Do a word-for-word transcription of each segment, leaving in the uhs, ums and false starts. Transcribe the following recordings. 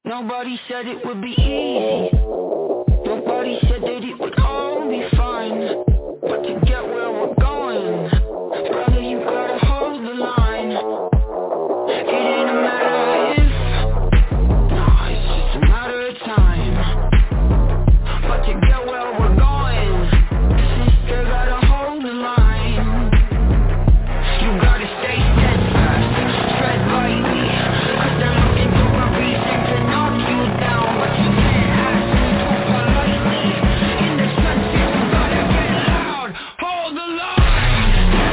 Nobody said it would be easy. Nobody said that it would all be fine. But to get where we're going, brother, you gotta hold the line. It ain't a matter of if, no, it's just a matter of time. But to get where we're going, sister, gotta hold the line. You gotta stay steadfast, tread lightly, 'cause they're looking for a reason to knock you down. But you can't ask too politely. In the trenches, you gotta get loud. Hold the line.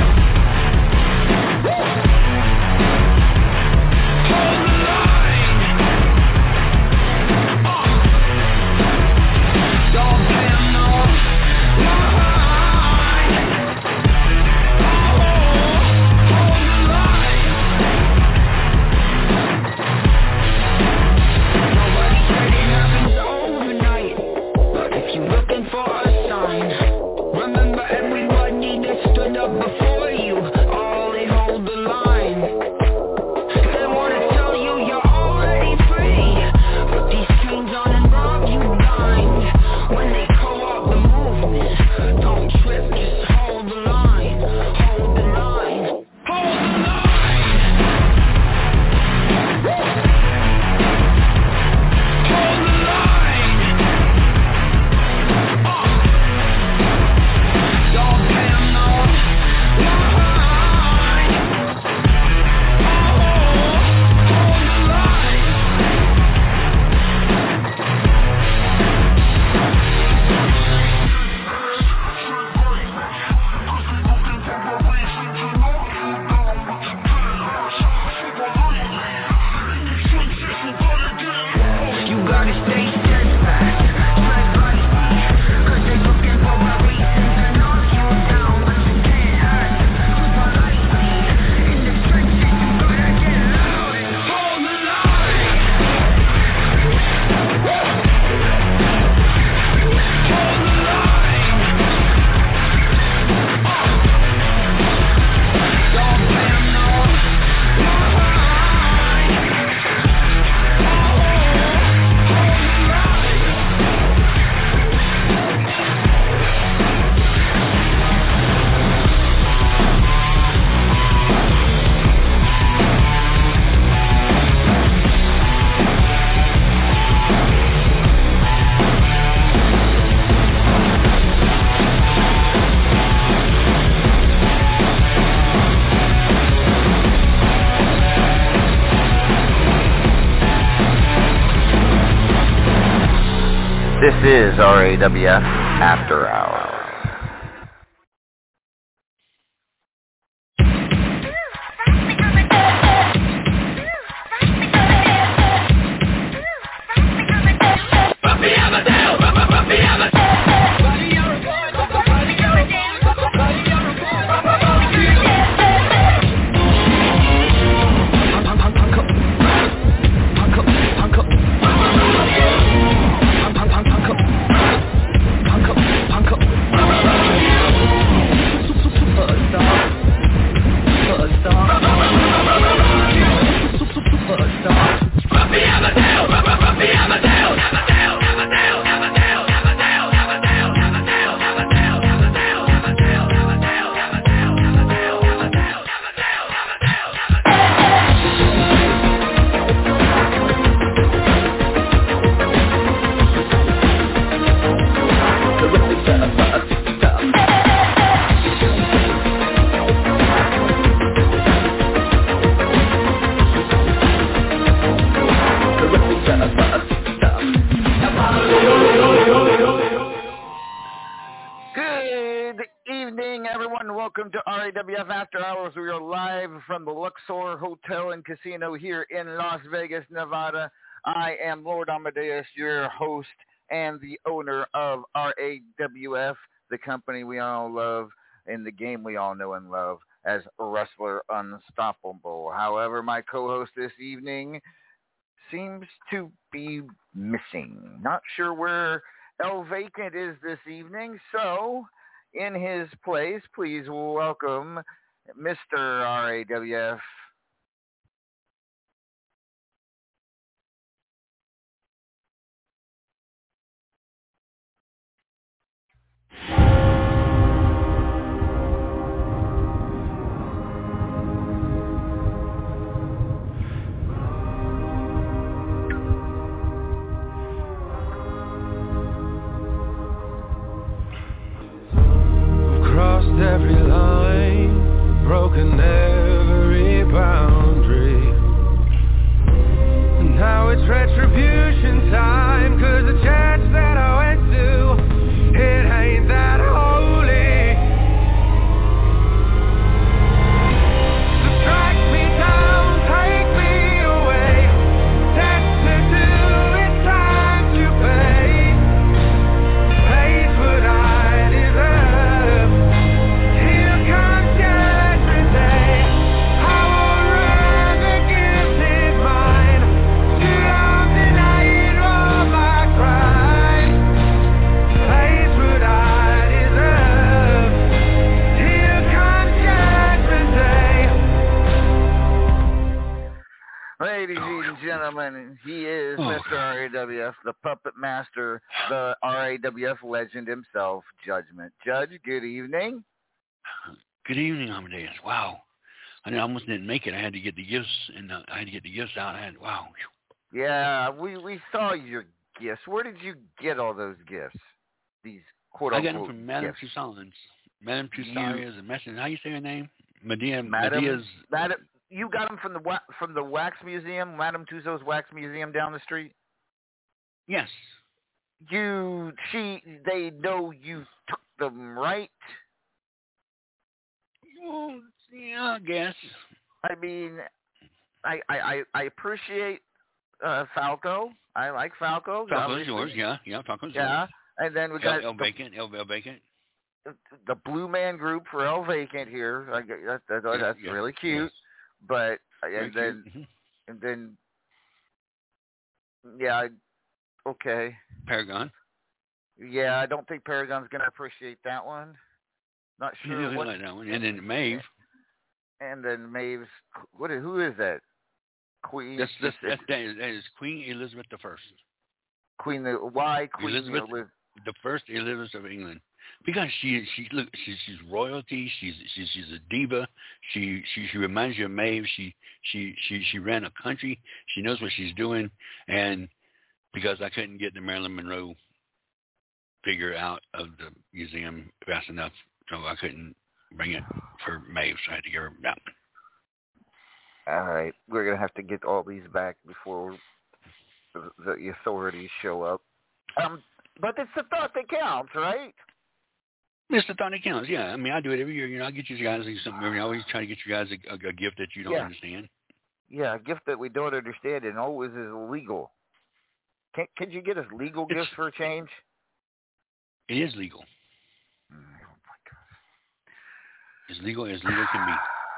Woo! Hold the line. Uh. Don't pay 'em no mind. Oh, hold the line. Nobody said it happens overnight, but if you're looking for a sign, remember everybody that stood up before you, all they hold the line. They wanna tell you you're already free, but these chains on and rob you blind. When they co-opt the movement, don't trip, just hold the line. Hold the line. Hold the line. Woo! Hold the line. Uh. Don't pay 'em no mind. Oh, hold the line. You gotta stay steadfast, tread lightly, 'cause they're looking for a reason to knock you down. But you can't act too politely. In the trenches, you gotta get loud and hold the line. Woo! Hold the line. Uh. Don't pay 'em no mind. Oh, hold the line. This is R A W F After Hours. Good evening, everyone. Welcome to R A W F After Hours. We are live from the Luxor Hotel and Casino here in Las Vegas, Nevada. I am Lord Amadeus, your host and the owner of R A W F, the company we all love and the game we all know and love as Wrestler Unstoppable. However, my co-host this evening seems to be missing. Not sure where El Vacant is this evening, so in his place, please welcome Mister R A W F retribution time, 'cause the church that I went to, it ain't that holy. So strike me down, take me away, destined to, it's time to pay, pays what I deserve. Here comes judgment day, I will run, the gift is mine, too long denying all my crimes, pays what I deserve. Here comes judgment day. Ladies and gentlemen, he is Oh, Mister R A W F, the puppet master, the R A W F legend himself, Judgment. Judge, good evening. Good evening, Amadeus. Wow. I almost didn't make it. I had to get the gifts, and uh, I had to get the gifts out. I had, wow. Yeah, we, we saw your gifts. Where did you get all those gifts? These I quote-unquote got them from Madame gifts. Tussauds. Madame You- Tussauds is a messenger. How you say her name? Medea. Madam, Medea's. Madam, you got them from the wa- from the wax museum, Madame Tussauds wax museum down the street. Yes. You, she, they know you took them, right? Well, yeah, I guess. I mean, I I I, I appreciate uh, Falco. I like Falco. Falco's obviously. yours. Yeah, yeah. Falco's Yeah, yours. and then we El, got El the, Vacant. El, El Vacant. the Blue Man Group for El Vacant here. I, get- that, that, Yes, that's yes, really cute. yes. But Very and then cute. Mhm. and then yeah, I, okay. Paragon. Yeah, I don't think Paragon's gonna appreciate that one. Not She sure didn't what. like that one. And then Maeve. And then Maeve's. What? Is, who is that? Queen. That's, that's, that's, that, is, that is Queen Elizabeth the First. Queen. The why Queen Elizabeth Eliz- the First Elizabeth of England, because she she look she's she's royalty. She's she's she's a diva. She she she reminds you of Maeve. She she she she ran a country. She knows what she's doing. And because I couldn't get the Marilyn Monroe figure out of the museum fast enough, so I couldn't bring it for Maeve. So I had to give her that one. All right, we're gonna have to get all these back before the, the authorities show up. Um, but it's the thought that counts, right? It's the thought that counts. Yeah, I mean, I do it every year. You know, I get you guys something. I always try to get you guys a, a, a gift that you don't Yeah. understand. Yeah, a gift that we don't understand and always is illegal. Can could you get us legal It's- gifts for a change? It is legal. Oh my God. As legal as legal can be.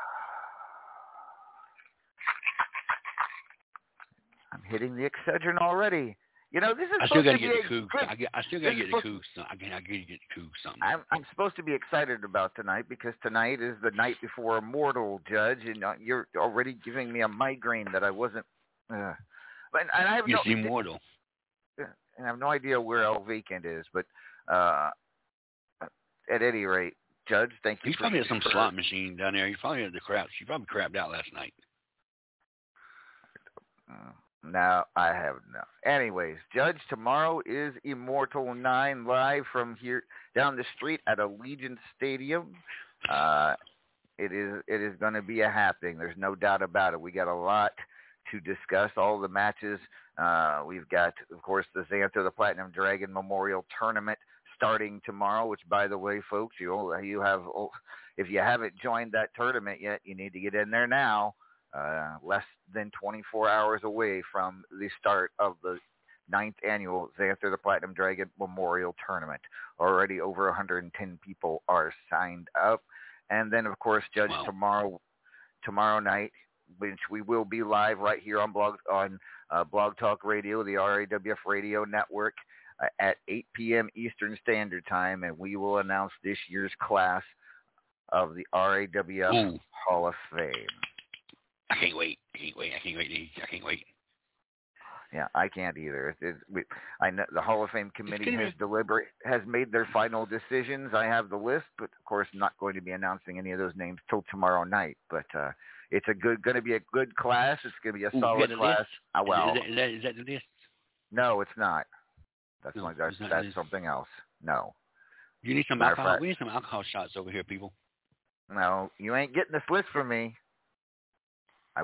I'm hitting the Excedrin already. You know, this is I still supposed got to to be get a the coup. good- I, get, I still got to this is get the supposed- coup. So I can I got to get the coup something. I'm I'm supposed to be excited about tonight because tonight is the night before Immortal, Judge, and uh, you're already giving me a migraine that I wasn't. Uh, but and I have It's no, immortal. and I have no idea where El Vacant is, but uh, at any rate, Judge, thank you. He's for, probably at some for, slot machine down there. He's probably at the crap. She probably crapped out last night. Uh, no, I have no. Anyways, Judge, tomorrow is Immortal nine live from here down the street at Allegiant Stadium. Uh, it is it is going to be a happening. There's no doubt about it. We got a lot to discuss. All the matches. Uh, we've got, of course, the Xantho the Platinum Dragon Memorial Tournament starting tomorrow. Which, by the way, folks, you you have if you haven't joined that tournament yet, you need to get in there now. Uh, less than twenty-four hours away from the start of the ninth annual Xantho the Platinum Dragon Memorial Tournament. Already over one hundred ten people are signed up. And then, of course, Judge, Wow. tomorrow tomorrow night, which we will be live right here on Blog on uh, Blog Talk Radio, the R A W F Radio Network, uh, at eight p.m. Eastern Standard Time, and we will announce this year's class of the R A W F Ooh. Hall of Fame. I can't wait. I can't wait. I can't wait. I can't wait. Yeah, I can't either. It, it, we, I know the Hall of Fame committee gonna has be- deliberate has made their final decisions. I have the list, but of course, not going to be announcing any of those names till tomorrow night. But uh, it's a good, going to be a good class. It's going to be a Ooh, solid you got a class. list? Uh, well, Is that, is, that, is that the list? no, it's not. That's No, like that's, it's not that's list. something else. No, You need some Matter of alcohol. fact- We need some alcohol shots over here, people. no, you ain't getting this list from me. I will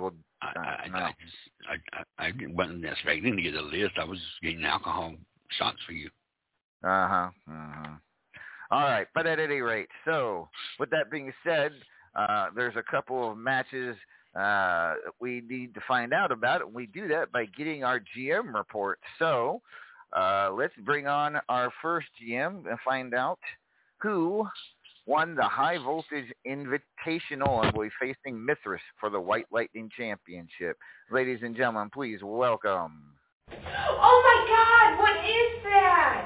I, I, no. I just, I, I, I wasn't expecting to get a list. I was just getting alcohol shots for you. Uh-huh. Uh-huh. All right, but at any rate, so with that being said, uh, there's a couple of matches uh, we need to find out about, and we do that by getting our G M report. So uh, let's bring on our first G M and find out who won the High Voltage Invitational and will be facing Mithras for the White Lightning Championship. Ladies and gentlemen, please welcome. Oh my God, what is that?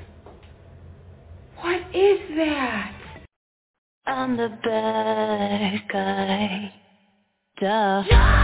What is that? I'm the bad guy. Duh.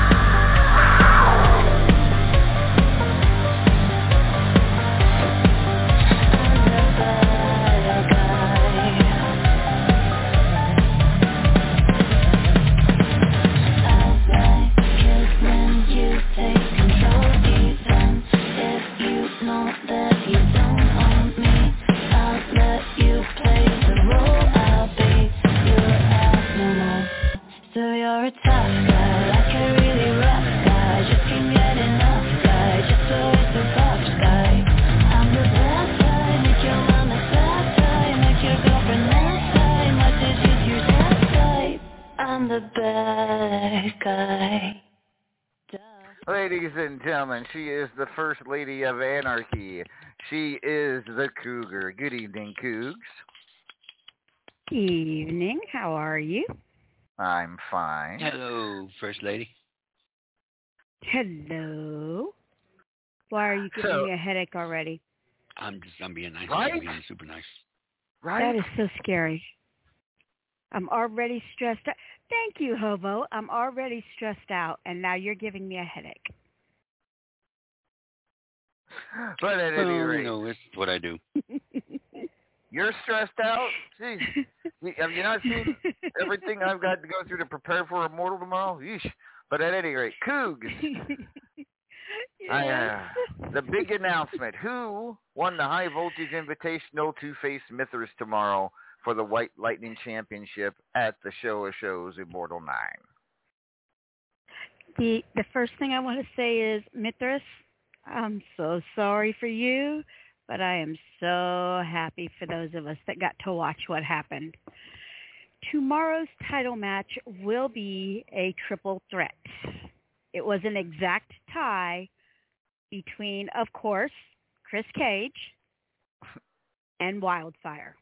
So you're a tough guy, like a really rough guy. Just can't get enough guy, just always a rough guy. I'm the bad guy, make your mama sad guy, make your girlfriend mad guy, my digits your sad guy. I'm the bad guy. Duh. Ladies and gentlemen, she is the First Lady of Anarchy. She is the Cougar. Good evening, Cougs. Evening, how are you? I'm fine. Hello, First Lady. Hello. Why are you giving So- me a headache already? I'm just, I'm being nice. Right? I'm being super nice. Right? That is so scary. I'm already stressed out. Thank you, Hobo. I'm already stressed out, and now you're giving me a headache. But at any Well, rate, you know, it's what I do. you're stressed out? Jeez. Have you not seen everything I've got to go through to prepare for Immortal tomorrow? Yeesh. But at any rate, Cougs, I, uh, the big announcement. Who won the High Voltage Invitational to face Mithras tomorrow for the White Lightning Championship at the Show of Shows Immortal nine? The the first thing I want to say is, Mithras, I'm so sorry for you, but I am so happy for those of us that got to watch what happened. Tomorrow's title match will be a triple threat. It was an exact tie between, of course, Chris Cage and Wildfire.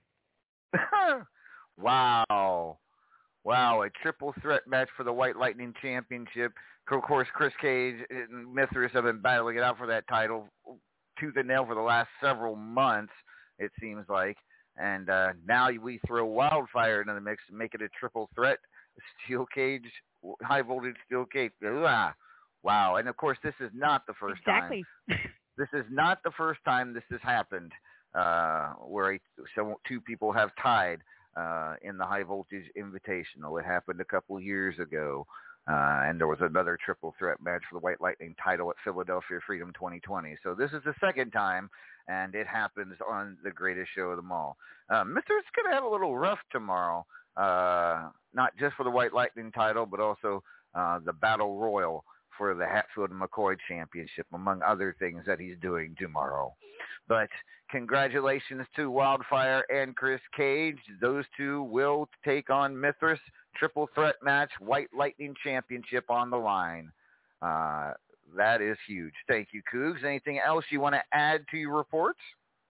Wow. Wow, a triple threat match for the White Lightning Championship. Of course, Chris Cage and Mithras have been battling it out for that title tooth and nail for the last several months, it seems like. And uh, now we throw Wildfire into the mix and make it a triple threat. Steel Cage, High Voltage Steel Cage. Ugh. Wow. And, of course, this is not the first exactly. time. This is not the first time this has happened uh, where a, so two people have tied uh, in the High Voltage Invitational. It happened a couple years ago. Uh, and there was another triple threat match for the White Lightning title at Philadelphia Freedom twenty twenty. So this is the second time, and it happens on the greatest show of them all. Uh, Mithras is going to have a little rough tomorrow, uh, not just for the White Lightning title, but also uh, the Battle Royal for the Hatfield and McCoy Championship, among other things that he's doing tomorrow. But congratulations to Wildfire and Chris Cage. Those two will take on Mithras. Triple threat match, White Lightning Championship on the line. Uh, that is huge. Thank you, Cougs. Anything else you want to add to your reports?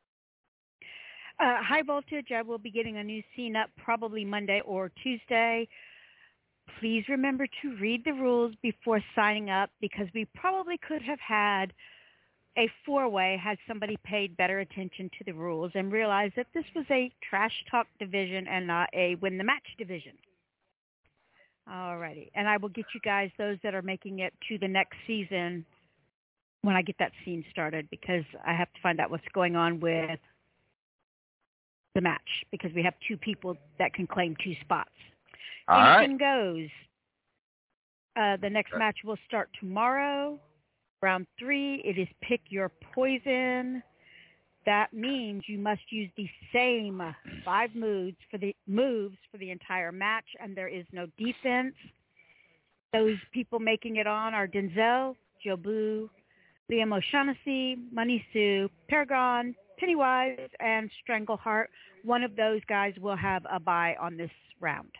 Uh, High Voltage, I will be getting a new scene up probably Monday or Tuesday. Please remember to read the rules before signing up, because we probably could have had a four-way had somebody paid better attention to the rules and realized that this was a trash talk division and not a win the match division. Alrighty, and I will get you guys, those that are making it to the next season, when I get that scene started, because I have to find out what's going on with the match, because we have two people that can claim two spots. All Anything right. goes. Uh, the next match will start tomorrow, round three. It is pick your poison. That means you must use the same five moves for the moves for the entire match, and there is no defense. Those people making it on are Denzel, Jobu, Liam O'Shaughnessy, Money Sue, Paragon, Pennywise, and Strangleheart. One of those guys will have a bye on this round.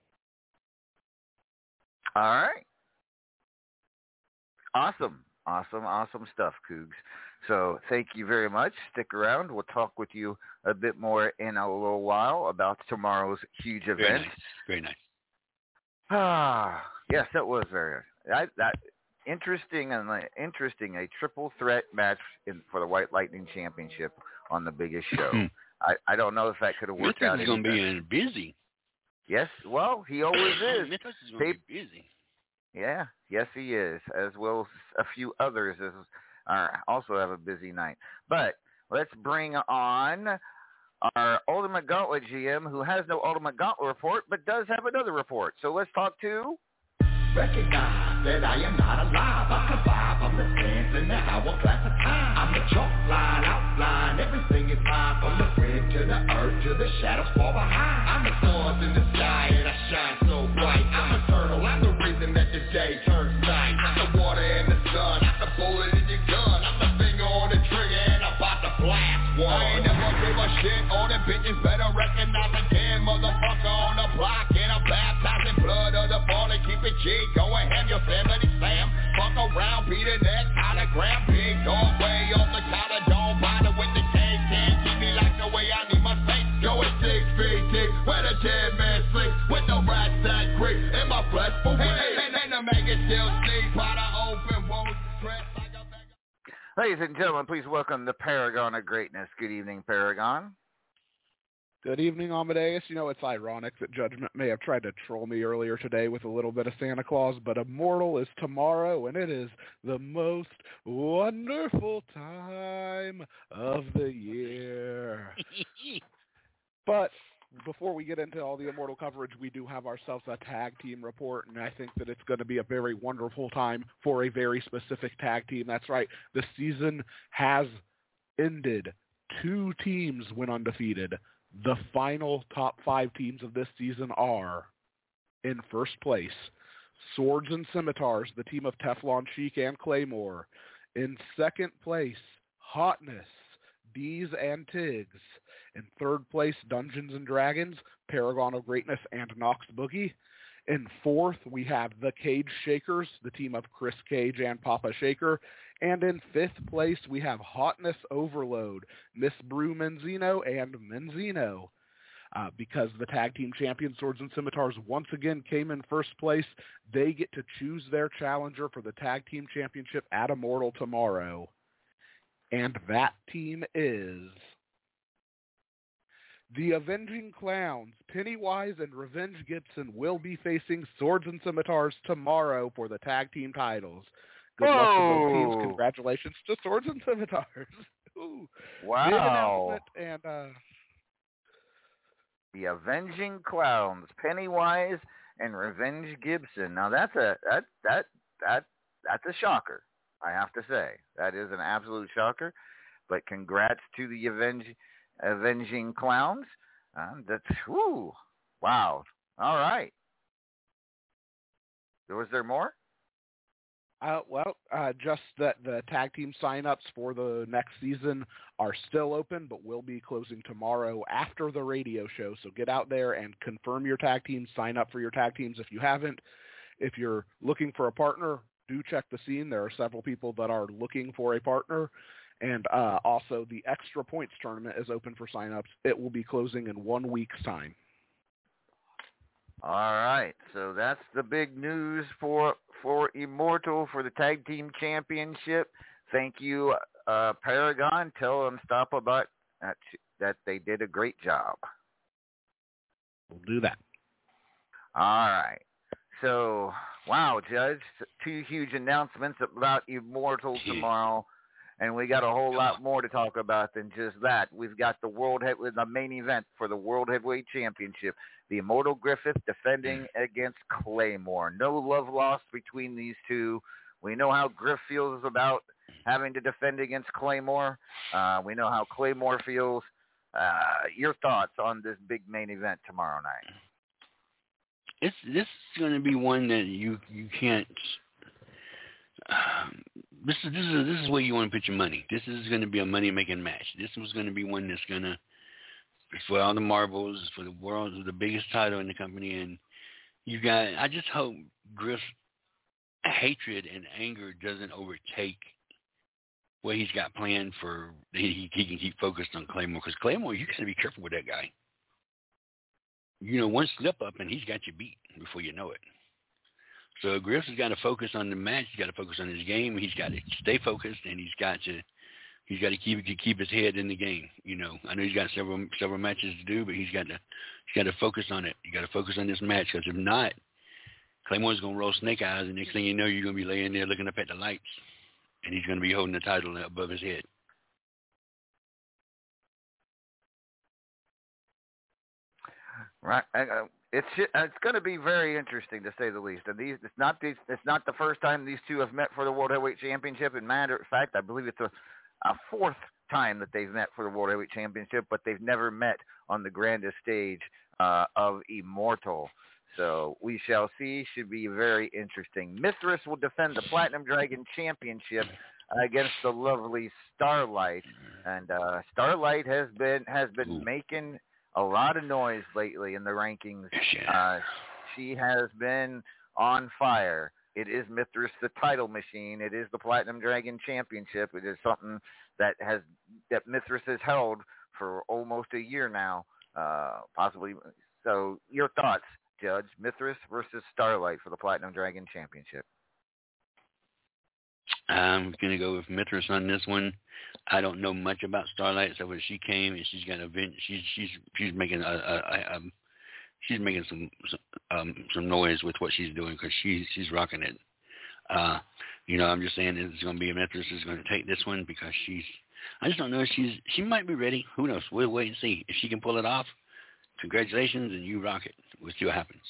All right. Awesome. Awesome, awesome stuff, Cougs. So thank you very much. Stick around. We'll talk with you a bit more in a little while about tomorrow's huge event. Very nice. Very nice. Ah, yes, that was very that, that interesting and uh, interesting. A triple threat match in, for the White Lightning Championship on the biggest show. I, I don't know if that could have worked Mythos out. Is going to be busy. Yes, well, he always is. Mythos is going to be busy. Yeah, yes, he is, as well as a few others as uh, also have a busy night. But let's bring on our Ultimate Gauntlet G M, who has no Ultimate Gauntlet report, but does have another report. So let's talk to... Recognize that I am not alive. I survive. I'm the sands in the hourglass of time. I'm the chalk line, outline. Everything is mine. From the grid to the earth to the shadows far behind. I'm the stars in the sky and I shine so bright. I'm eternal. I'm the reason that the day turns night. I'm the water and the sun. I'm the bullet in your gun. I'm the finger on the trigger and I'm about to blast one. I ain't never give a shit. All the bitches better recognize a damn motherfucker on the block. And I'm baptizing blood of the ball and keep it G. Go ahead, your family slam. Fuck around, beat a neck, hologram, big dog way off the collar. Don't bother with the cake, can't keep me like the way I need my space. Go at six feet thick, where the dead man sleep, with no rats that creep in my flesh for hey, and, and the maggot still sleep, pot open, won't stress like a bag. Ladies and gentlemen, please welcome the Paragon of Greatness. Good evening, Paragon. Good evening, Amadeus. You know, it's ironic that Judgment may have tried to troll me earlier today with a little bit of Santa Claus, but Immortal is tomorrow, and it is the most wonderful time of the year. But before we get into all the Immortal coverage, we do have ourselves a tag team report, and I think that it's going to be a very wonderful time for a very specific tag team. That's right. The season has ended. Two teams went undefeated. The final top five teams of this season are, in first place, Swords and Scimitars, the team of Teflon Sheik and Claymore. In second place, Hotness, Dees and Tiggs. In third place, Dungeons and Dragons, Paragon of Greatness, and Nox Boogie. In fourth, we have the Cage Shakers, the team of Chris Cage and Papa Shaker. And in fifth place, we have Hotness Overload, Miss Brew Menzino and Menzino. Uh, because the tag team champion Swords and Scimitars once again came in first place, they get to choose their challenger for the tag team championship at Immortal tomorrow. And that team is the Avenging Clowns. Pennywise and Revenge Gibson will be facing Swords and Scimitars tomorrow for the tag team titles. Good Whoa. luck to both teams. Congratulations to Swords and Scimitars. Ooh. Wow. Big announcement. And, uh, the Avenging Clowns, Pennywise and Revenge Gibson. Now that's a that that that that's a shocker. I have to say that is an absolute shocker. But congrats to the Avenge, Avenging Clowns. Uh, that's whoo, wow. All right. Was there more? Uh, well, uh, just that the tag team sign-ups for the next season are still open, but will be closing tomorrow after the radio show. So get out there and confirm your tag teams. Sign up for your tag teams if you haven't. If you're looking for a partner, do check the scene. There are several people that are looking for a partner. And uh, also, the Extra Points tournament is open for sign-ups. It will be closing in one week's time. All right, so that's the big news for for Immortal for the Tag Team Championship. Thank you, uh, Paragon. Tell them stop about that, that they did a great job. We'll do that. All right. So, wow, Judge, two huge announcements about Immortal tomorrow, and we got a whole lot more to talk about than just that. We've got the world head the main event for the World Heavyweight Championship. The Immortal Griffith defending against Claymore. No love lost between these two. We know how Griff feels about having to defend against Claymore. Uh, we know how Claymore feels. Uh, your thoughts on this big main event tomorrow night? it's this is going to be one that you you can't. Um, this is this is this is where you want to put your money. This is going to be a money making match. This was going to be one that's going to for all the marbles for the world, the biggest title in the company, and you got. I just hope Griff's hatred and anger doesn't overtake what he's got planned for. He he can keep focused on Claymore, because Claymore, you got to be careful with that guy. You know, one slip up and he's got you beat before you know it. So Griff's has got to focus on the match. He's got to focus on his game. He's got to stay focused, and he's got to he's got to keep to keep his head in the game. You know, I know he's got several several matches to do, but he's got to he's got to focus on it. You got to focus on this match, because if not, Claymore's going to roll snake eyes, and next thing you know, you're going to be laying there looking up at the lights, and he's going to be holding the title above his head. Right. Uh, it's it's going to be very interesting, to say the least. And these it's not these it's not the first time these two have met for the World Heavyweight Championship. In matter of fact, I believe it's a, a fourth time that they've met for the World Heavyweight Championship, but they've never met on the grandest stage uh, of Immortal. So we shall see. Should be very interesting. Mithras will defend the Platinum Dragon Championship against the lovely Starlight, and uh, Starlight has been has been Ooh. making a lot of noise lately in the rankings. Uh, she has been on fire. It is Mithras, the title machine. It is the Platinum Dragon Championship. It is something that has that Mithras has held for almost a year now, uh, possibly. So, your thoughts, Judge? Mithras versus Starlight for the Platinum Dragon Championship. I'm going to go with Mithras on this one. I don't know much about Starlight, so when she came and she's got a event, she's she's she's making a, a, a, a she's making some some, um, some noise with what she's doing, because she's she's rocking it. Uh, you know, I'm just saying it's going to be Mithras is going to take this one, because she's. I just don't know if she's she might be ready. Who knows? We'll wait and see if she can pull it off. Congratulations, and you rock it. We'll see what happens.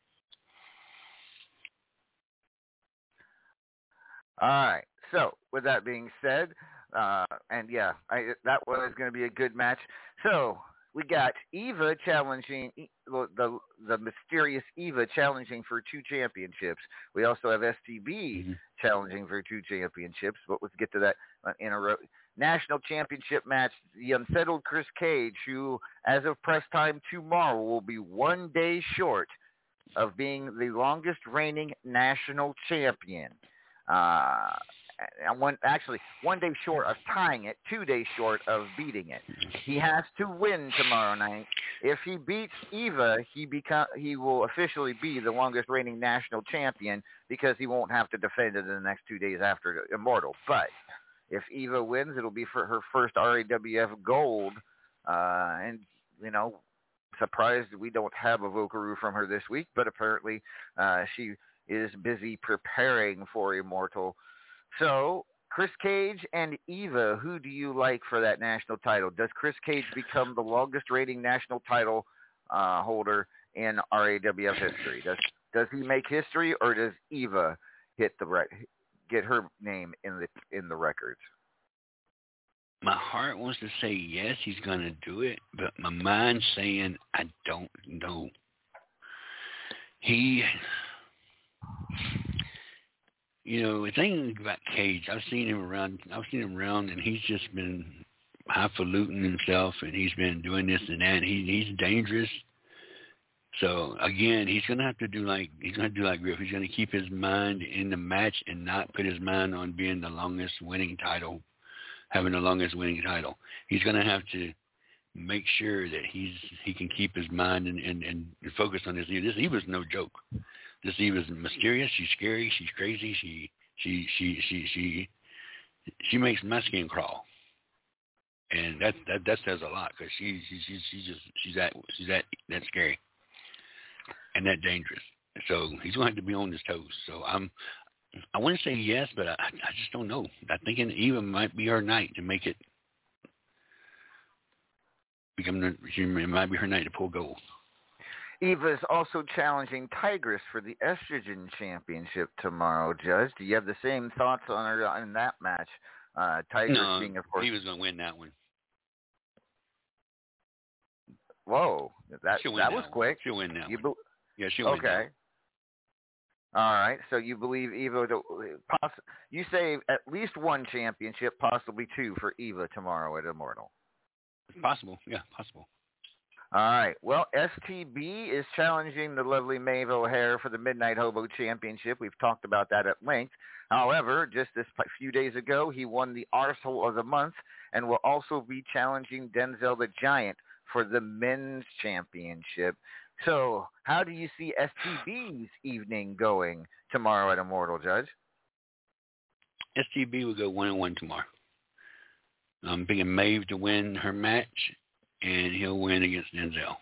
All right. So, with that being said, uh, and yeah, I, that was going to be a good match. So, we got Eva challenging, the, the the mysterious Eva challenging for two championships. We also have S T B mm-hmm. challenging for two championships, but let's get to that in a row. National championship match, the unsettled Chris Cage, who, as of press time tomorrow, will be one day short of being the longest reigning national champion. Uh, one actually one day short of tying it, two days short of beating it. He has to win tomorrow night. If he beats Eva, he become he will officially be the longest reigning national champion, because he won't have to defend it in the next two days after Immortal. But if Eva wins, it'll be for her first R A W F gold. Uh, and you know, surprised we don't have a Vokaroo from her this week, but apparently uh, she is busy preparing for Immortal. So, Chris Cage and Eva, who do you like for that national title? Does Chris Cage become the longest reigning national title uh, holder in R A W F history? Does does he make history, or does Eva hit the re- get her name in the in the records? My heart wants to say yes, he's going to do it, but my mind's saying I don't know. He... You know, the thing about Cage, I've seen him around. I've seen him around, and he's just been highfalutin himself, and he's been doing this and that. And he, he's dangerous. So again, he's gonna have to do like he's gonna do like Griff. He's gonna keep his mind in the match and not put his mind on being the longest winning title, having the longest winning title. He's gonna have to make sure that he's he can keep his mind and and, and focus on this. This he was no joke. This Eve is mysterious. She's scary. She's crazy. She she she she she she makes my skin crawl, and that that that says a lot, because she she she she's just she's that she's that that scary and that dangerous. So he's going to have to be on his toes. So I'm I want to say yes, but I I just don't know. I'm thinking Eva might be her night to make it become the. It might be her night to pull gold. Eva is also challenging Tigress for the Estrogen Championship tomorrow, Judge. Do you have the same thoughts on her in that match? Uh, Tigress no, being, of course... Eva's going to win that one. Whoa. That, that was one. quick. She'll win that you one. Yeah, she'll win. Okay. All right. So you believe Eva? To, poss- you say at least one championship, possibly two for Eva tomorrow at Immortal. Possible. Yeah, possible. All right. Well, S T B is challenging the lovely Maeve O'Hare for the Midnight Hobo Championship. We've talked about that at length. However, just this few days ago, he won the Arsehole of the Month and will also be challenging Denzel the Giant for the Men's Championship. So how do you see S T B's evening going tomorrow at Immortal, Judge? S T B will go one and one tomorrow. I'm picking Maeve to win her match, and he'll win against Denzel.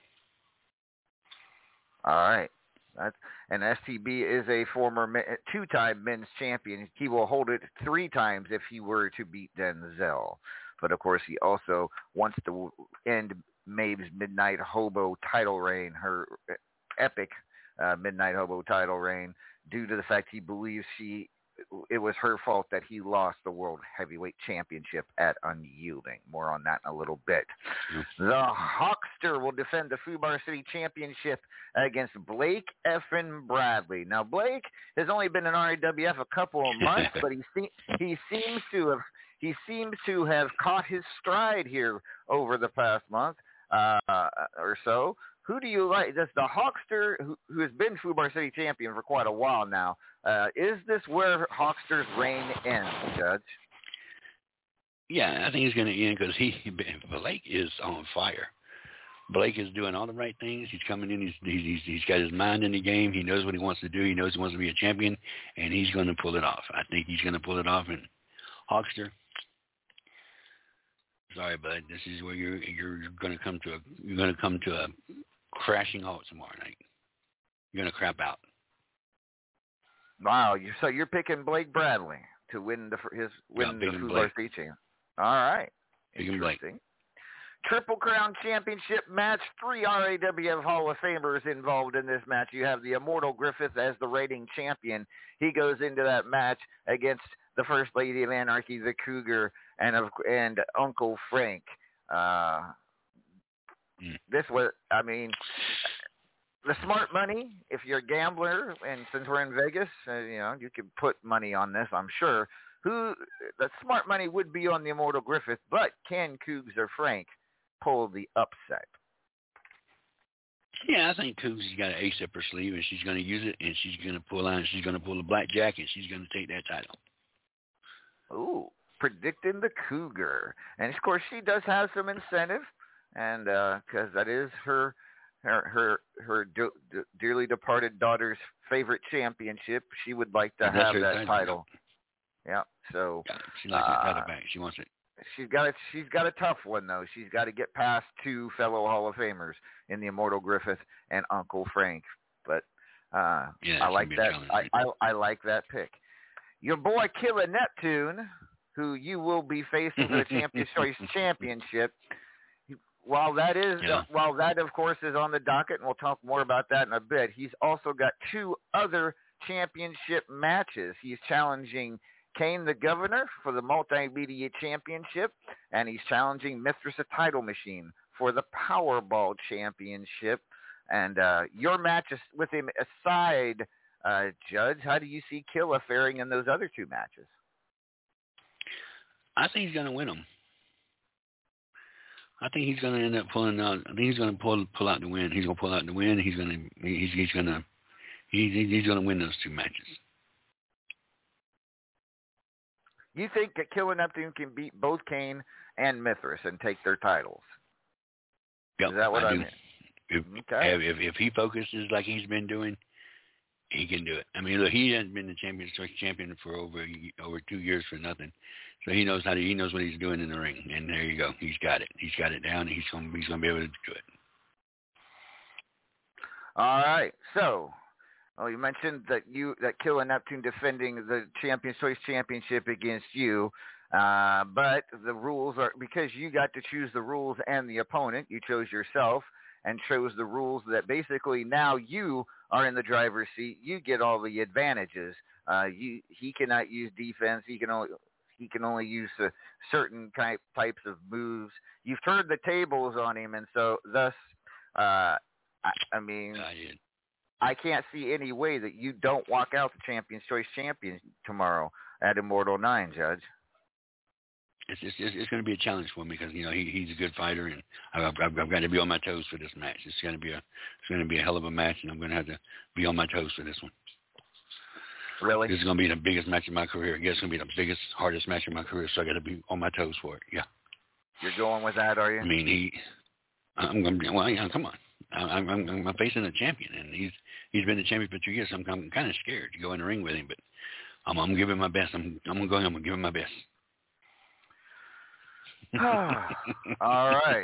All right. That's, and S T B is a former two-time men's champion. He will hold it three times if he were to beat Denzel. But, of course, he also wants to end Maeve's Midnight Hobo title reign, her epic uh, Midnight Hobo title reign, due to the fact he believes she it was her fault that he lost the World Heavyweight Championship at Unyielding. More on that in a little bit. Yep. The Hawkster will defend the Fubar City Championship against Blake Effin Bradley. Now, Blake has only been in R A W F a couple of months, but he se- he seems to have he seems to have caught his stride here over the past month uh, or so. Who do you like? Does the Hawkster, who, who has been Fubar City champion for quite a while now, uh, is this where Hawkster's reign ends, Judge? Yeah, I think he's going to end because he Blake is on fire. Blake is doing all the right things. He's coming in. He's, he's he's got his mind in the game. He knows what he wants to do. He knows he wants to be a champion, and he's going to pull it off. I think he's going to pull it off. And Hawkster, sorry, bud, this is where you're you're going to come to a you're going to come to a crashing halt tomorrow night. You're going to crap out. Wow, you, so you're picking Blake Bradley to win the his win yeah, the Fubar City Championship. All right, picking Blake. Triple Crown Championship match. Three R A W F Hall of Famers involved in this match. You have the Immortal Griffith as the reigning champion. He goes into that match against the First Lady of Anarchy, the Cougar, and of, and Uncle Frank. Uh, mm. This was, I mean, the smart money. If you're a gambler, and since we're in Vegas, uh, you know you can put money on this. I'm sure. Who the smart money would be on the Immortal Griffith, but can Cougs or Frank pull the upset? Yeah, I think Cougs has got an ace up her sleeve, and she's going to use it, and she's going to pull out, she's going to pull the blackjack, and she's going to take that title. Ooh, predicting the Cougar, and of course she does have some incentive, and because uh, that is her her her her de- de- dearly departed daughter's favorite championship, she would like to and have that title. title. Yeah, so yeah, she likes uh, that title back. She wants it. She's got a, she's got a tough one, though. She's got to get past two fellow Hall of Famers in the Immortal Griffith and Uncle Frank. But uh, yeah, I like that. I, I, I like that pick. Your boy Killer Neptune, who you will be facing for the Champions Choice Championship. While that is, yeah. uh, while that of course is on the docket, and we'll talk more about that in a bit. He's also got two other championship matches. He's challenging Kane the Governor for the Multimedia Championship, and he's challenging Mithras the Title Machine for the Powerball Championship. And uh, your matches with him aside, uh, Judge, how do you see Killa faring in those other two matches? I think he's going to win them. I think he's going to end up pulling out. I think he's going to pull pull out the win. He's going to pull out the win. He's going to he's he's going to he's he's going to win those two matches. You think that Killer Neptune can beat both Kane and Mithras and take their titles? Yep, Is that what I, I do. mean? If, okay. if if he focuses like he's been doing, he can do it. I mean, look, he hasn't been the champion champion for over over two years for nothing. So he knows how to. He knows what he's doing in the ring, and there you go. He's got it. He's got it down. And he's going. He's going to be able to do it. All right. So, well, you mentioned that you that Killer Neptune defending the Champions Choice Championship against you, uh, but the rules are because you got to choose the rules and the opponent. You chose yourself and chose the rules that basically now you are in the driver's seat. You get all the advantages. Uh, you he cannot use defense. He can only he can only use uh, certain type types of moves. You've turned the tables on him, and so thus, uh, I, I mean, I did. I can't see any way that you don't walk out the Champion's Choice champion tomorrow at Immortal nine, Judge. It's it's it's going to be a challenge for me because you know he he's a good fighter and I've, I've I've got to be on my toes for this match. It's going to be a it's going to be a hell of a match and I'm going to have to be on my toes for this one. Really? This is going to be the biggest match of my career. I guess it's going to be the biggest, hardest match of my career. So I got to be on my toes for it. Yeah. You're going with that, are you? I mean he. I'm going to be well. Yeah, come on. I'm I'm I'm facing a champion and he's he's been the champion for two years. So I'm I'm kind of scared to go in the ring with him, but I'm I'm giving my best. I'm I'm going. I'm going to give him my best. All right.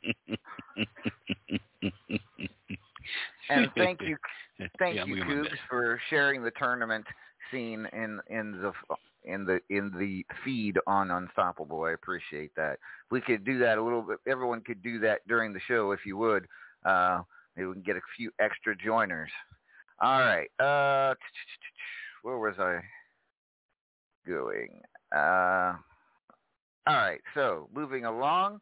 And thank you, thank yeah, you, Cougs, for sharing the tournament scene in in the in the in the feed on Unstoppable. I appreciate that. If we could do that a little bit. Everyone could do that during the show if you would. Uh, maybe we can get a few extra joiners. All right. Uh, where was I going? Uh. All right, so moving along,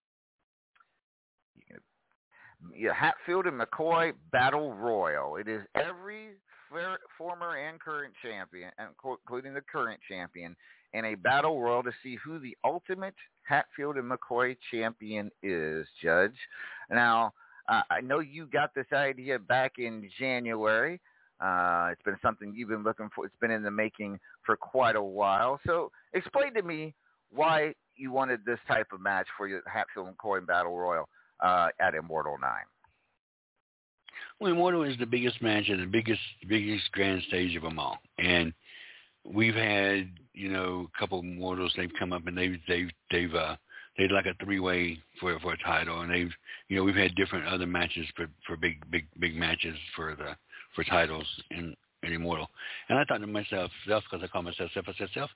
yeah, Hatfield and McCoy Battle Royal. It is every former and current champion, including the current champion, in a Battle Royal to see who the ultimate Hatfield and McCoy champion is, Judge. Now, uh, I know you got this idea back in January. Uh, it's been something you've been looking for. It's been in the making for quite a while. So explain to me why you wanted this type of match for your Hatfield and McCoy Battle Royal uh, at Immortal nine. Well, Immortal is the biggest match and the biggest, biggest grand stage of them all. And we've had, you know, a couple of Immortals. They've come up and they've, they've, they've, uh, they'd like a three-way for for a title. And they've, you know, we've had different other matches for, for big, big, big matches for the for titles in, in Immortal. And I thought to myself, self, because I call myself self, I said, self,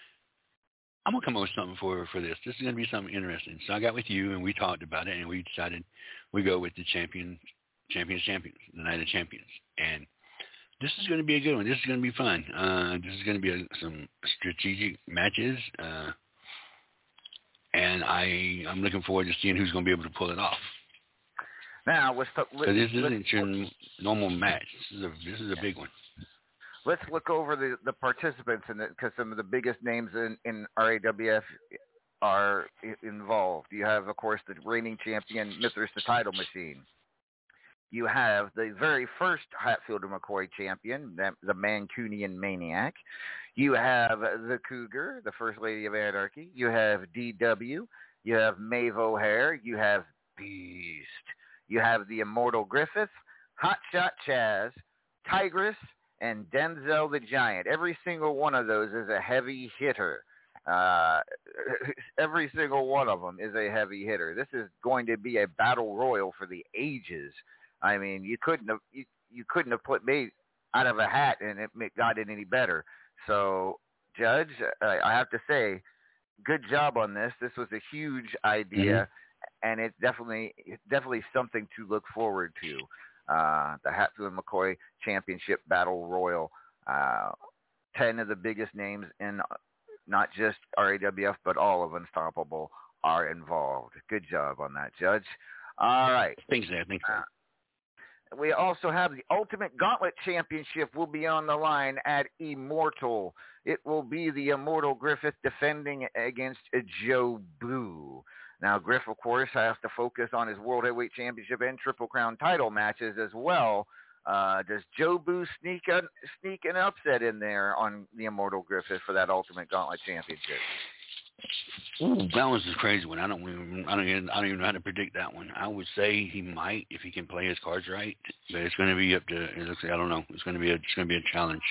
I'm going to come up with something for for this. This is going to be something interesting. So I got with you, and we talked about it, and we decided we go with the champion, champions, champions, the Night of Champions. And this is going to be a good one. This is going to be fun. Uh, this is going to be a, some strategic matches, uh, and I, I'm looking forward to seeing who's going to be able to pull it off. Now, let's talk, so this isn't your normal match. This is a this is a big one. Let's look over the, the participants in it because some of the biggest names in, in R A W F are involved. You have, of course, the reigning champion, Mithras the Title Machine. You have the very first Hatfield and McCoy champion, the Mancunian Maniac. You have the Cougar, the First Lady of Anarchy. You have D W. You have Maeve O'Hare. You have Beast. You have the Immortal Griffith, Hotshot Chaz, Tigress, and Denzel the Giant. Every single one of those is a heavy hitter. Uh, every single one of them is a heavy hitter. This is going to be a battle royal for the ages. I mean, you couldn't have you, you couldn't have put me out of a hat and it got it any better. So, Judge, I, I have to say, good job on this. This was a huge idea, mm-hmm. and it's definitely it's definitely something to look forward to. Uh, the Hatfield and McCoy Championship Battle Royal. Uh, ten of the biggest names in not just R A W F, but all of Unstoppable are involved. Good job on that, Judge. All right. Thanks, Dad. Thanks, Dad. Uh, we also have the Ultimate Gauntlet Championship will be on the line at Immortal. It will be the Immortal Griffith defending against Joe Boo. Now, Griff, of course, has to focus on his World Heavyweight Championship and Triple Crown title matches as well. Uh, does Joe Boo sneak, a, sneak an upset in there on the Immortal Griffith for that Ultimate Gauntlet Championship? Ooh, that one's a crazy one. I don't even, I don't even, I don't even know how to predict that one. I would say he might if he can play his cards right, but it's going to be up to. It looks like, I don't know. It's going to be a, it's going to be a challenge.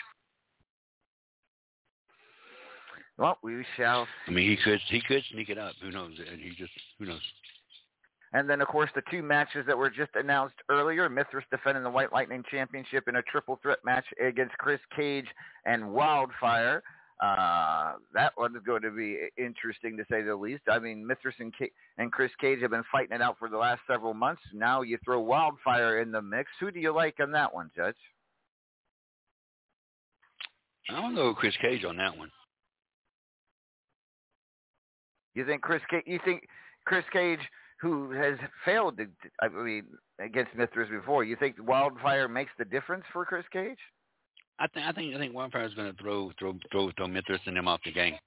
Well, we shall. I mean, he could, he could sneak it up. Who knows? He just, who knows? And then, of course, the two matches that were just announced earlier, Mithras defending the White Lightning Championship in a triple threat match against Chris Cage and Wildfire. Uh, that one is going to be interesting, to say the least. I mean, Mithras and, K- and Chris Cage have been fighting it out for the last several months. Now you throw Wildfire in the mix. Who do you like on that one, Judge? I don't know Chris Cage on that one. You think Chris Cage, you think Chris Cage who has failed to, I mean, against Mithras before. You think Wildfire makes the difference for Chris Cage? I think I think I think Wildfire is going to throw throw throw throw Mithras and them off the game.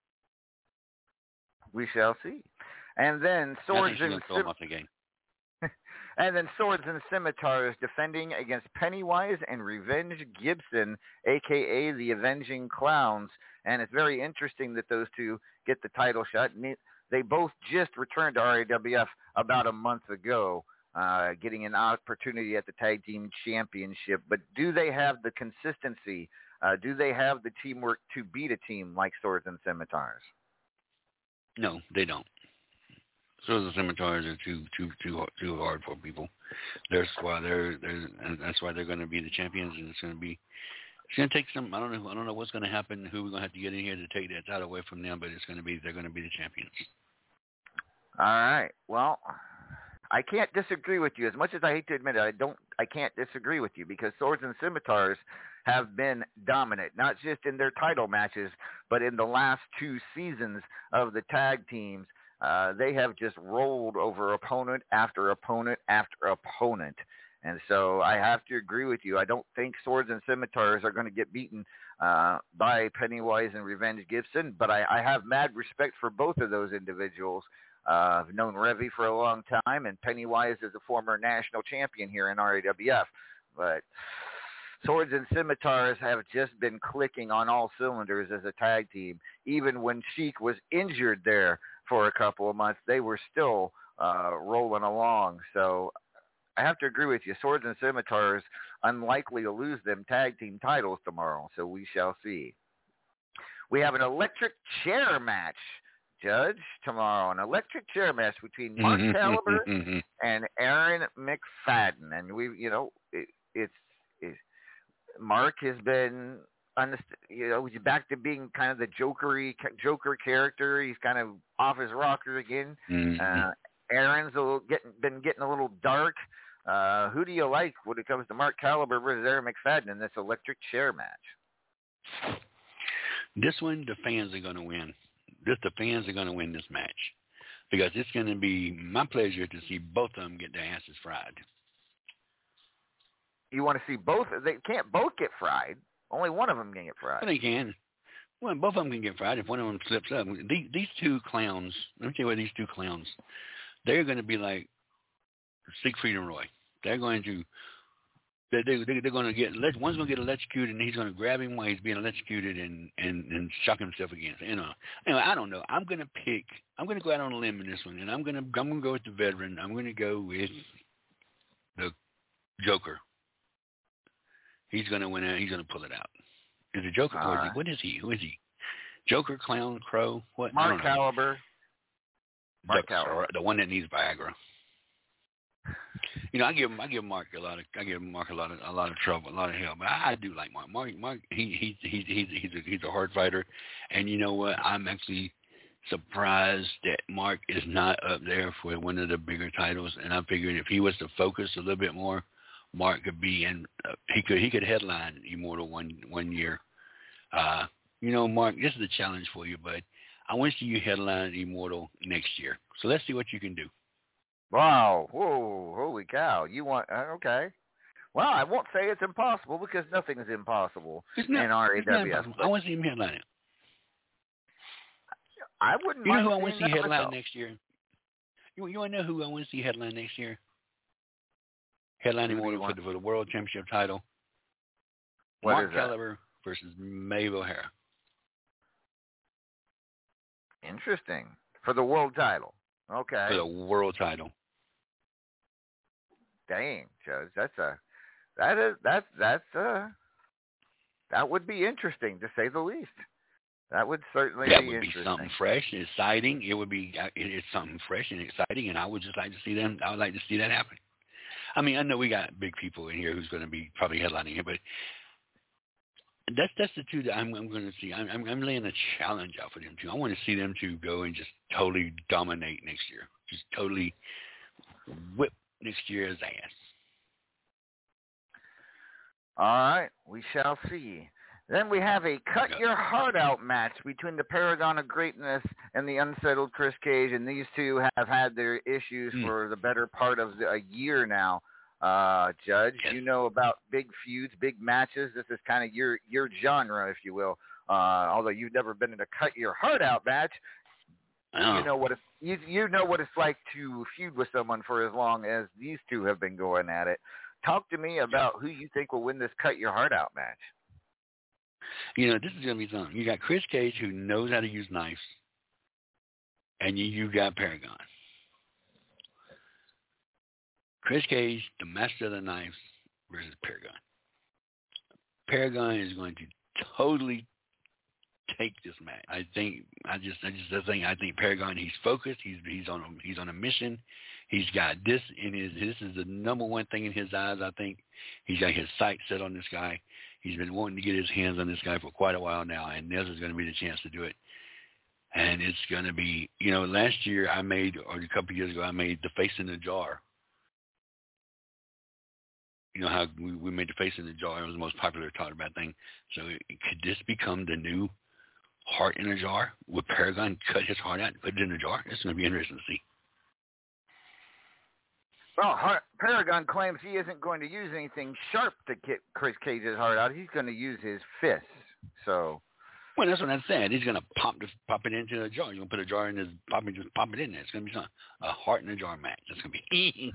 We shall see. And then Swords and throw them off the game. And then Swords and Scimitars defending against Pennywise and Revenge Gibson, a k a the Avenging Clowns. And it's very interesting that those two get the title shot. They both just returned to R A W F about a month ago, uh, getting an opportunity at the Tag Team Championship. But do they have the consistency? Uh, do they have the teamwork to beat a team like Swords and Scimitars? No, they don't. So the Scimitars are too too too too hard for people. That's why they're they're and that's why they're going to be the champions, and it's going to be it's going to take some. I don't know I don't know what's going to happen. Who we're going to have to get in here to take that title away from them, but it's going to be they're going to be the champions. All right. Well, I can't disagree with you. As much as I hate to admit it, I don't. I can't disagree with you because Swords and Scimitars have been dominant, not just in their title matches, but in the last two seasons of the tag teams. Uh, they have just rolled over opponent after opponent after opponent. And so I have to agree with you. I don't think Swords and Scimitars are going to get beaten uh, by Pennywise and Revenge Gibson, but I, I have mad respect for both of those individuals. Uh, I've known Revy for a long time, and Pennywise is a former national champion here in R A W F. But Swords and Scimitars have just been clicking on all cylinders as a tag team. Even when Sheik was injured there for a couple of months, they were still uh, rolling along. So I have to agree with you. Swords and Scimitars unlikely to lose them tag team titles tomorrow, so we shall see. We have an electric chair match, Judge, tomorrow. An electric chair match between Mark Caliber and Aaron McFadden. And we, you know, it, it's, it's Mark has been, you know, he's back to being kind of the jokery, Joker character. He's kind of off his rocker again. Mm-hmm. Uh, Aaron's a little, getting, been getting a little dark. Uh, who do you like when it comes to Mark Caliber versus Aaron McFadden in this electric chair match? This one, the fans are going to win. This, the fans are going to win this match because it's going to be my pleasure to see both of them get their asses fried. You want to see both? They can't both get fried. Only one of them can get fried. Well, they can. Well, both of them can get fried if one of them slips up. These, these two clowns, let me tell you what, these two clowns, they're going to be like Siegfried and Roy. They're going to, they, they, they're going to get, one's going to get electrocuted, and he's going to grab him while he's being electrocuted and, and, and shock himself again. So, you know, anyway, I don't know. I'm going to pick, I'm going to go out on a limb in this one, and I'm going to, I'm going to go with the veteran. I'm going to go with the Joker. He's going to win it. He's going to pull it out. Is it Joker? Or is he, what is he? Who is he? Joker, Clown, Crow? What? Mark Caliber. Mark the, Caliber. The one that needs Viagra. You know, I give him, I give Mark a lot of, I give Mark a lot of, a lot of trouble, a lot of hell. But I, I do like Mark. Mark, Mark, he, he, he, he's, he's a, he's a hard fighter, and you know what? I'm actually surprised that Mark is not up there for one of the bigger titles. And I figured if he was to focus a little bit more, Mark could be in. Uh, he could, he could headline Immortal one, one year. Uh, you know, Mark, this is a challenge for you, bud. I want to see you headline Immortal next year. So let's see what you can do. Wow. Whoa. Holy cow. You want, uh, okay. Well, I won't say it's impossible because nothing is impossible it's not, in R A W F. I want to see him headline it. I wouldn't You know mind who I want to see headline myself. next year? You, you want to know who I want to see headline next year? Headline Immortal for the, for the World Championship title. What Mark is that? Caliber versus Maeve O'Hara. Interesting. For the world title. Okay. For the world title. Dang, Judge, that's a that is that's that's uh that would be interesting to say the least. That would certainly that be would be interesting. something fresh and exciting. It would be it, it's something fresh and exciting, and I would just like to see them. I would like to see that happen. I mean, I know we got big people in here who's going to be probably headlining here, but that's that's the two that I'm, I'm going to see. I'm, I'm I'm laying a challenge out for them too. I want to see them to go and just totally dominate next year, just totally whip next year's ass. All right, we shall see. Then we have a cut your heart out match between the Paragon of Greatness and the unsettled Chris Cage, and these two have had their issues mm. for the better part of the, a year now. Uh, Judge, yes. You know about big feuds, big matches. This is kind of your your genre, if you will. Uh, although you've never been in a cut your heart out match, oh. you know what it's, you you know what it's like to feud with someone for as long as these two have been going at it. Talk to me about who you think will win this cut your heart out match. You know, this is going to be something. You got Chris Cage, who knows how to use knives, and you, you got Paragon. Chris Cage, the master of the knives, versus Paragon. Paragon is going to totally take this match. I think. I just. I just. I think. I think Paragon. He's focused. He's. He's on. A, he's on a mission. He's got this in his. This is the number one thing in his eyes. I think he's got his sights set on this guy. He's been wanting to get his hands on this guy for quite a while now, and this is going to be the chance to do it. And it's going to be, you know, last year I made, or a couple of years ago, I made the face in the jar. You know how we, we made the face in the jar? It was the most popular talked about thing. So it, could this become the new heart in a jar? Would Paragon cut his heart out and put it in a jar? It's going to be interesting to see. Well, Paragon claims he isn't going to use anything sharp to get Chris Cage's heart out. He's going to use his fists. So, well, that's what I said. He's going to pop the, pop it into a jar. You're going to put a jar in his, pop it, just pop it in there. It's going to be something, a heart in a jar match. It's going to be.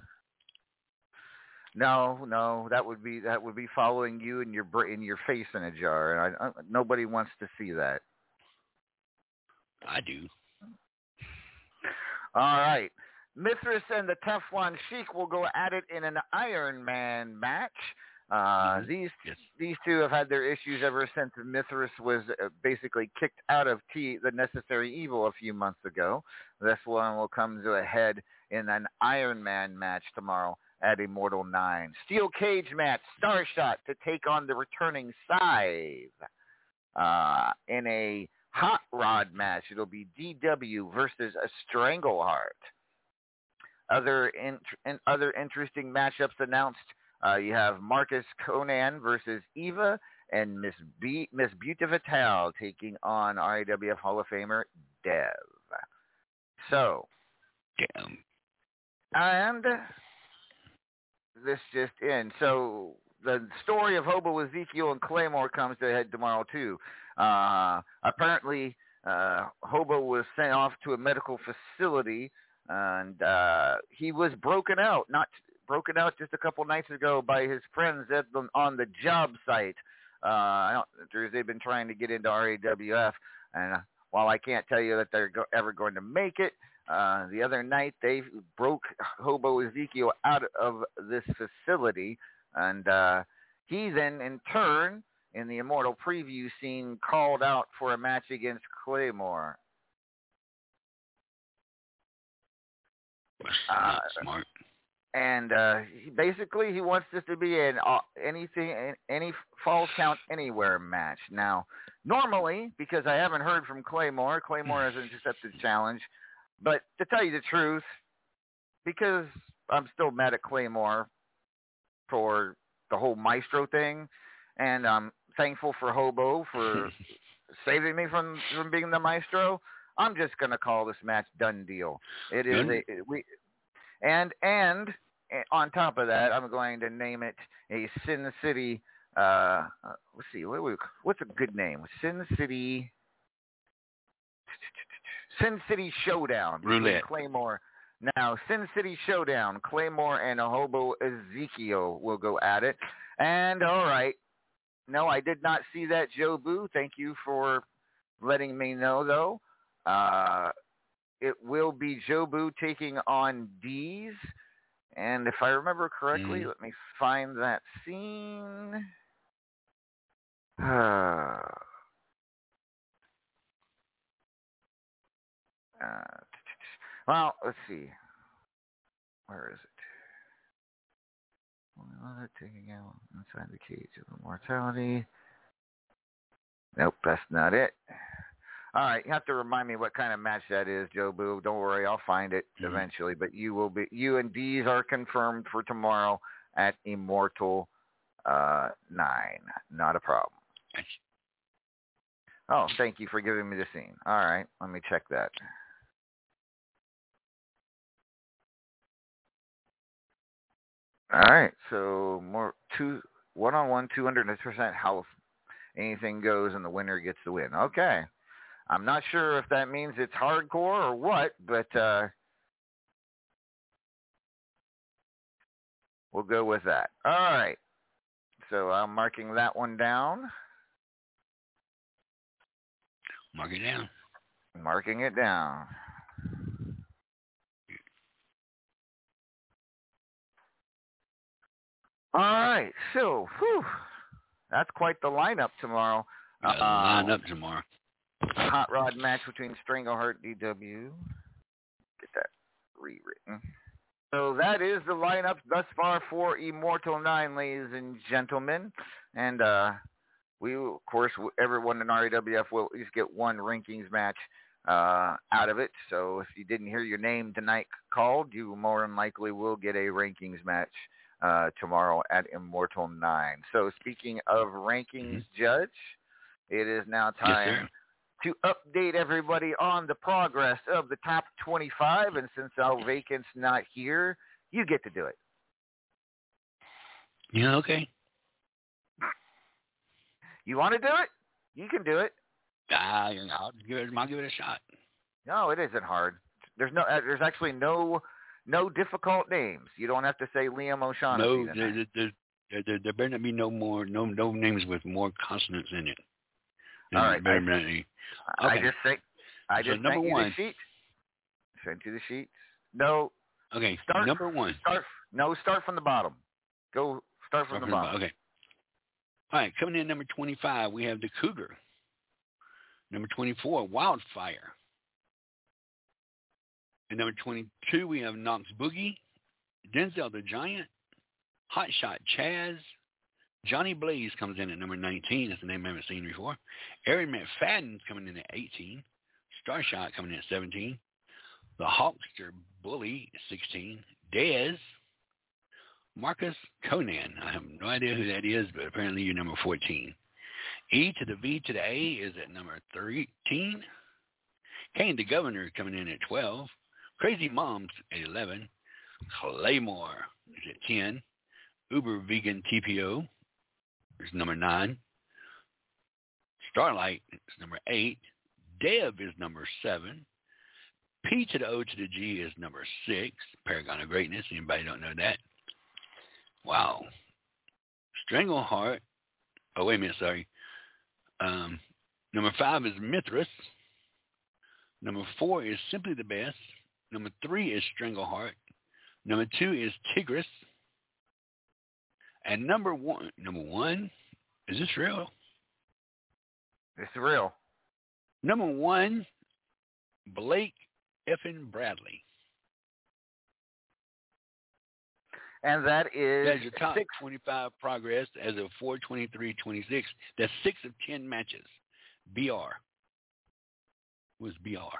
No, no, that would be that would be following you in your in your face in a jar, and I, I, nobody wants to see that. I do. All right. Mithras and the Teflon Sheik will go at it in an Iron Man match. Uh, mm-hmm. These yes. these two have had their issues ever since Mithras was basically kicked out of T, the Necessary Evil a few months ago. This one will come to a head in an Iron Man match tomorrow at Immortal nine. Steel Cage match, Starshot to take on the returning Scythe. Uh, in a Hot Rod match, it'll be D W versus a Strangleheart. Other in, in, other interesting matchups announced. Uh, you have Marcus Conan versus Eva, and Miss B, Miss Beauty Vital taking on R A W F Hall of Famer Dev. So, damn. And this just in. So the story of Hobo Ezekiel and Claymore comes to a head tomorrow too. Uh, apparently, uh, Hobo was sent off to a medical facility. And uh, he was broken out, not broken out just a couple nights ago by his friends at the, on the job site. Uh, I don't, they've been trying to get into R A W F, and uh, while I can't tell you that they're go, ever going to make it, uh, the other night they broke Hobo Ezekiel out of this facility, and uh, he then, in turn, in the Immortal preview scene, called out for a match against Claymore. Uh, smart. And uh, he, basically, he wants this to be an uh, anything, any Falls Count Anywhere match. Now, normally, because I haven't heard from Claymore, Claymore hasn't accepted the challenge. But to tell you the truth, because I'm still mad at Claymore for the whole Maestro thing, and I'm thankful for Hobo for saving me from, from being the Maestro, I'm just going to call this match done deal. It is a, we, and and on top of that, I'm going to name it a Sin City. Uh, let's see, what, what's a good name? Sin City. Sin City Showdown. Roulette. Claymore. Now, Sin City Showdown. Claymore and Hobo Ezekiel will go at it. And all right. No, I did not see that, Joe Boo. Thank you for letting me know, though. Uh, it will be Jobu taking on Deez. And if I remember correctly, mm. let me find that scene. Uh, well, let's see. Where is it? Taking out inside the cage of immortality. Nope, that's not it. All right, you have to remind me what kind of match that is, Joe Boo. Don't worry, I'll find it mm-hmm. eventually. But you will be, you and Deez are confirmed for tomorrow at Immortal uh, nine. Not a problem. Oh, thank you for giving me the scene. All right, let me check that. All right, so more two one-on-one, two hundred percent health. Anything goes, and the winner gets the win. Okay. I'm not sure if that means it's hardcore or what, but uh, we'll go with that. All right. So I'm marking that one down. Mark it down. Marking it down. All right. So, whew, that's quite the lineup tomorrow. Uh, line up tomorrow. Hot rod match between Strangleheart D W. Get that rewritten. So that is the lineup thus far for Immortal nine, ladies and gentlemen. And uh, we, of course, everyone in R A W F will at least get one rankings match uh, out of it. So if you didn't hear your name tonight called, you more than likely will get a rankings match uh, tomorrow at Immortal nine. So speaking of rankings, mm-hmm. Judge, it is now time yes, to update everybody on the progress of the top twenty-five. And since Al Vacant's not here, you get to do it. Yeah, okay. You want to do it? You can do it. Uh, I'll give it. I'll give it a shot. No, it isn't hard. There's no. Uh, there's actually no no difficult names. You don't have to say Liam O'Shaughnessy. No, there, there, there, there better not be no more no no names with more consonants in it. All right. I, okay. I just think I just so number sent you one. the sheet. Sent you the sheet. No. Okay. Start, number one. Start. No. Start from the bottom. Go. Start from start the from bottom. The, okay. All right. Coming in number twenty-five, we have the Cougar. Number twenty-four, Wildfire. And number twenty-two, we have Knox Boogie, Denzel the Giant, Hotshot Chaz, Johnny Blaze comes in at number nineteen. That's a name I haven't seen before. Aaron McFadden's coming in at eighteen. Starshot coming in at seventeen. The Hawkster Bully, sixteen. Dez. Marcus Conan. I have no idea who that is, but apparently you're number fourteen. E to the V to the A is at number thirteen. Kane the Governor coming in at twelve. Crazy Moms at eleven. Claymore is at ten. Uber Vegan T P O is number nine. Starlight is number eight. Dev is number seven. P to the O to the G is number six. Paragon of Greatness. Anybody don't know that? Wow. Strangleheart. Oh, wait a minute, sorry. Um, number five is Mithras. Number four is Simply the Best. Number three is Strangleheart. Number two is Tigris. And number one, number one, is this real? It's real. Number one, Blake effing Bradley. And that is That's your top six. twenty-five progress as of four twenty-three twenty-six. That's six of ten matches. B R. Was B R.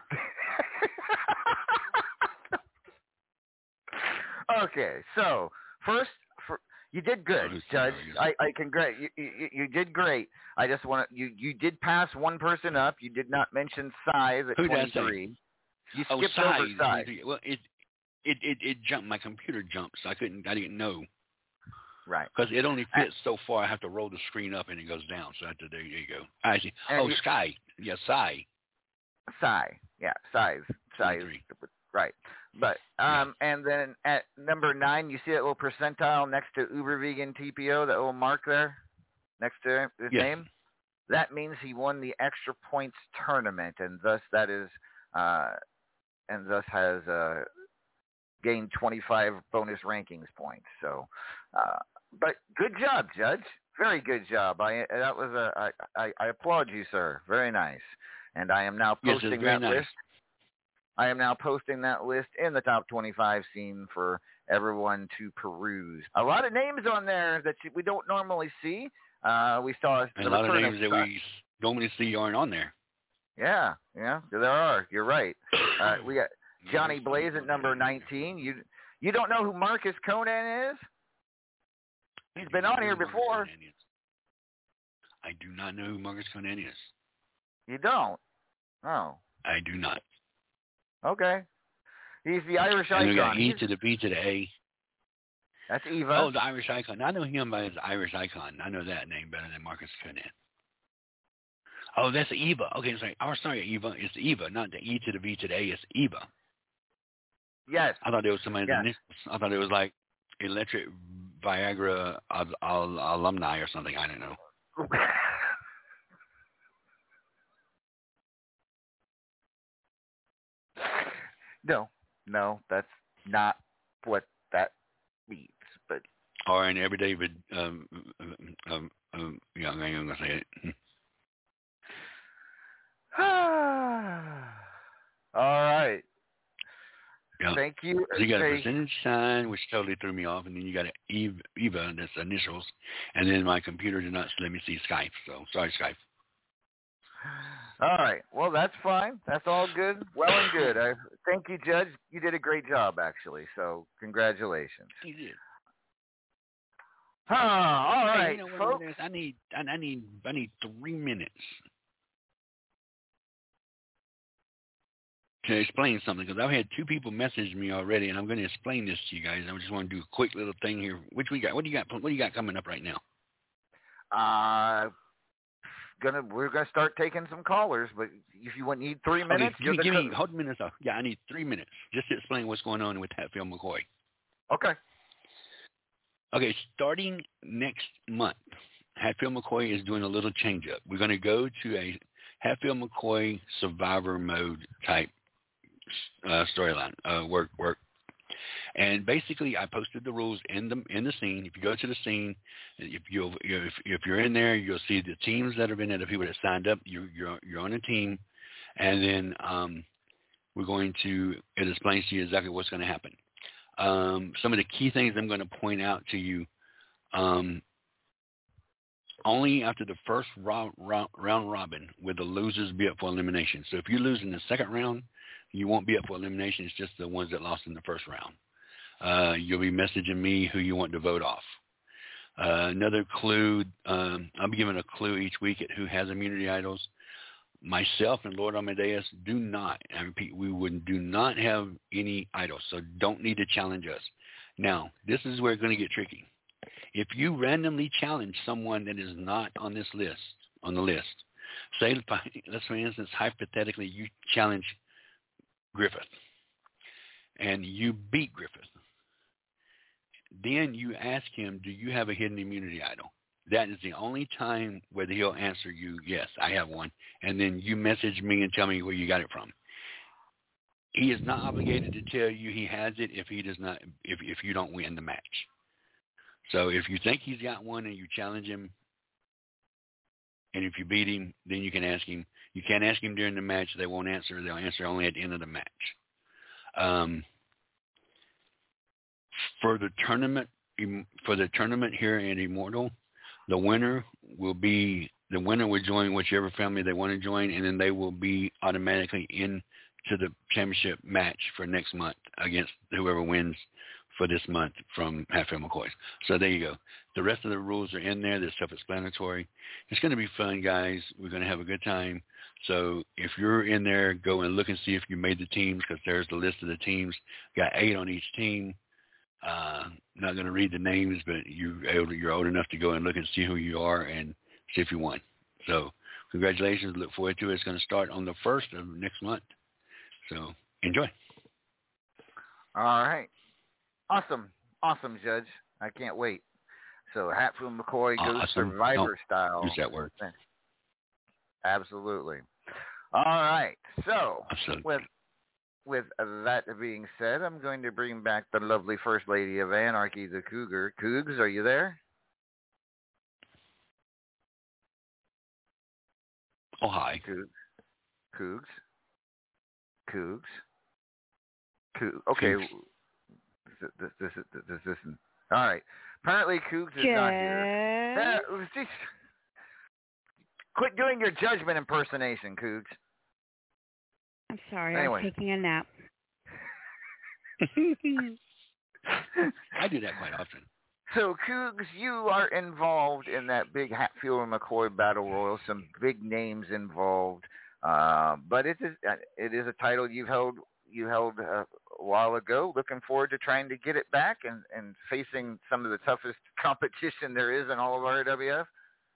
Okay, so first, for, you did good, Judge. I, I congrat you, you. You did great. I just want to. You you did pass one person up. You did not mention size at Who twenty-three. You oh, skipped size. over size. Well, it it it it jumped. My computer jumped, so I couldn't. I didn't know. Right. Because it only fits so far. I have to roll the screen up and it goes down. So I have to, there you go. I see. Oh, you, Sky. Yeah, Psy. Psy. Yeah, size. Size. Right. But um, yeah. And then at number nine, you see that little percentile next to Uber Vegan T P O, that little mark there next to his yes. name? That means he won the extra points tournament, and thus that is, uh, and thus has uh, gained twenty-five bonus rankings points. So, uh, but good job, Judge. Very good job. I that was a I, I, I applaud you, sir. Very nice. And I am now posting yes, that nice. list. I am now posting that list in the top twenty-five scene for everyone to peruse. A lot of names on there that we don't normally see. Uh, we saw and a lot of names of that we normally see aren't on there. Yeah, yeah, there are. You're right. Uh, we got Johnny Blaze at number nineteen. You you don't know who Marcus Conan is? He's been on here before. I do not know who Marcus Conan is. You don't? Oh. I do not. Okay. He's the Irish and we got icon. E He's, to the B to the A. That's Eva. Oh, the Irish icon. I know him by his Irish icon. I know that name better than Marcus Conan. Oh, that's Eva. Okay, sorry. Oh, sorry, Eva. It's Eva, not the E to the V to the A. It's Eva. Yes. I thought it was somebody's yes. initials. I thought it was like Electric Viagra al- al- alumni or something. I don't know. No, no, that's not what that means. But or an everyday, um, um, um, yeah, I'm not gonna say it. All right. Yeah. Thank you. So you got okay. a percentage sign, which totally threw me off, and then you got an Eva, Eva, that's initials, and then my computer did not let me see Skype. So sorry, Skype. All right. Well, that's fine. That's all good. Well and good. I thank you, Judge. You did a great job, actually. So congratulations. You did. Huh, all hey, right, you know folks. I need, I, I need, I need three minutes to explain something, because I've had two people message me already, and I'm going to explain this to you guys. I just want to do a quick little thing here. Which we got? What do you got? What do you got coming up right now? Uh, gonna we're gonna start taking some callers, but if you want need three minutes, okay, give, me, give co- me hold a minute. Off. Yeah, I need three minutes just to explain what's going on with Hatfield McCoy. Okay. Okay, starting next month, Hatfield McCoy is doing a little change up. We're going to go to a Hatfield McCoy Survivor mode type uh, storyline, uh, work, work. And basically, I posted the rules in the in the scene. If you go to the scene, if you if if you're in there, you'll see the teams that have been there, the people that signed up. You're you're you're on a team, and then um, we're going to it explains to you exactly what's going to happen. Um, some of the key things I'm going to point out to you. Um, only after the first round, round, round robin will the losers be up for elimination. So if you lose in the second round, you won't be up for elimination. It's just the ones that lost in the first round. Uh, you'll be messaging me who you want to vote off. Uh, another clue, um, I'll be giving a clue each week at who has immunity idols. Myself and Lord Amadeus do not, I repeat, we would do not have any idols, so don't need to challenge us. Now, this is where it's going to get tricky. If you randomly challenge someone that is not on this list, on the list, say, let's for instance, hypothetically, you challenge Griffith, and you beat Griffith. Then you ask him, do you have a hidden immunity idol? That is the only time where he'll answer you, yes, I have one. And then you message me and tell me where you got it from. He is not obligated to tell you he has it if he does not, if if you don't win the match. So if you think he's got one and you challenge him, and if you beat him, then you can ask him. You can't ask him during the match. They won't answer. They'll answer only at the end of the match. Um, for the tournament, for the tournament here in Immortal, the winner will be the winner will join whichever family they want to join, and then they will be automatically in to the championship match for next month against whoever wins for this month from Hatfield McCoy's. So there you go. The rest of the rules are in there. They're self-explanatory. It's going to be fun, guys. We're going to have a good time. So if you're in there, go and look and see if you made the teams, because there's the list of the teams. Got eight on each team. Uh, not going to read the names, but you, you're old enough to go and look and see who you are and see if you won. So congratulations. Look forward to it. It's going to start on the first of next month. So enjoy. All right. Awesome. Awesome, Judge. I can't wait. So Hatfield McCoy goes awesome. Survivor no, style. Use that word. Absolutely. All right. So Absolutely. with with that being said, I'm going to bring back the lovely First Lady of Anarchy, the Cougar. Cougs, are you there? Oh, hi. Cougs. Cougs. Cougs. Cougs. Okay. Cougs. This, this, this, this, this, this, all right. Apparently, Cougs is not here. That, just, quit doing your judgment impersonation, Cougs. I'm sorry. Anyway. I was taking a nap. I do that quite often. So, Cougs, you are involved in that big Hatfield and McCoy Battle Royal. Some big names involved, uh, but it is it is a title you've held you held uh, a while ago. Looking forward to trying to get it back and, and facing some of the toughest competition there is in all of R A W F.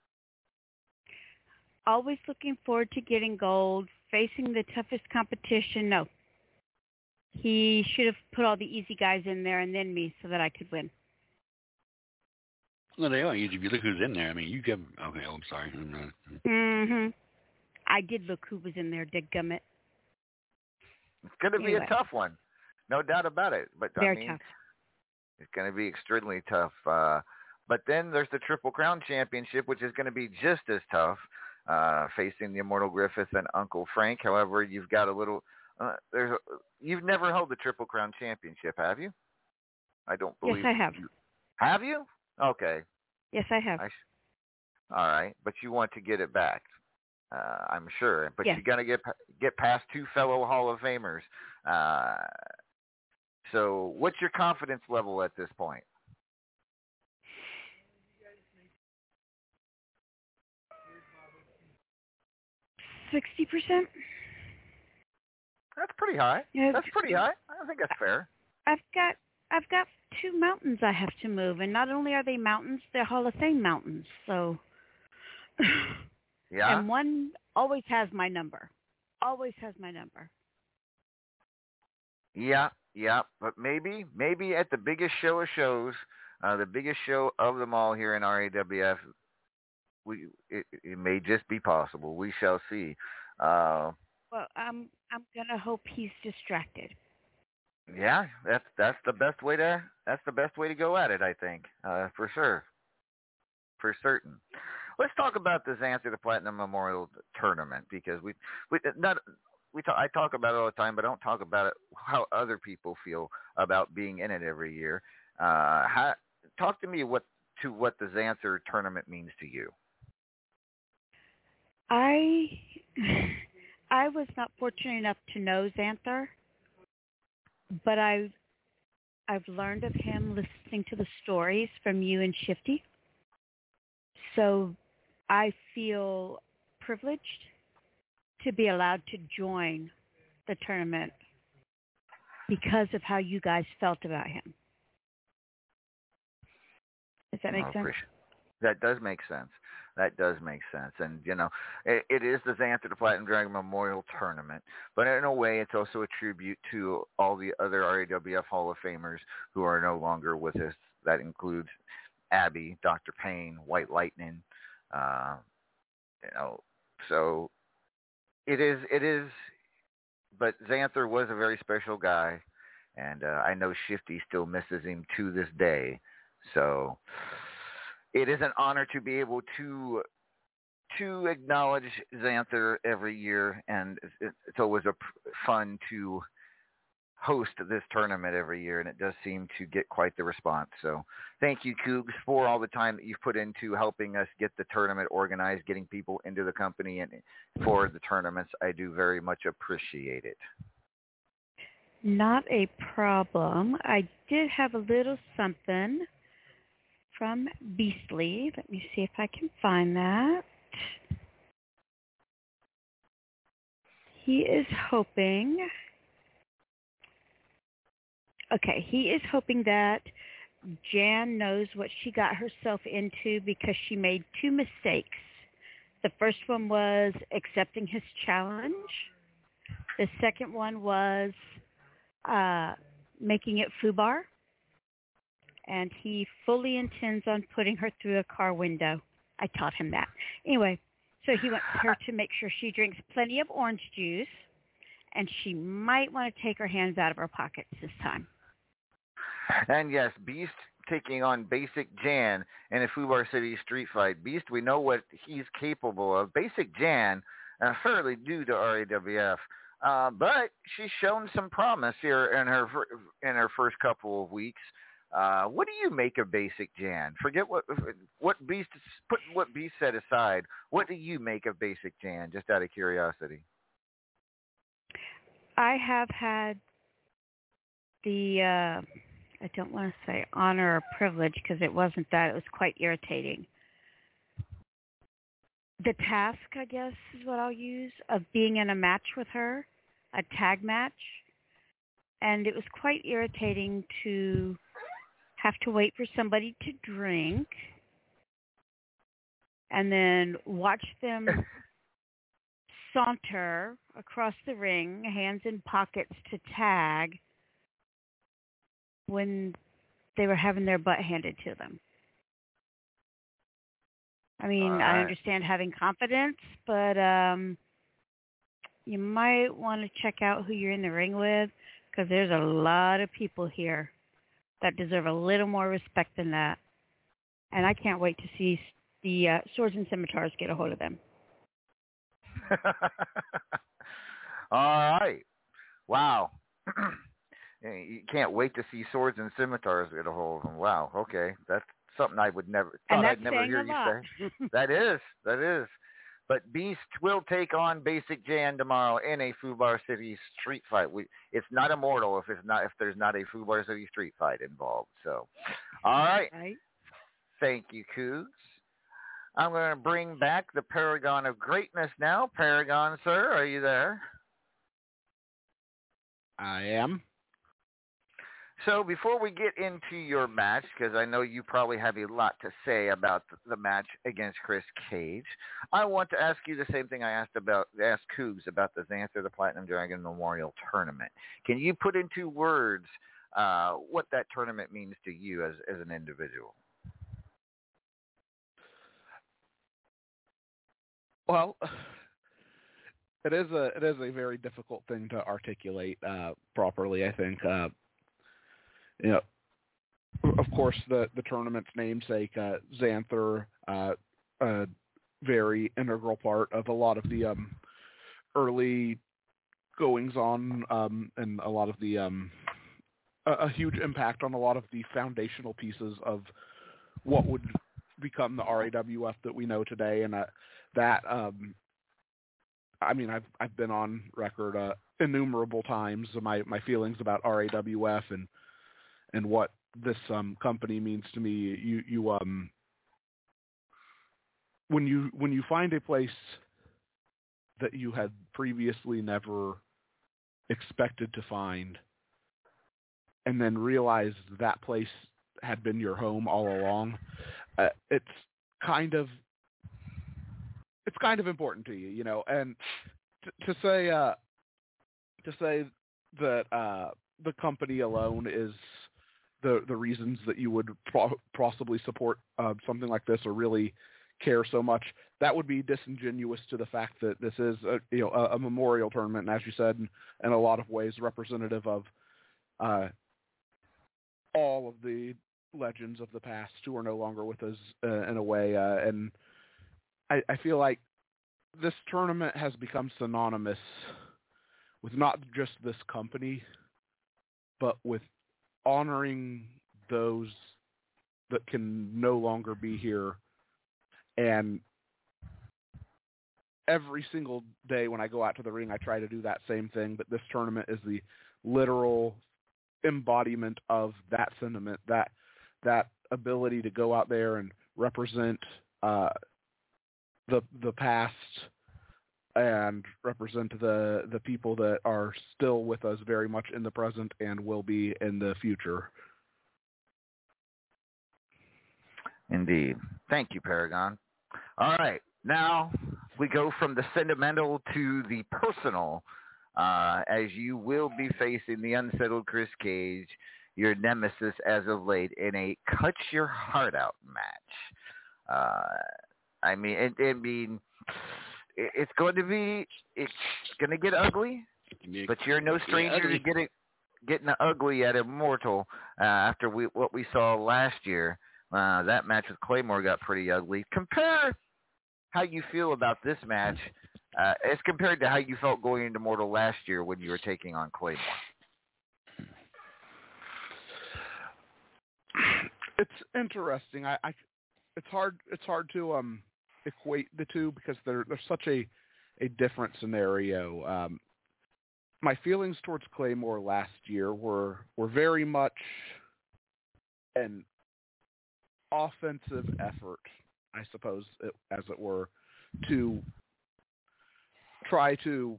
Always looking forward to getting gold, facing the toughest competition. No, he should have put all the easy guys in there and then me so that I could win. Well, they are easy. If you look who's in there, I mean, you give. Okay, oh, I'm sorry. I'm not, mm-hmm. I did look who was in there, dadgummit. It's going to anyway. be a tough one, no doubt about it. But Very I mean, tough. It's going to be extremely tough. Uh, but then there's the Triple Crown Championship, which is going to be just as tough, uh, facing the Immortal Griffith and Uncle Frank. However, you've got a little. Uh, there's a, you've never held the Triple Crown Championship, have you? I don't believe. Yes, I have. You, have you? Okay. Yes, I have. I, all right, but you want to get it back, uh, I'm sure. But yes. you got to get get past two fellow Hall of Famers. Uh, so, what's your confidence level at this point? Sixty percent. That's pretty high. Yeah, that's pretty high. I think that's fair. I've got I've got two mountains I have to move, and not only are they mountains, they're Hall of Fame mountains. So, yeah. And one always has my number. Always has my number. Yeah, yeah, but maybe, maybe at the biggest show of shows, uh, the biggest show of them all here in R A W F, we it, it may just be possible. We shall see. Uh, well, I'm I'm gonna hope he's distracted. Yeah, that's that's the best way to that's the best way to go at it. I think, uh, for sure, for certain. Let's talk about the Xanther the Platinum Memorial Tournament, because we we not we talk, I talk about it all the time, but I don't talk about it how other people feel about being in it every year. Uh, how, talk to me what to what the Xanther tournament means to you. I I was not fortunate enough to know Xanther, but I've I've learned of him listening to the stories from you and Shifty. So I feel privileged to be allowed to join the tournament because of how you guys felt about him. Does that make oh, sense? That does make sense. That does make sense. And, you know, it, it is the Xanther the Platinum Dragon Memorial Tournament, but in a way it's also a tribute to all the other R A W F Hall of Famers who are no longer with us. That includes Abby, Doctor Payne, White Lightning, uh, you know, so it is, it is, but Xanther was a very special guy, and uh, I know Shifty still misses him to this day. So it is an honor to be able to to acknowledge Xanther every year, and it's always a fun to host this tournament every year, and it does seem to get quite the response. So thank you, Cougs, for all the time that you've put into helping us get the tournament organized, getting people into the company, and for the tournaments. I do very much appreciate it. Not a problem. I did have a little something from Beastly. Let me see if I can find that. He is hoping... Okay, he is hoping that Jan knows what she got herself into because she made two mistakes. The first one was accepting his challenge. The second one was uh, making it FUBAR. And he fully intends on putting her through a car window. I taught him that. Anyway, so he wants her to make sure she drinks plenty of orange juice, and she might want to take her hands out of her pockets this time. And yes, Beast taking on Basic Jan in a FUBAR City street fight. Beast, we know what he's capable of. Basic Jan, uh, fairly new to R A W F, uh, but she's shown some promise here in her in her first couple of weeks. Uh, what do you make of Basic Jan? Forget what what Beast put what Beast said aside. What do you make of Basic Jan? Just out of curiosity. I have had the uh, I don't want to say honor or privilege because it wasn't that. It was quite irritating. The task, I guess, is what I'll use, of being in a match with her, a tag match. And it was quite irritating to have to wait for somebody to drink and then watch them saunter across the ring, hands in pockets to tag when they were having their butt handed to them. I mean, All I right. understand having confidence, but um, you might want to check out who you're in the ring with because there's a lot of people here that deserve a little more respect than that. And I can't wait to see the uh, Swords and Scimitars get a hold of them. All right. Wow. You can't wait to see Swords and Scimitars get a hold of them. Wow. Okay. That's something I would never thought And that's I'd never saying hear a you lot. say. That is. That is. But Beast will take on Basic Jan tomorrow in a Fubar City street fight. We, it's not immortal if it's not if there's not a Fubar City street fight involved. So, all right. Right. Thank you, Cougs. I'm going to bring back the Paragon of Greatness now. Paragon, sir, are you there? I am. So before we get into your match, because I know you probably have a lot to say about the match against Chris Cage, I want to ask you the same thing I asked about asked Cougs about the Xanther the Platinum Dragon Memorial Tournament. Can you put into words uh, what that tournament means to you as as an individual? Well, it is a it is a very difficult thing to articulate uh, properly. I think, uh, you know, of course, the the tournament's namesake, uh, Xanther, uh, a very integral part of a lot of the um, early goings on, um, and a lot of the um, a, a huge impact on a lot of the foundational pieces of what would become the R A W F that we know today, and uh, that um, I mean, I've I've been on record uh, innumerable times my my feelings about R A W F and and what this um, company means to me. You you um when you when you find a place that you had previously never expected to find, and then realize that place had been your home all along, uh, it's kind of it's kind of important to you, you know. And t- to say uh, to say that uh, the company alone is the the reasons that you would pro- possibly support uh, something like this or really care so much, that would be disingenuous to the fact that this is a, you know a, a memorial tournament, and as you said, in, in a lot of ways representative of uh, all of the legends of the past who are no longer with us uh, in a way, uh, and I, I feel like this tournament has become synonymous with not just this company, but with honoring those that can no longer be here. And every single day when I go out to the ring, I try to do that same thing, but this tournament is the literal embodiment of that sentiment, that that ability to go out there and represent uh, the the past and represent the the people that are still with us very much in the present and will be in the future. Indeed. Thank you, Paragon. All right. Now we go from the sentimental to the personal, uh, as you will be facing the unsettled Chris Cage, your nemesis as of late, in a cut your heart out match. Uh, I mean, it, I mean, it, it's going to be, it's going to get ugly, but you're no stranger to getting getting ugly at Immortal uh, after we what we saw last year. Uh, that match with Claymore got pretty ugly. Compare how you feel about this match uh, as compared to how you felt going into Mortal last year when you were taking on Claymore. It's interesting. I, I it's hard it's hard to um equate the two because they're they're such a a different scenario. Um, my feelings towards Claymore last year were were very much an offensive effort, I suppose, it, as it were, to try to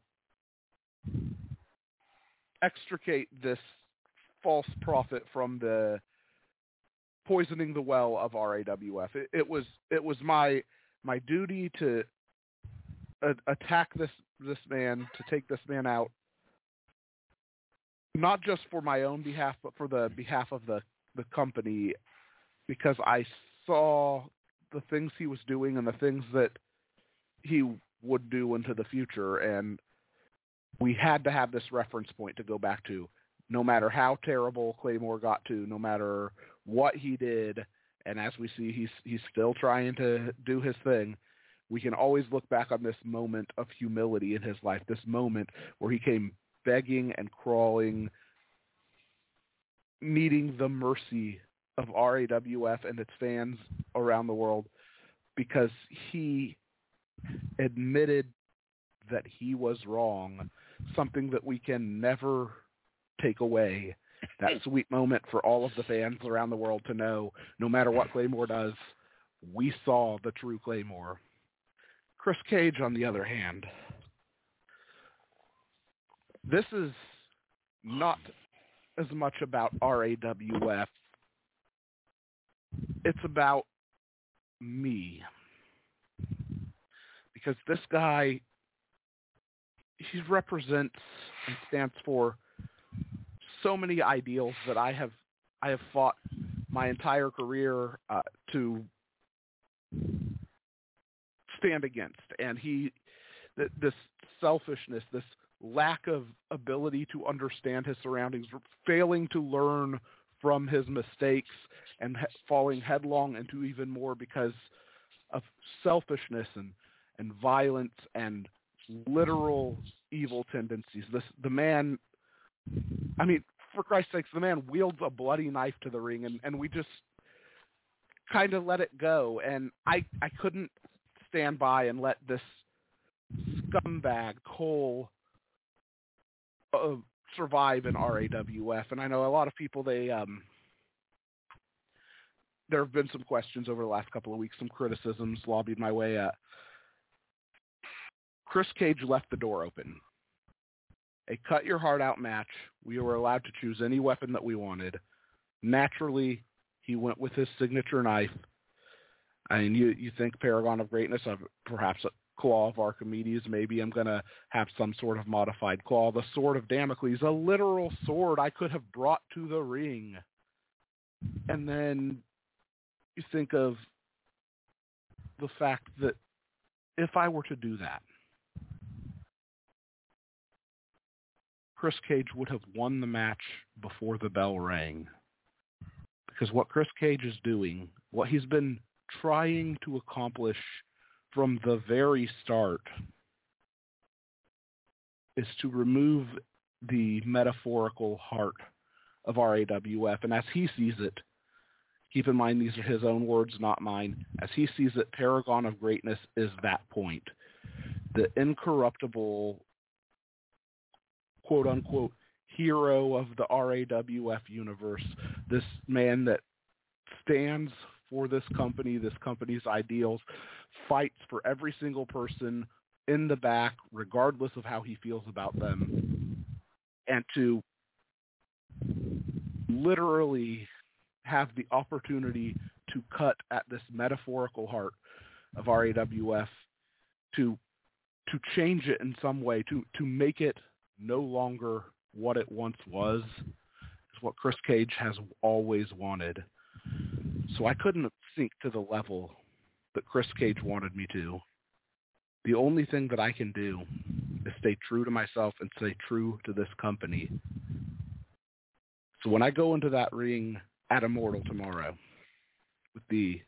extricate this false prophet from the poisoning the well of R A W F. It, it was it was my my duty to uh, attack this this man, to take this man out, not just for my own behalf, but for the behalf of the, the company, because I saw the things he was doing and the things that he would do into the future, and we had to have this reference point to go back to. No matter how terrible Claymore got to, no matter what he did, and as we see, he's he's still trying to do his thing, we can always look back on this moment of humility in his life, this moment where he came begging and crawling, needing the mercy of R A W F and its fans around the world, because he admitted that he was wrong, something that we can never take away. That sweet moment for all of the fans around the world to know, no matter what Claymore does, we saw the true Claymore. Chris Cage, on the other hand, this is not as much about R A W F. It's about me. Because this guy, he represents and stands for so many ideals that I have I have fought my entire career uh, to stand against. And he, th- this selfishness, this lack of ability to understand his surroundings, failing to learn from his mistakes, and he- falling headlong into even more because of selfishness and, and violence and literal evil tendencies. This the man, I mean, for Christ's sakes, the man wields a bloody knife to the ring, and, and we just kind of let it go. And I, I couldn't stand by and let this scumbag Cole uh, survive in R A W F. And I know a lot of people, they um, there have been some questions over the last couple of weeks, some criticisms lobbied my way. Uh, Chris Cage left the door open. A cut your heart out match. We were allowed to choose any weapon that we wanted. Naturally, he went with his signature knife. I mean, you, you think Paragon of Greatness, of perhaps a Claw of Archimedes, maybe I'm going to have some sort of modified claw. The Sword of Damocles, a literal sword I could have brought to the ring. And then you think of the fact that if I were to do that, Chris Cage would have won the match before the bell rang. Because what Chris Cage is doing, what he's been trying to accomplish from the very start, is to remove the metaphorical heart of R A W F. And as he sees it, keep in mind these are his own words, not mine, as he sees it, Paragon of Greatness is that point. The incorruptible, quote-unquote, hero of the R A W F universe, this man that stands for this company, this company's ideals, fights for every single person in the back, regardless of how he feels about them, and to literally have the opportunity to cut at this metaphorical heart of R A W F, to to change it in some way, to, to make it no longer what it once was, is what Chris Cage has always wanted. So I couldn't sink to the level that Chris Cage wanted me to. The only thing that I can do is stay true to myself and stay true to this company. So when I go into that ring at Immortal tomorrow with the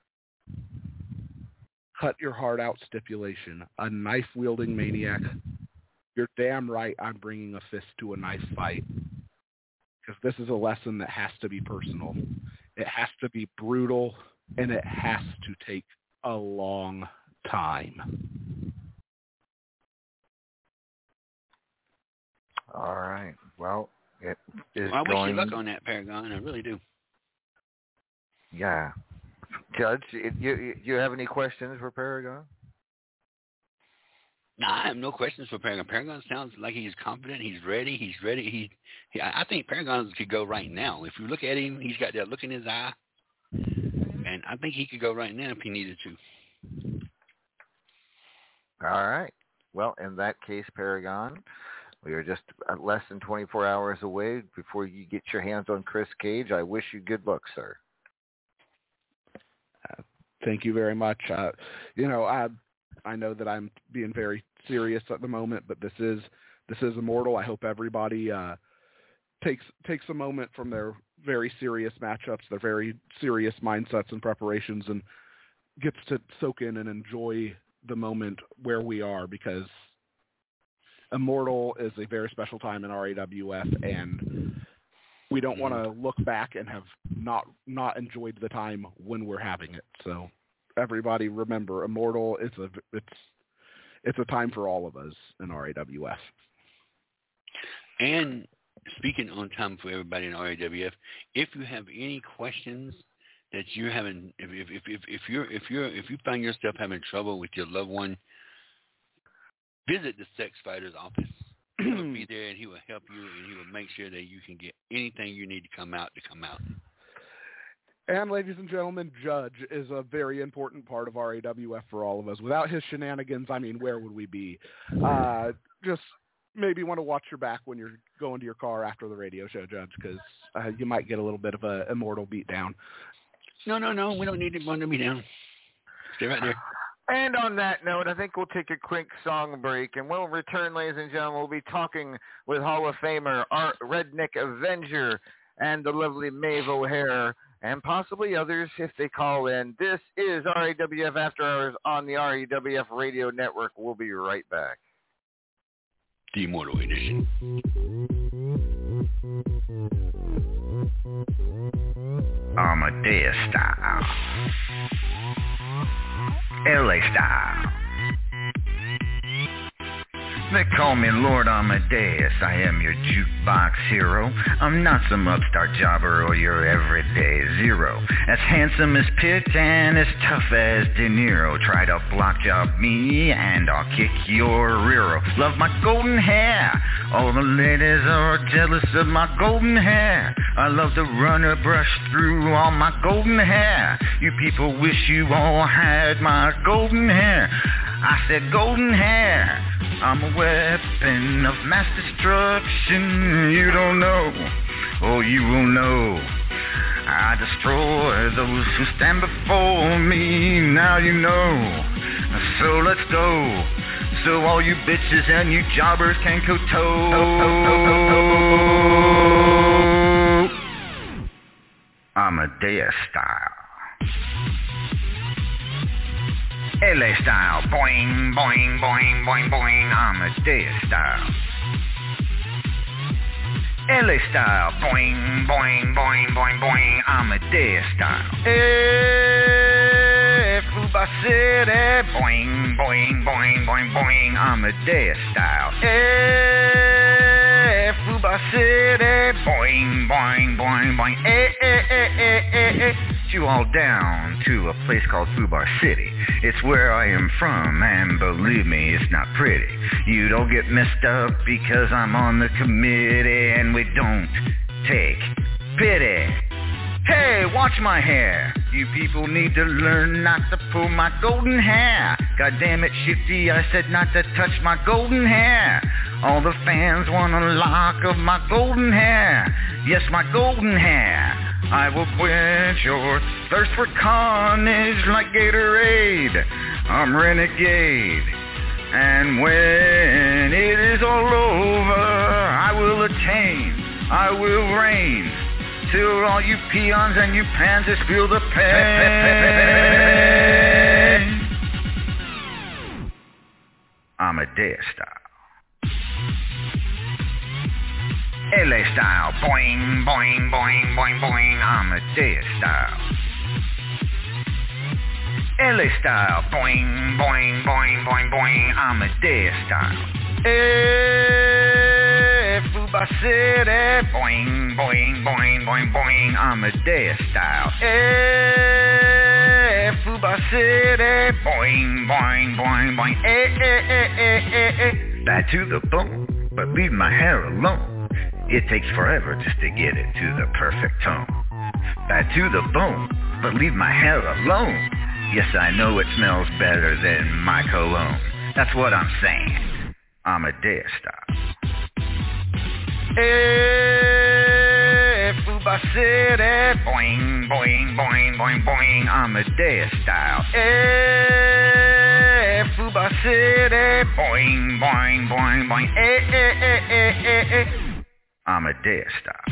cut your heart out stipulation, a knife-wielding maniac, you're damn right I'm bringing a fist to a knife fight. Because this is a lesson that has to be personal. It has to be brutal, and it has to take a long time. All right. Well, it is well, I going... wish you luck on that, Paragon. I really do. Yeah. Judge, you, you, you have any questions for Paragon? No, I have no questions for Paragon. Paragon sounds like he's confident. He's ready. He's ready. He, he I think Paragon could go right now. If you look at him, he's got that look in his eye, and I think he could go right now if he needed to. All right. Well, in that case, Paragon, we are just less than twenty-four hours away before you get your hands on Chris Cage. I wish you good luck, sir. Uh, thank you very much. Uh, you know, I I know that I'm being very serious at the moment, but this is this is Immortal. I hope everybody uh, takes takes a moment from their very serious matchups, their very serious mindsets and preparations, and gets to soak in and enjoy the moment where we are, because Immortal is a very special time in R A W F, and we don't want to look back and have not not enjoyed the time when we're having it. So everybody remember, Immortal is a it's it's a time for all of us in R A W F. And speaking on time for everybody in R A W F, if you have any questions that you're having, if if if if you're if you're if you find yourself having trouble with your loved one, visit the Sex Fighter's office. He'll be there, and he will help you, and he will make sure that you can get anything you need to come out to come out. And ladies and gentlemen, Judge is a very important part of R A W F for all of us. Without his shenanigans, I mean, where would we be? Uh, just maybe want to watch your back when you're going to your car after the radio show, Judge, because uh, you might get a little bit of a Immortal beat down. No, no, no. We don't need to run me down. Stay right there. And on that note, I think we'll take a quick song break, and we'll return, ladies and gentlemen. We'll be talking with Hall of Famer Art Redneck Avenger and the lovely Maeve O'Hare, and possibly others if they call in. This is R A W F After Hours on the R A W F Radio Network. We'll be right back. The Immortal Edition. Amadeus style, L A style. They call me Lord Amadeus, I am your jukebox hero. I'm not some upstart jobber or your everyday zero. As handsome as Pitt and as tough as De Niro. Try to block job me and I'll kick your rear. Love my golden hair, all the ladies are jealous of my golden hair. I love to run a brush through all my golden hair. You people wish you all had my golden hair. I said golden hair, I'm a weapon of mass destruction. You don't know, oh you will know. I destroy those who stand before me, now you know. So let's go, so all you bitches and you jobbers can kowtow. Amadeus style. L A style, boing, boing, boing, boing, boing, Amadeus style. L A style, boing, boing, boing, boing, boing, Amadeus style. Hey, Fuba City, boing, boing, boing, boing, boing, Amadeus style. Hey, Fuba City, boing, boing, boing, boing, eh, eh, eh, eh, eh, eh. You all down to a place called Fubar City. It's where I am from, and believe me, it's not pretty. You don't get messed up because I'm on the committee, and we don't take pity. Hey, watch my hair. You people need to learn not to pull my golden hair. God damn it, Shifty, I said not to touch my golden hair. All the fans want a lock of my golden hair. Yes, my golden hair. I will quench your thirst for carnage like Gatorade. I'm renegade. And when it is all over, I will attain, I will reign, till all you peons and you pansies feel the pain. Amadeus style. L A style, boing, boing, boing, boing, boing, Amadeus style. L A style, boing, boing, boing, boing, boing, Amadeus style. Hey, Fuba City, boing, boing, boing, boing, boing, Amadeus style. Hey, Fuba City, boing, boing, boing, boing, eh, eh, eh, eh, eh, eh. Bad to the bone, but leave my hair alone. It takes forever just to get it to the perfect tone. Bad to the bone, but leave my hair alone. Yes, I know it smells better than my cologne. That's what I'm saying. Amadeus style. Hey, Fuba City, boing, boing, boing, boing, boing, Amadeus style. Hey, Fuba City, boing, boing, boing, boing, eh, eh, eh, eh, eh, eh. Amadeus style.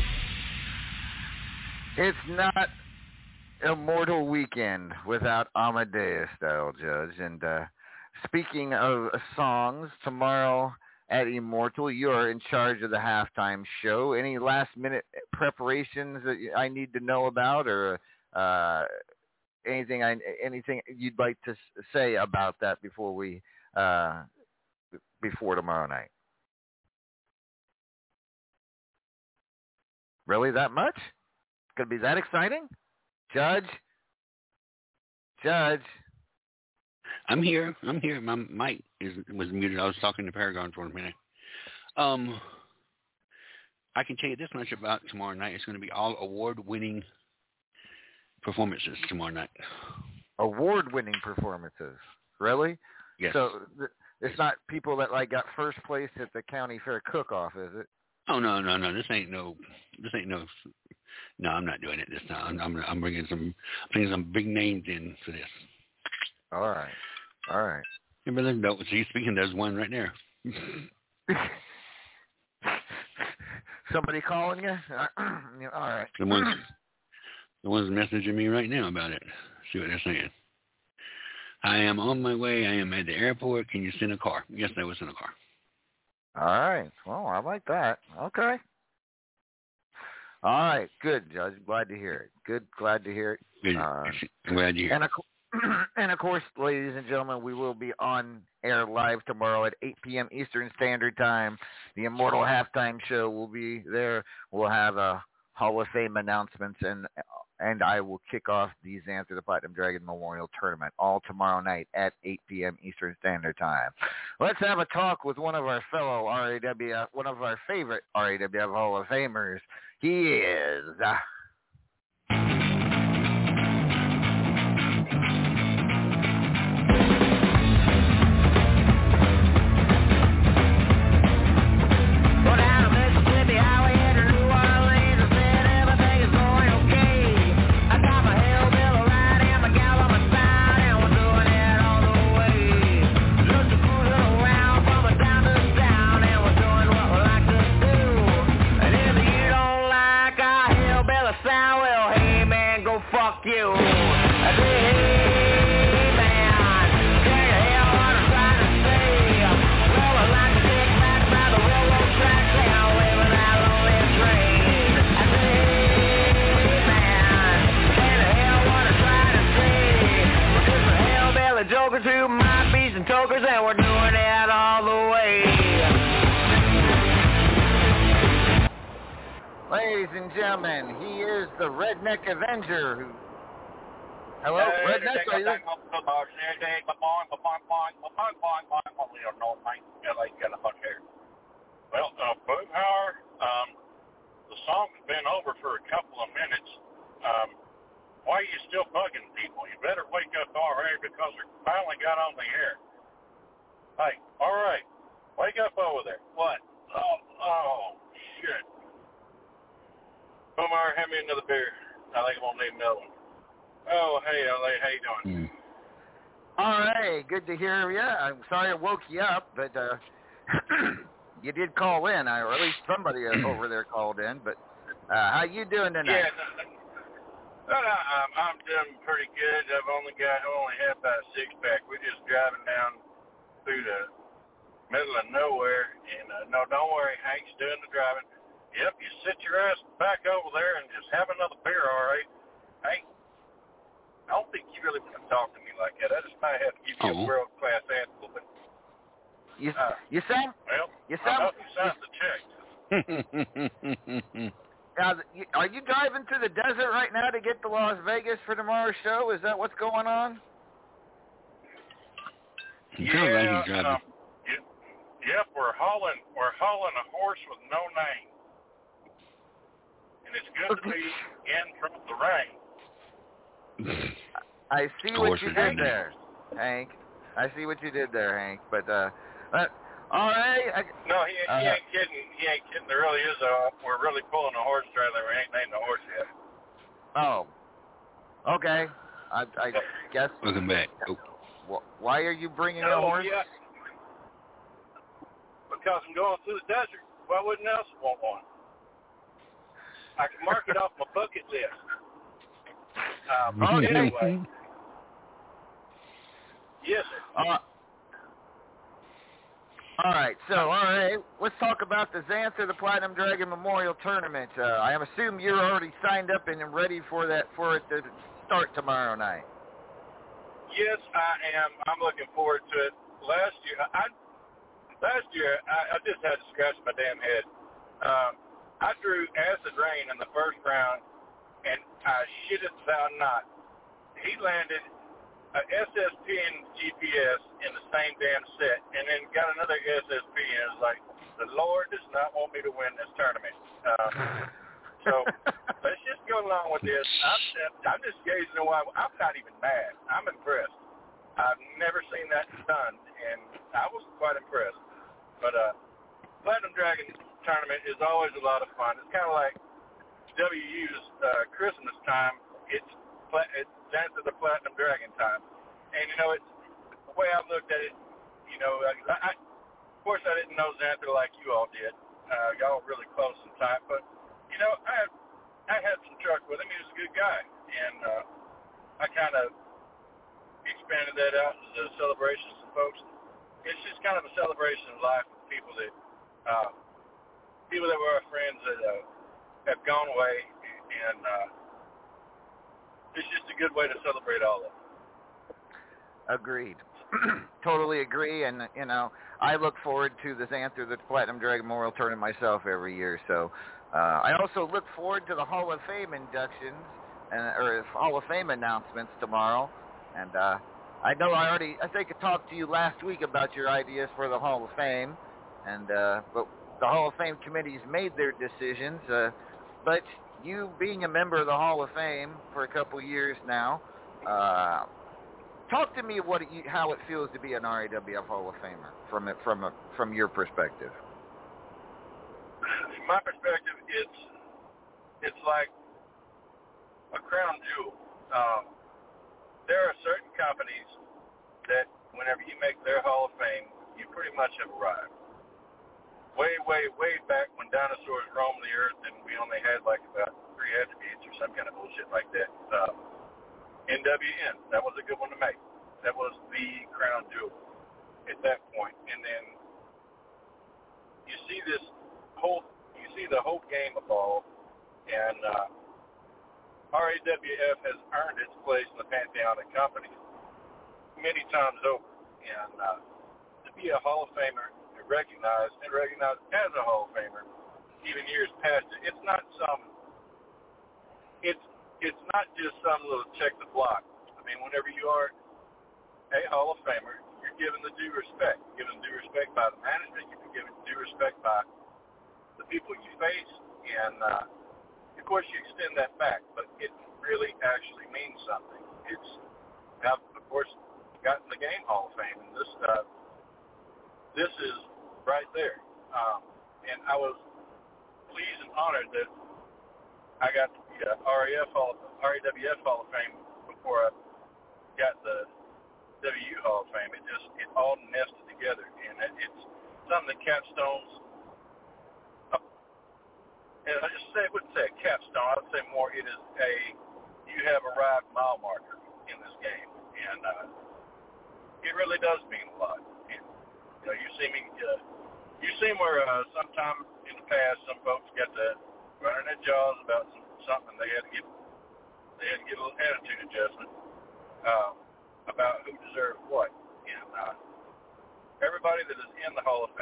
It's not Immortal Weekend without Amadeus style, Judge. And uh, speaking of songs, tomorrow at Immortal, you're in charge of the halftime show. Any last-minute preparations that I need to know about, or uh, anything I anything you'd like to say about that before we uh, before tomorrow night? Really, that much? It's gonna be that exciting, Judge? Judge. I'm here. I'm here. My mic is was muted. I was talking to Paragon for a minute. Um, I can tell you this much about tomorrow night. It's going to be all award-winning performances tomorrow night. Award-winning performances, really? Yes. So th- it's not people that like got first place at the county fair cook-off, is it? Oh no, no, no! This ain't no. This ain't no. No, I'm not doing it this time. I'm I'm, I'm bringing some bringing some big names in for this. All right. All right. Yeah, but no, see, speaking, there's one right there. Somebody calling you? All right. The one's, the one's messaging me right now about it. See what they're saying. I am on my way. I am at the airport. Can you send a car? Yes, I will send a car. All right. Well, I like that. Okay. All right. Good, Judge. Glad to hear it. Good. Glad to hear it. Good. Uh, I'm glad to hear and it. of, and of course, ladies and gentlemen, we will be on air live tomorrow at eight p.m. Eastern Standard Time. The Immortal Halftime Show will be there. We'll have a Hall of Fame announcements, and and I will kick off the Xanther the Platinum Dragon Memorial Tournament all tomorrow night at eight p.m. Eastern Standard Time. Let's have a talk with one of our fellow R A W F, one of our favorite R A W F Hall of Famers. He is... Uh, to my bees and tokers, and we're doing it all the way. Ladies and gentlemen, he is the Redneck Avenger. Who... Hello, hey, Redneck, are you there? Well, uh, Boomhauer, um, the song's been over for a couple of minutes. Um, Why are you still bugging people? You better wake up already because we finally got on the air. Hey, all right. Wake up over there. What? Oh, oh shit. Omar, hand me another beer. I think I'm going to need another one. Oh, hey, L A, how you doing? Mm. All right. Good to hear you. I'm sorry I woke you up, but uh, you did call in, or at least somebody over there called in. But uh, how you doing tonight? Yeah, But I, I'm, I'm doing pretty good. I've only got, I only have about a six pack. We're just driving down through the middle of nowhere, and uh, no, don't worry, Hank's doing the driving. Yep, you sit your ass back over there and just have another beer, all right? Hank, I don't think you really want to talk to me like that. I just might have to give you oh. a world class answer, but you uh, you sound well, you sound you sound the check. Now, are you driving through the desert right now to get to Las Vegas for tomorrow's show? Is that what's going on? Yeah, like um, yep, we're hauling we're hauling a horse with no name, and it's good to be in from the rain. I see what you did there, Hank. I see what you did there, Hank. But uh, uh all right. I, no, he, he uh, ain't kidding. He ain't kidding. There really is a. We're really pulling a horse trailer. We ain't named the horse yet. Oh. Okay. I, I guess. Welcome back. Oh. Why are you bringing no, a horse? Yeah. Because I'm going through the desert. Why wouldn't else want one? I can mark it off my bucket list. Uh, but okay. Anyway. Yes, sir. Uh, all right. So, all right. Let's talk about the Xanther the Platinum Dragon Memorial Tournament. Uh, I assume you're already signed up and ready for that for it to start tomorrow night. Yes, I am. I'm looking forward to it. Last year, I last year I, I just had to scratch my damn head. Um, I drew Acid Rain in the first round, and I shit it thou not. He landed a S S P and G P S in the same damn set, and then got another S S P, and it was like, the Lord does not want me to win this tournament. Um, so let's just go along with this. I'm, I'm just gazing a while. I'm not even mad. I'm impressed. I've never seen that done, and I was quite impressed. But uh, Platinum Dragon tournament is always a lot of fun. It's kind of like W U's uh, Christmas time. It's it's Xanther the Platinum Dragon time, and you know it's the way I've looked at it. You know, I, I of course I didn't know Xanther like you all did. Uh, y'all were really close and tight, but you know I had I had some truck with him. He was a good guy, and uh, I kind of expanded that out into the celebrations and folks. It's just kind of a celebration of life with people that uh, people that were our friends that uh, have gone away, and uh, it's just a good way to celebrate all of them. Agreed. Totally agree, and you know I look forward to the Xanther the Platinum Dragon Memorial Tournament myself every year. So uh, I also look forward to the Hall of Fame inductions and or Hall of Fame announcements tomorrow. And uh, I know I already I think I talked to you last week about your ideas for the Hall of Fame, and uh, but the Hall of Fame committee's made their decisions. Uh, but you being a member of the Hall of Fame for a couple years now. Uh, Talk to me what it, how it feels to be an R A W F Hall of Famer from it, from a, from your perspective. From my perspective, it's it's like a crown jewel. Um, there are certain companies that whenever you make their Hall of Fame, you pretty much have arrived. Way, way, way back when dinosaurs roamed the earth and we only had like about three attributes or some kind of bullshit like that. Uh, N W N, that was a good one to make. That was the crown jewel at that point. And then you see this whole, you see the whole game evolve, and uh, R A W F has earned its place in the pantheon of companies many times over. And uh, to be a Hall of Famer, to recognize and recognized as a Hall of Famer, even years past it, it's not some, it's It's not just some little check the block. I mean, whenever you are a Hall of Famer, you're given the due respect. You're given due respect by the management. You're given due respect by the people you face. And, uh, of course, you extend that back. But it really actually means something. It's, I've, of course, gotten the Game Hall of Fame. And this, uh, this is right there. Um, and I was pleased and honored that I got the uh, R A F Hall, R A W F Hall of Fame before I got the W U Hall of Fame. It just it all nested together, and it, it's something that capstones. Uh, and I just say, I wouldn't say a capstone. I would say more. It is a you have arrived mile marker in this game, and uh, it really does mean a lot. And, you know, you see me, uh, you see where uh, sometime in the past some folks got to running their jaws about some, something they had to get they had to get a little attitude adjustment uh, about who deserved what. And uh, everybody that is in the Hall of Fame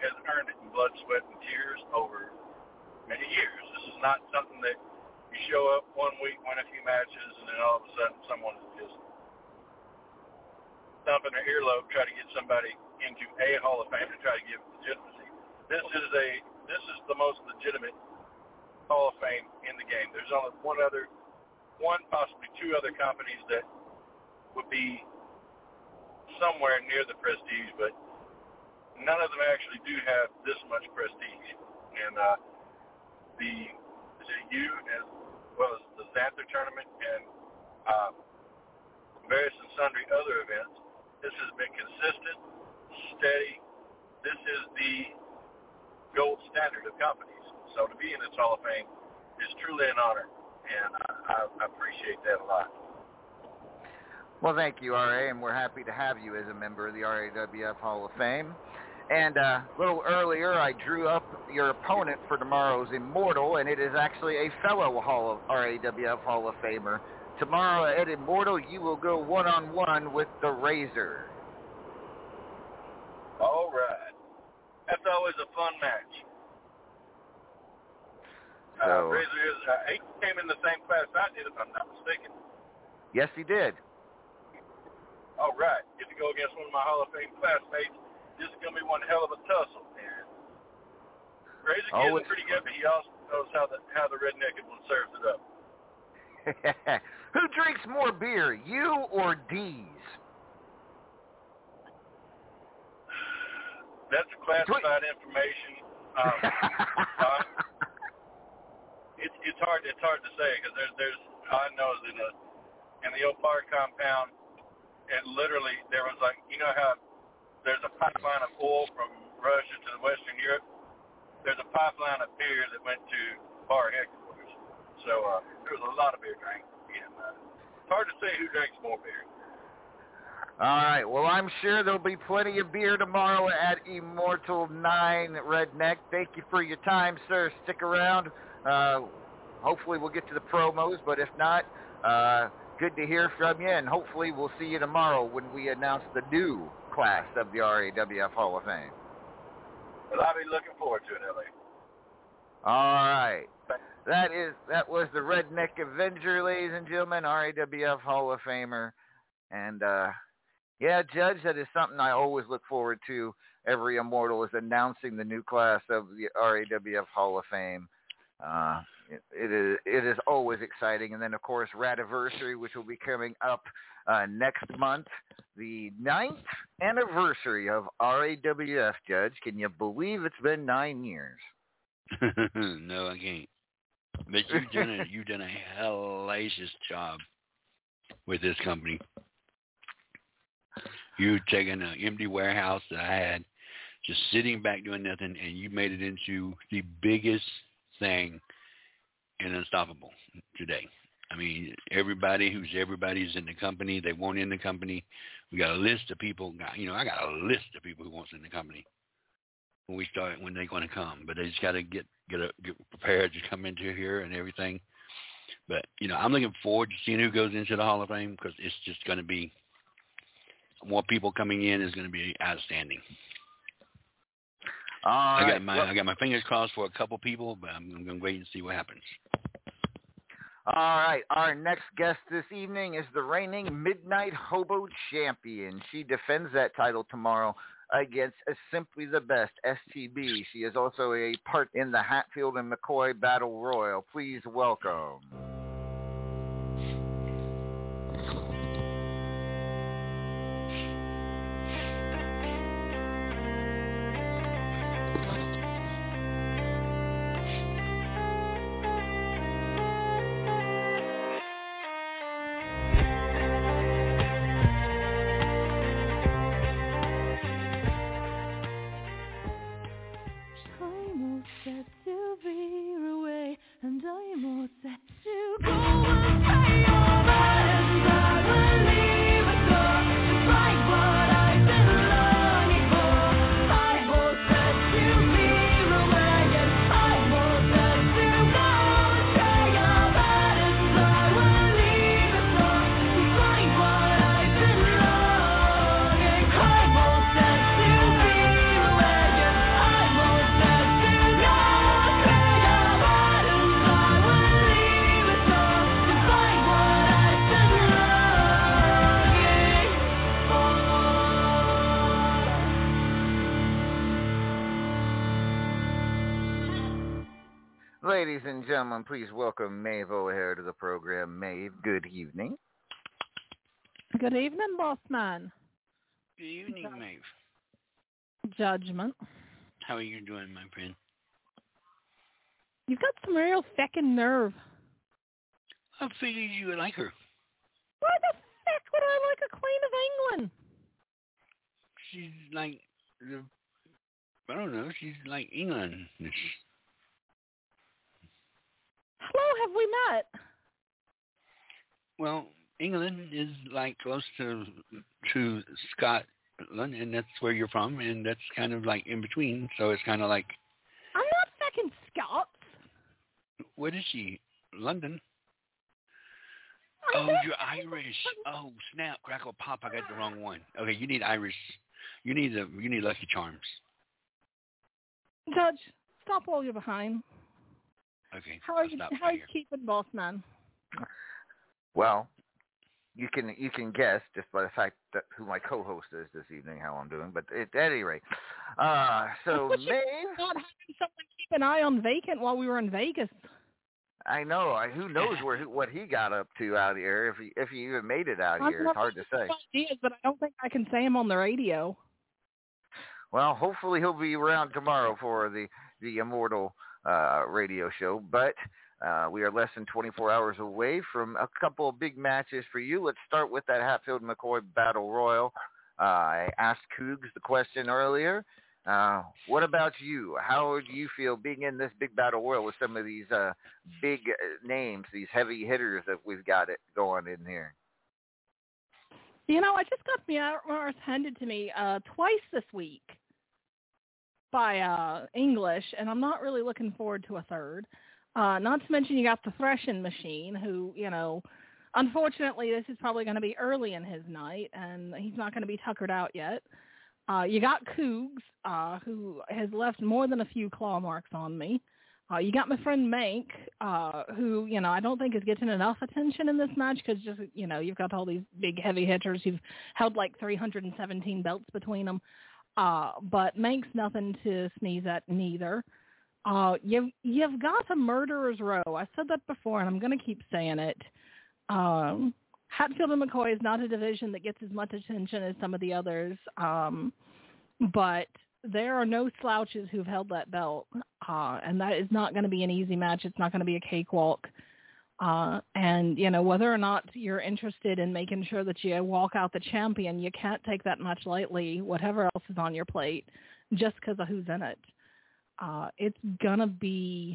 has earned it in blood, sweat, and tears over many years. This is not something that you show up one week, win a few matches, and then all of a sudden someone is just thumping their earlobe, try to get somebody into a Hall of Fame and try to give it legitimacy. This is a this is the most legitimate Hall of Fame in the game. There's only one other, one possibly two other companies that would be somewhere near the prestige, but none of them actually do have this much prestige. And uh, the is it you as well as the Xanther tournament and uh, various and sundry other events, this has been consistent, steady. This is the gold standard of companies. So to be in this Hall of Fame is truly an honor, and I, I appreciate that a lot. Well, thank you, R A, and we're happy to have you as a member of the R A W F Hall of Fame. And uh, a little earlier, I drew up your opponent for tomorrow's Immortal, and it is actually a fellow Hall of R A W F Hall of Famer. Tomorrow at Immortal, you will go one-on-one with the Razor. All right. That's always a fun match. So, uh, Razor is, uh, he came in the same class I did, if I'm not mistaken. Yes, he did. All right. Get to go against one of my Hall of Fame classmates. This is going to be one hell of a tussle. And Razor oh, Kid's pretty good, but he also knows how the how the rednecked one serves it up. Who drinks more beer, you or Dees? That's classified information. Um, uh, it's it's hard it's hard to say because there's there's I know that in a in the old bar compound, and literally there was like you know how there's a pipeline of oil from Russia to Western Europe. There's a pipeline of beer that went to bar headquarters. So uh, there was a lot of beer drank. And, uh, it's hard to say who drinks more beer. All right. Well, I'm sure there'll be plenty of beer tomorrow at Immortal nine, Redneck. Thank you for your time, sir. Stick around. Uh, hopefully we'll get to the promos, but if not, uh, good to hear from you, and hopefully we'll see you tomorrow when we announce the new class of the R A W F Hall of Fame. Well, I'll be looking forward to it, L A. All right. That is that was the Redneck Avenger, ladies and gentlemen, R A W F Hall of Famer. And, uh, yeah, Judge, that is something I always look forward to. Every Immortal is announcing the new class of the R A W F Hall of Fame. Uh, it, it is it is always exciting. And then, of course, Radiversary, which will be coming up uh, next month, the ninth anniversary of R A W F, Judge. Can you believe it's been nine years? No, I can't. But you've done a, you've done a hellacious job with this company. You've taken an empty warehouse that I had, just sitting back doing nothing, and you made it into the biggest thing in Unstoppable today. I mean, everybody who's everybody's in the company, they want in the company. We got a list of people. You know, I got a list of people who wants in the company when we start, when they're going to come. But they just got to get get, a, get prepared to come into here and everything. But, you know, I'm looking forward to seeing who goes into the Hall of Fame because it's just going to be, more people coming in is going to be outstanding. All I right. got my well, I got my fingers crossed for a couple people, but I'm, I'm going to wait and see what happens. All right. Our next guest this evening is the reigning Midnight Hobo Champion. She defends that title tomorrow against uh, Simply the Best, S T B. She is also a part in the Hatfield and McCoy Battle Royal. Please welcome. Set to veer away, and I'm all set to Ladies and gentlemen, please welcome Maeve O'Hare to the program. Maeve, good evening. Good evening, boss man. Good evening, Maeve. Judgment. How are you doing, my friend? You've got some real feckin' nerve. I figured you would like her. Why the feck would I like a Queen of England? She's like, the, I don't know, she's like England. Hello, have we met? Well, England is like close to to Scotland, and that's where you're from, and that's kind of like in between, so it's kind of like... I'm not feckin' Scots. What is she? London? I'm oh, you're Irish. Oh, snap, crackle, pop, I got the wrong one. Okay, you need Irish. You need the you need Lucky Charms. Judge, stop while you're behind. Okay. How are you? How are you keeping, boss man? Well, you can you can guess just by the fact that who my co-host is this evening how I'm doing. But at any rate, uh, so Maeve, not having someone keep an eye on vacant while we were in Vegas. I know. I, who knows where what he got up to out here? If he if he even made it out here, it's hard to say. Ideas, but I don't think I can say him on the radio. Well, hopefully he'll be around tomorrow for the the immortal uh, radio show. But uh, we are less than twenty-four hours away from a couple of big matches for you. Let's start with that Hatfield McCoy Battle Royal. Uh, I asked Cougs the question earlier. Uh, what about you? How do you feel being in this big battle royal with some of these uh, big names, these heavy hitters that we've got it going in here? You know, I just got the arms handed to me uh, twice this week by uh, English, and I'm not really looking forward to a third. Uh, not to mention you got the threshing machine, who, you know, unfortunately this is probably going to be early in his night, and he's not going to be tuckered out yet. Uh, you got Cougs, uh, who has left more than a few claw marks on me. Uh, you got my friend Mank, uh, who, you know, I don't think is getting enough attention in this match because just, you know, you've got all these big heavy hitters who've held like three hundred seventeen belts between them. Uh, but Mank's nothing to sneeze at neither. Uh, you've, you've got a murderer's row. I said that before, and I'm going to keep saying it. Um, Hatfield and McCoy is not a division that gets as much attention as some of the others, um, but there are no slouches who've held that belt, uh, and that is not going to be an easy match. It's not going to be a cakewalk. Uh, and, you know, whether or not you're interested in making sure that you walk out the champion, you can't take that much lightly, whatever else is on your plate, just because of who's in it. Uh, it's going to be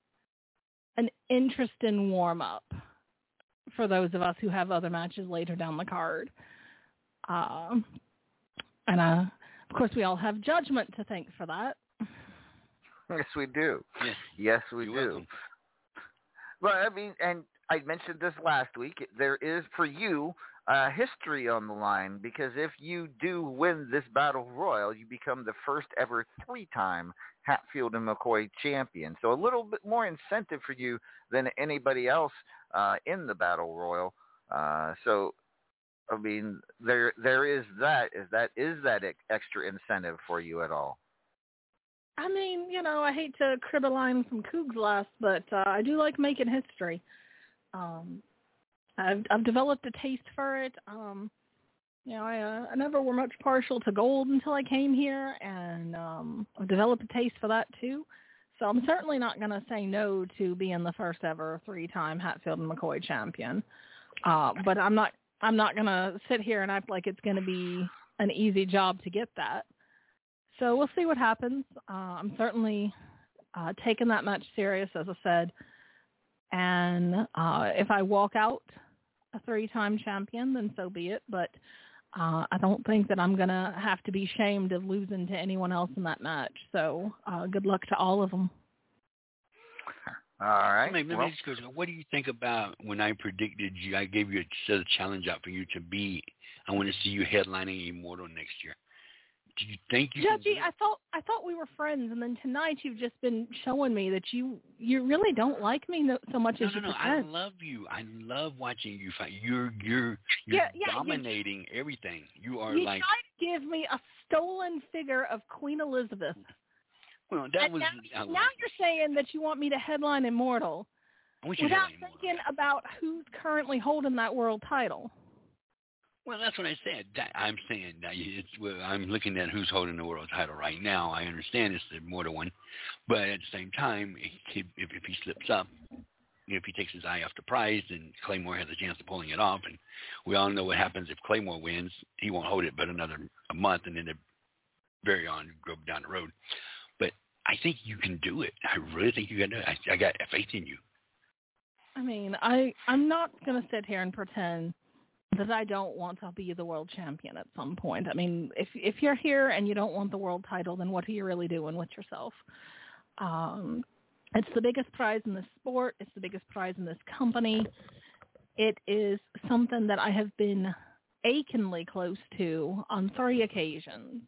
an interesting warm-up for those of us who have other matches later down the card. Uh, and, uh, of course, we all have Judgment to thank for that. Yes, we do. Yes, yes we You're do. welcome. Well, I mean, and I mentioned this last week, there is, for you, uh, history on the line, because if you do win this Battle Royal, you become the first ever three-time Hatfield and McCoy champion. So a little bit more incentive for you than anybody else uh, in the Battle Royal. Uh, so, I mean, there there is that. Is that is that extra incentive for you at all? I mean, you know, I hate to crib a line from Cougs last, but uh, I do like making history. Um, I've I've developed a taste for it. Um, you know, I uh, I never were much partial to gold until I came here, and um, I've developed a taste for that too. So I'm certainly not going to say no to being the first ever three-time Hatfield and McCoy champion. Uh, but I'm not I'm not going to sit here and act like it's going to be an easy job to get that. So we'll see what happens. Uh, I'm certainly uh, taking that match serious, as I said. And uh, if I walk out a three-time champion, then so be it. But uh, I don't think that I'm going to have to be shamed of losing to anyone else in that match. So uh, good luck to all of them. All right. Let me, let well, me just go. What do you think about when I predicted you? I gave you a, set a challenge out for you to be. I want to see you headlining Immortal next year. Do you think you? Judgy, I thought I thought we were friends, and then tonight you've just been showing me that you you really don't like me no, so much no, as no, you no. pretend. I love you. I love watching you fight. You're you're you're yeah, yeah, dominating you, everything. You are you like. You tried to give me a stolen figure of Queen Elizabeth. Well, that and was. now, Uh, now you're saying that you want me to headline Immortal without thinking about who's currently holding that world title. Well, that's what I said. That, I'm saying that it's. Well, I'm looking at who's holding the world title right now. I understand it's the Immortal one, but at the same time, if, if, if he slips up, if he takes his eye off the prize, then Claymore has a chance of pulling it off. And we all know what happens if Claymore wins. He won't hold it but another a month, and then they bury on, go down the road. But I think you can do it. I really think you can do it. I, I got faith in you. I mean, I, I'm not going to sit here and pretend that I don't want to be the world champion at some point. I mean, if if you're here and you don't want the world title, then what are you really doing with yourself? Um, it's the biggest prize in this sport. It's the biggest prize in this company. It is something that I have been achingly close to on three occasions.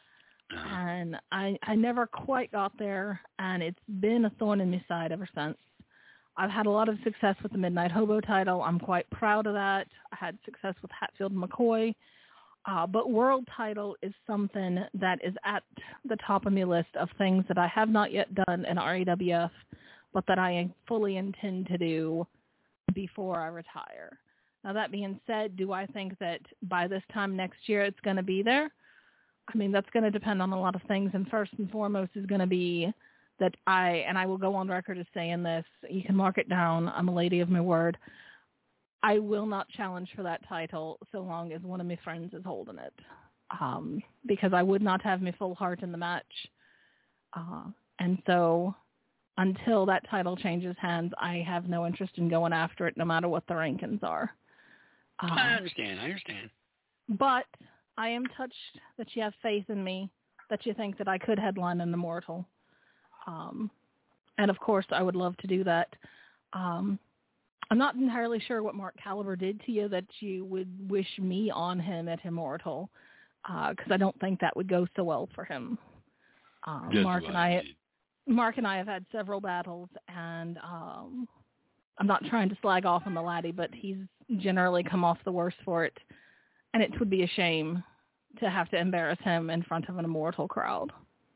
And I, I never quite got there, and it's been a thorn in my side ever since. I've had a lot of success with the Midnight Hobo title. I'm quite proud of that. I had success with Hatfield and McCoy. Uh, but world title is something that is at the top of my list of things that I have not yet done in R A W F, but that I fully intend to do before I retire. Now, that being said, do I think that by this time next year it's going to be there? I mean, that's going to depend on a lot of things. And first and foremost is going to be that I, and I will go on record as saying this, you can mark it down, I'm a lady of my word, I will not challenge for that title so long as one of my friends is holding it, um, because I would not have my full heart in the match. Uh, and so until that title changes hands, I have no interest in going after it, no matter what the rankings are. Uh, I understand, I understand. But I am touched that you have faith in me, that you think that I could headline an Immortal. Um, and, of course, I would love to do that. Um, I'm not entirely sure what Mark Caliber did to you that you would wish me on him at Immortal, because uh, I don't think that would go so well for him. Um, Mark and I, Mark and I have had several battles, and um, I'm not trying to slag off on the laddie, but he's generally come off the worst for it, and it would be a shame to have to embarrass him in front of an Immortal crowd.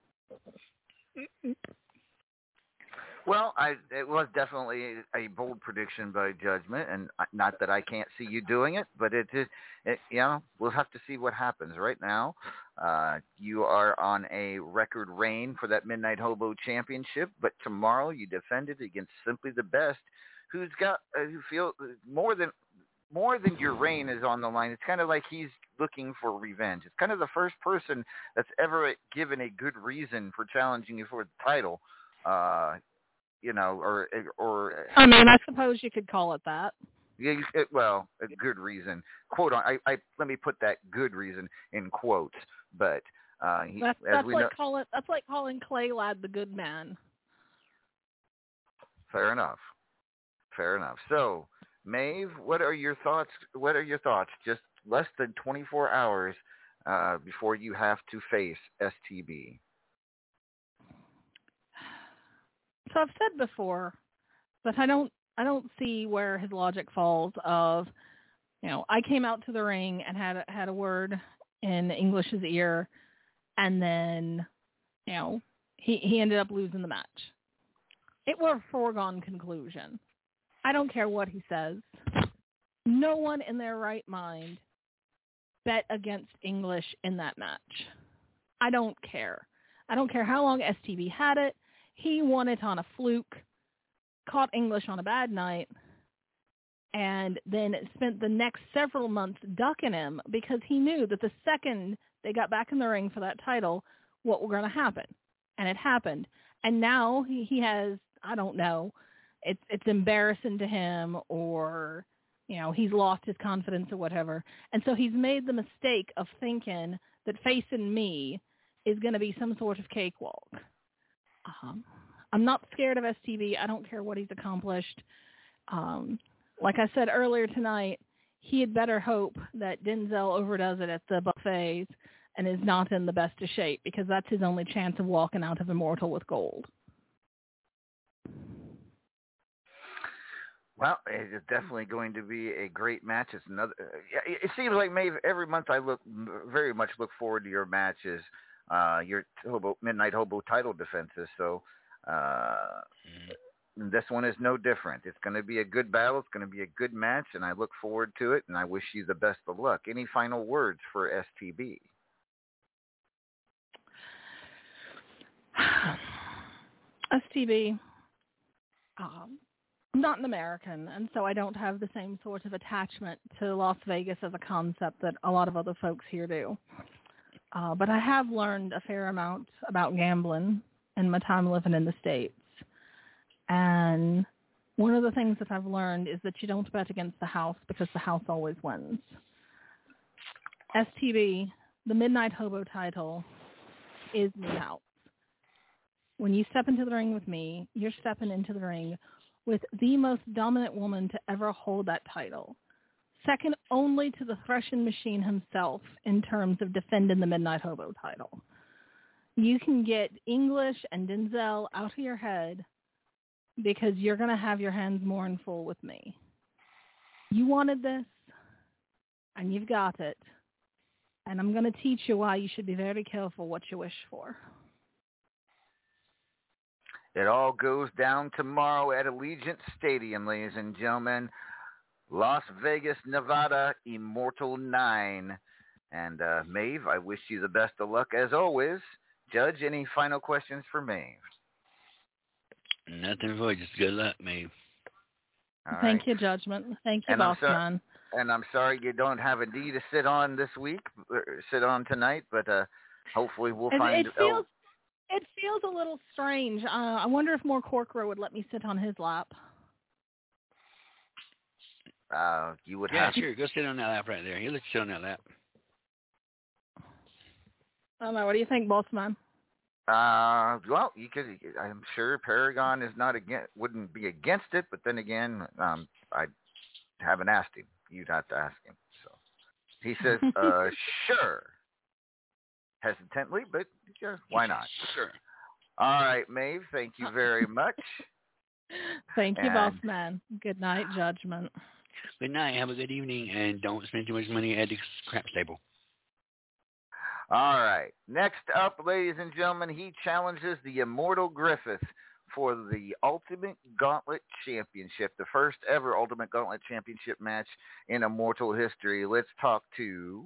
Well, I, it was definitely a bold prediction by Judgment, and not that I can't see you doing it, but it is, it, you know, we'll have to see what happens. Right now, uh, you are on a record reign for that Midnight Hobo Championship, but tomorrow you defend it against Simply the Best, who's got, uh, who feel more than more than your reign is on the line. It's kind of like he's looking for revenge. It's kind of the first person that's ever given a good reason for challenging you for the title. Uh, You know, or or. I mean, I suppose you could call it that. Yeah, it, well, a good reason. Quote on. I, I let me put that good reason in quotes. But uh, he, that's, as that's we like know, call it. That's like calling Clay Ladd the good man. Fair enough. Fair enough. So, Maeve, what are your thoughts? What are your thoughts? Just less than twenty-four hours uh, before you have to face S T B. So I've said before, but I don't I don't see where his logic falls of, you know, I came out to the ring and had had a word in English's ear, and then, you know, he, he ended up losing the match. It was a foregone conclusion. I don't care what he says. No one in their right mind bet against English in that match. I don't care. I don't care how long S T B had it. He won it on a fluke, caught English on a bad night, and then spent the next several months ducking him because he knew that the second they got back in the ring for that title, what was going to happen. And it happened. And now he, he has, I don't know, it's it's embarrassing to him, or, you know, he's lost his confidence or whatever. And so he's made the mistake of thinking that facing me is going to be some sort of cakewalk. Um, I'm not scared of S T B. I don't care what he's accomplished. Um, like I said earlier tonight, he had better hope that Denzel overdoes it at the buffets and is not in the best of shape, because that's his only chance of walking out of Immortal with gold. Well, it's definitely going to be a great match. It's another. It seems like Maeve, every month I look very much look forward to your matches. uh, your hobo, Midnight Hobo title defenses. So uh, mm. this one is no different. It's going to be a good battle. It's going to be a good match, and I look forward to it, and I wish you the best of luck. Any final words for S T B? S T B, um, I'm not an American, and so I don't have the same sort of attachment to Las Vegas as a concept that a lot of other folks here do. Uh, but I have learned a fair amount about gambling in my time living in the States. And one of the things that I've learned is that you don't bet against the house because the house always wins. S T B, the Midnight Hobo title, is me house. When you step into the ring with me, you're stepping into the ring with the most dominant woman to ever hold that title, second only to the threshing machine himself in terms of defending the Midnight Hobo title. You can get English and Denzel out of your head because you're going to have your hands more than full with me. You wanted this, and you've got it, and I'm going to teach you why you should be very careful what you wish for. It all goes down tomorrow at Allegiant Stadium, ladies and gentlemen. Las Vegas, Nevada, Immortal nine. And uh, Maeve, I wish you the best of luck as always. Judge, any final questions for Maeve? Nothing for you. Just good luck, Maeve. All Thank right. you, Judgment. Thank you, And I'm Boss sorry- Man. And I'm sorry you don't have a D to sit on this week, or sit on tonight, but uh, hopefully we'll It, find... it feels it feels a little strange. Uh, I wonder if more Corcoran would let me sit on his lap. oh, uh, you would Yeah, have... sure. Go sit on that lap right there. He'll let you sit on that lap. I don't know. What do you think, Boss Man? Uh, well, you could. I'm sure Paragon is not against, wouldn't be against it, but then again, um, I haven't asked him. You'd have to ask him. So he says, uh, sure, hesitantly, but yeah, why not? Sure. All right, Maeve. Thank you very much. Thank you, And- Boss Man. Good night, Judgment. Good night. Have a good evening, and don't spend too much money at the crap stable. All right. Next up, ladies and gentlemen, he challenges the Immortal Griffith for the Ultimate Gauntlet Championship, the first ever Ultimate Gauntlet Championship match in Immortal history. Let's talk to...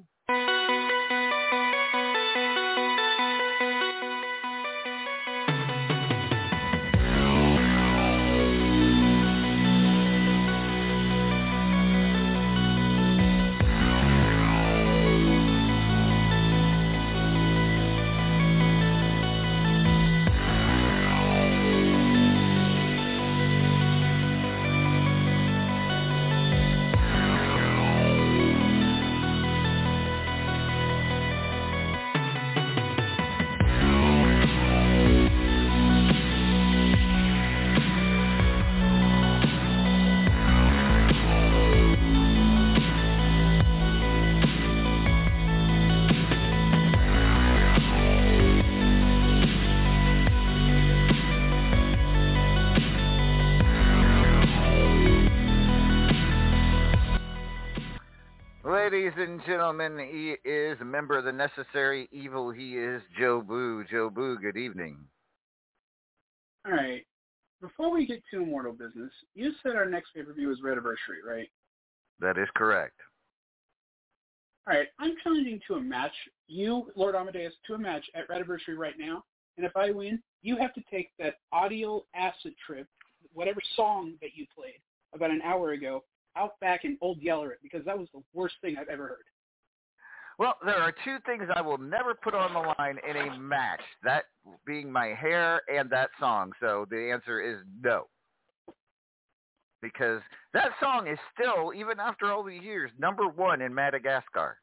Ladies and gentlemen, he is a member of the Necessary Evil. He is Joe Boo. Joe Boo, good evening. All right. Before we get to Immortal business, you said our next pay-per-view is Rediversary, right? That is correct. All right. I'm challenging to a match, you, Lord Amadeus, to a match at Rediversary right now. And if I win, you have to take that audio acid trip, whatever song that you played about an hour ago, out back and Old Yeller it, because that was the worst thing I've ever heard. Well, there are two things I will never put on the line in a match, that being my hair and that song. So the answer is no. Because that song is still, even after all these years, number one in Madagascar.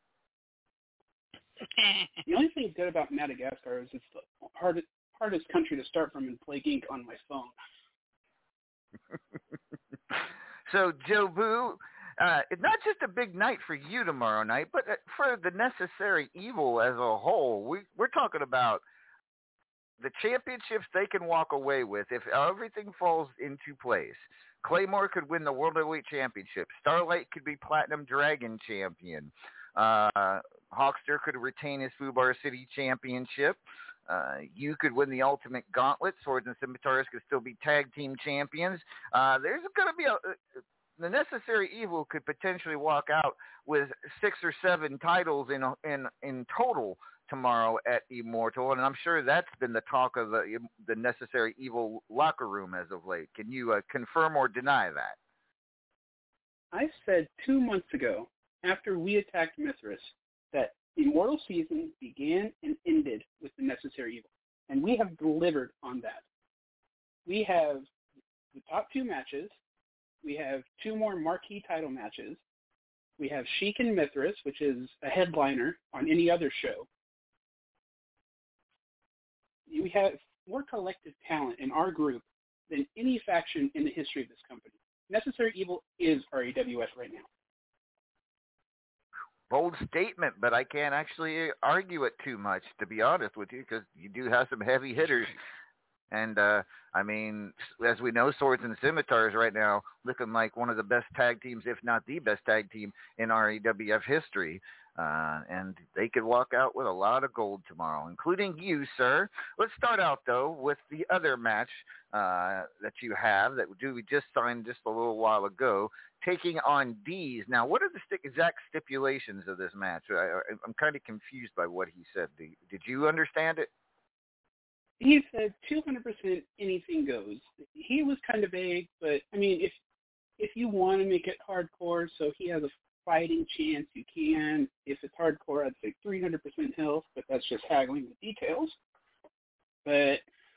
The only thing good about Madagascar is it's the hardest, hardest country to start from and play Gink on my phone. So, Joe Boo, uh, it's not just a big night for you tomorrow night, but for the Necessary Evil as a whole. We, we're talking about the championships they can walk away with if everything falls into place. Claymore could win the World Heavyweight Championship. Starlight could be Platinum Dragon Champion. Uh, Hawkster could retain his Fubar City Championship. Uh, you could win the Ultimate Gauntlet. Swords and Scimitars could still be tag team champions. Uh, there's going to be a, a the Necessary Evil could potentially walk out with six or seven titles in in in total tomorrow at Immortal, and I'm sure that's been the talk of the the Necessary Evil locker room as of late. Can you uh, confirm or deny that? I said two months ago, after we attacked Mithras, that Immortal season began and ended with the Necessary Evil, and we have delivered on that. We have the top two matches. We have two more marquee title matches. We have Sheik and Mithras, which is a headliner on any other show. We have more collective talent in our group than any faction in the history of this company. Necessary Evil is R A W F right now. Bold statement, but I can't actually argue it too much, to be honest with you, because you do have some heavy hitters. And, uh, I mean, as we know, Swords and Scimitars right now looking like one of the best tag teams, if not the best tag team in R A W F history. Uh, and they could walk out with a lot of gold tomorrow, including you, sir. Let's start out, though, with the other match uh, that you have that we just signed just a little while ago, taking on D's. Now, what are the st- exact stipulations of this match? I, I'm kind of confused by what he said. Did you understand it? He said two hundred percent anything goes. He was kind of vague, but, I mean, if if you want to make it hardcore so he has a fighting chance, you can. If it's hardcore, I'd say three hundred percent health, but that's just haggling the details. But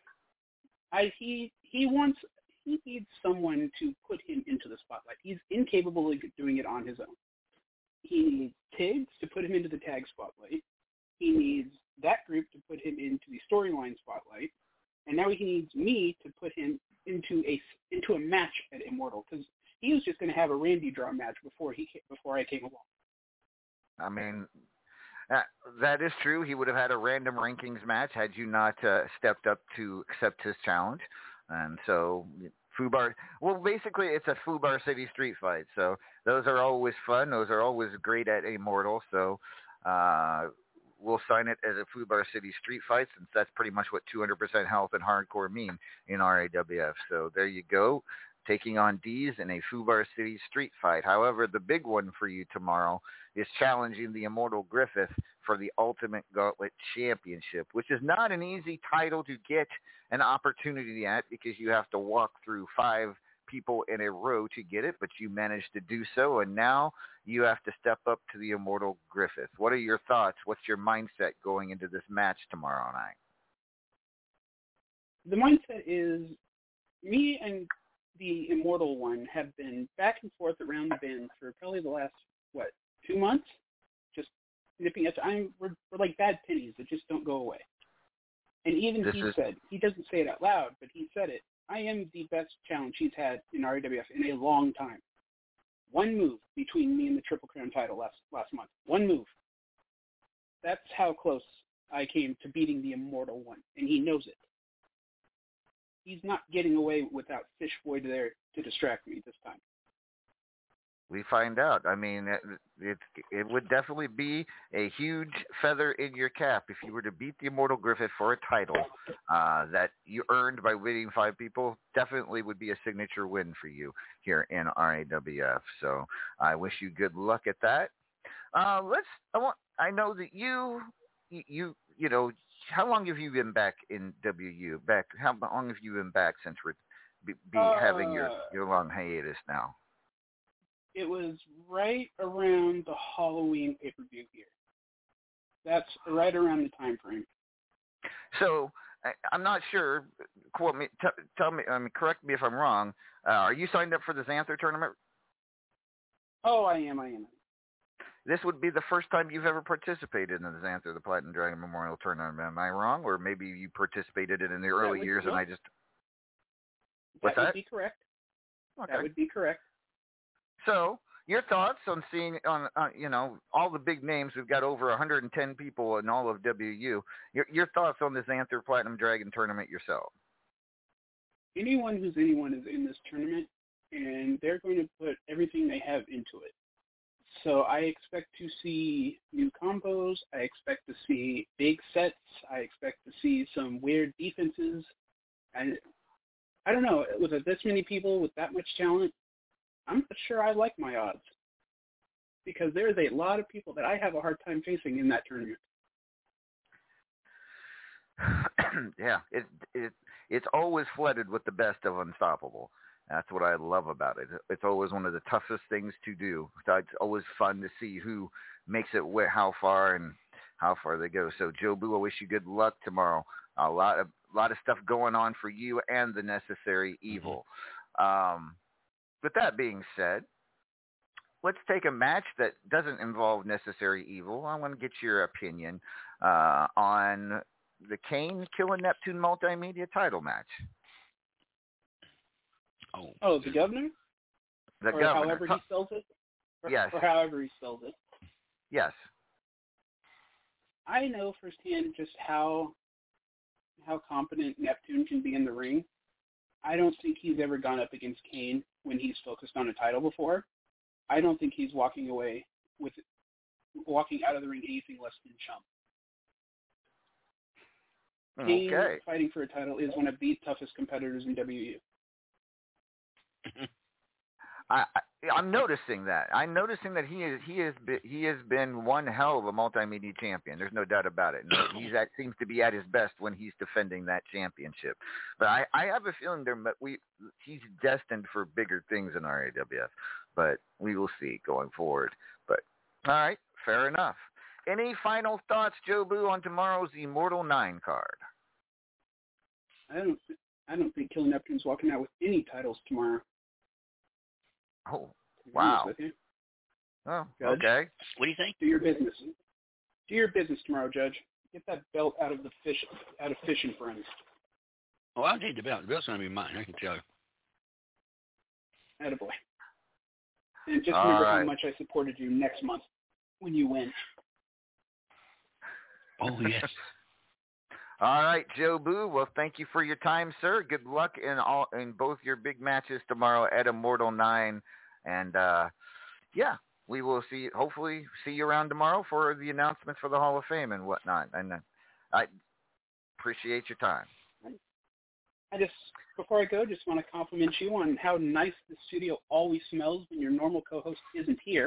I he he wants he needs someone to put him into the spotlight. He's incapable of doing it on his own. He needs Tiggs to put him into the tag spotlight. He needs that group to put him into the storyline spotlight, and now he needs me to put him into a into a match at Immortal, because he was just going to have a Randy draw match before he before I came along. I mean, uh, that is true. He would have had a random rankings match had you not uh, stepped up to accept his challenge, and so. Fubar, well, basically, it's a Fubar City street fight, so those are always fun. Those are always great at Immortal, so uh, we'll sign it as a Fubar City street fight, since that's pretty much what two hundred percent health and hardcore mean in R A W F. So there you go, taking on D's in a Fubar City street fight. However, the big one for you tomorrow is challenging the Immortal Griffith for the Ultimate Gauntlet Championship, which is not an easy title to get an opportunity at, because you have to walk through five people in a row to get it, but you managed to do so, and now you have to step up to the Immortal Griffith. What are your thoughts? What's your mindset going into this match tomorrow night? The mindset is, me and the Immortal one have been back and forth around the bend for probably the last, what, two months? Just nipping at I'm we're, we're like bad pennies that just don't go away. And even this he is... said, he doesn't say it out loud, but he said it, I am the best challenge he's had in R A W F in a long time. One move between me and the Triple Crown title last last month. One move. That's how close I came to beating the Immortal one, and he knows it. He's not getting away without Fish Boy there to distract me this time. We find out. I mean, it, it it would definitely be a huge feather in your cap if you were to beat the Immortal Griffith for a title uh, that you earned by winning five people. Definitely would be a signature win for you here in R A W F. So I wish you good luck at that. Uh, let's. I want. I know that you you you know. How long have you been back in W U? Back. How long have you been back since we're be, be uh, having your your long hiatus now? It was right around the Halloween pay-per-view here. That's right around the time frame. So I, I'm not sure. Quote me. T- tell me. I mean, correct me if I'm wrong. Uh, are you signed up for the Xanther tournament? Oh, I am. I am. This would be the first time you've ever participated in the Xanther, the Platinum Dragon Memorial Tournament. Am I wrong? Or maybe you participated in it in the early would, years no. and I just... What's that? that? would be correct. Okay. That would be correct. So, your thoughts on seeing, on uh, you know, all the big names. We've got over one hundred ten people in all of W U. Your, your thoughts on this Xanther Platinum Dragon Tournament yourself? Anyone who's anyone is in this tournament, and they're going to put everything they have into it. So I expect to see new combos. I expect to see big sets. I expect to see some weird defenses. And I don't know, with this many people with that much talent, I'm not sure I like my odds. Because there's a lot of people that I have a hard time facing in that tournament. Yeah, it it it's always flooded with the best of Unstoppable. That's what I love about it. It's always one of the toughest things to do. So it's always fun to see who makes it where, how far and how far they go. So Jobu, I wish you good luck tomorrow. A lot of a lot of stuff going on for you and the Necessary Evil. Mm-hmm. Um, with that being said, let's take a match that doesn't involve Necessary Evil. I want to get your opinion uh, on the Kane Killing Neptune multimedia title match. Oh, oh the governor? The or governor. however he spells it? Or, yes. Or however he spells it. Yes. I know firsthand just how how competent Neptune can be in the ring. I don't think he's ever gone up against Kane when he's focused on a title before. I don't think he's walking away with walking out of the ring anything less than chump. Kane okay. fighting for a title is one of the toughest competitors in W W E. I, I I'm noticing that. I'm noticing that he is he is he has been one hell of a multimedia champion. There's no doubt about it. No, he's at seems to be at his best when he's defending that championship. But I, I have a feeling there we he's destined for bigger things in R A W F. But we will see going forward. But all right, fair enough. Any final thoughts, Jobu, on tomorrow's Immortal Nine card? I don't I don't think Killing Neptune's walking out with any titles tomorrow. Oh, wow. Oh, Judge, okay. What do you think? Do your business. Do your business tomorrow, Judge. Get that belt out of the fish, out of Fish and Friends. Oh, I'll take the belt. The belt's going to be mine. I can tell you. Attaboy. And just All remember right. how much I supported you next month when you win. Oh, yes. All right, Jobu. Well, thank you for your time, sir. Good luck in all in both your big matches tomorrow at Immortal Nine, and uh, yeah, we will see. Hopefully, see you around tomorrow for the announcements for the Hall of Fame and whatnot. And uh, I appreciate your time. I just before I go, just want to compliment you on how nice the studio always smells when your normal co-host isn't here.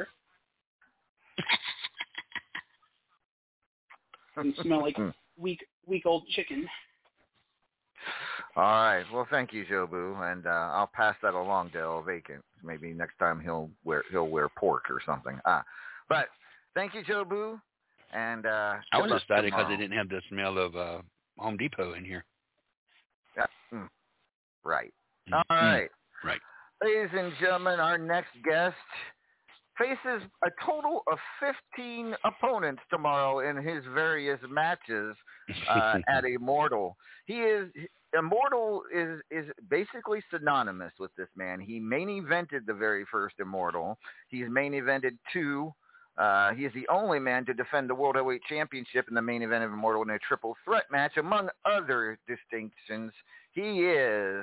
And smell like weak, weak old chicken. All right. Well, thank you, Jobu, and uh, I'll pass that along to El Vacant. Maybe next time he'll wear he'll wear pork or something. Ah, but thank you, Jobu, and uh, I was excited because they didn't have the smell of uh, Home Depot in here. Yeah. Mm. Right. Mm. All right. Mm. Right. Ladies and gentlemen, our next guest faces a total of fifteen opponents tomorrow in his various matches uh, at Immortal. He is Immortal is is basically synonymous with this man. He main evented the very first Immortal. He's main evented two. Uh, he is the only man to defend the World Heavyweight Championship in the main event of Immortal in a triple threat match, among other distinctions. He is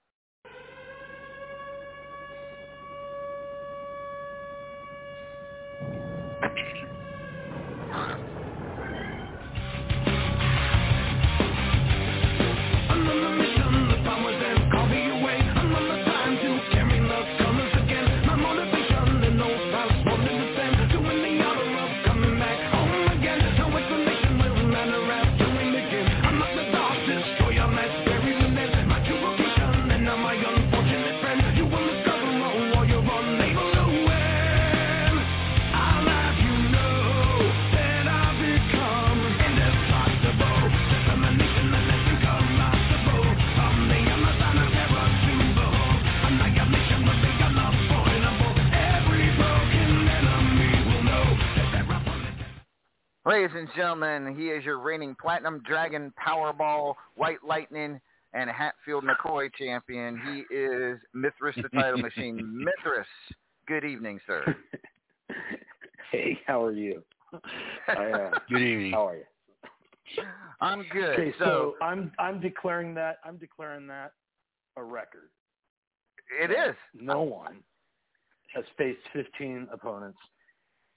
Ladies and gentlemen, he is your reigning Platinum Dragon, Powerball, White Lightning, and Hatfield McCoy champion. He is Mithras the Title Machine. Mithras, good evening, sir. Hey, how are you? I, uh, good evening. How are you? I'm good. Okay, so, so I'm I'm declaring that I'm declaring that a record. It is. No one has faced fifteen opponents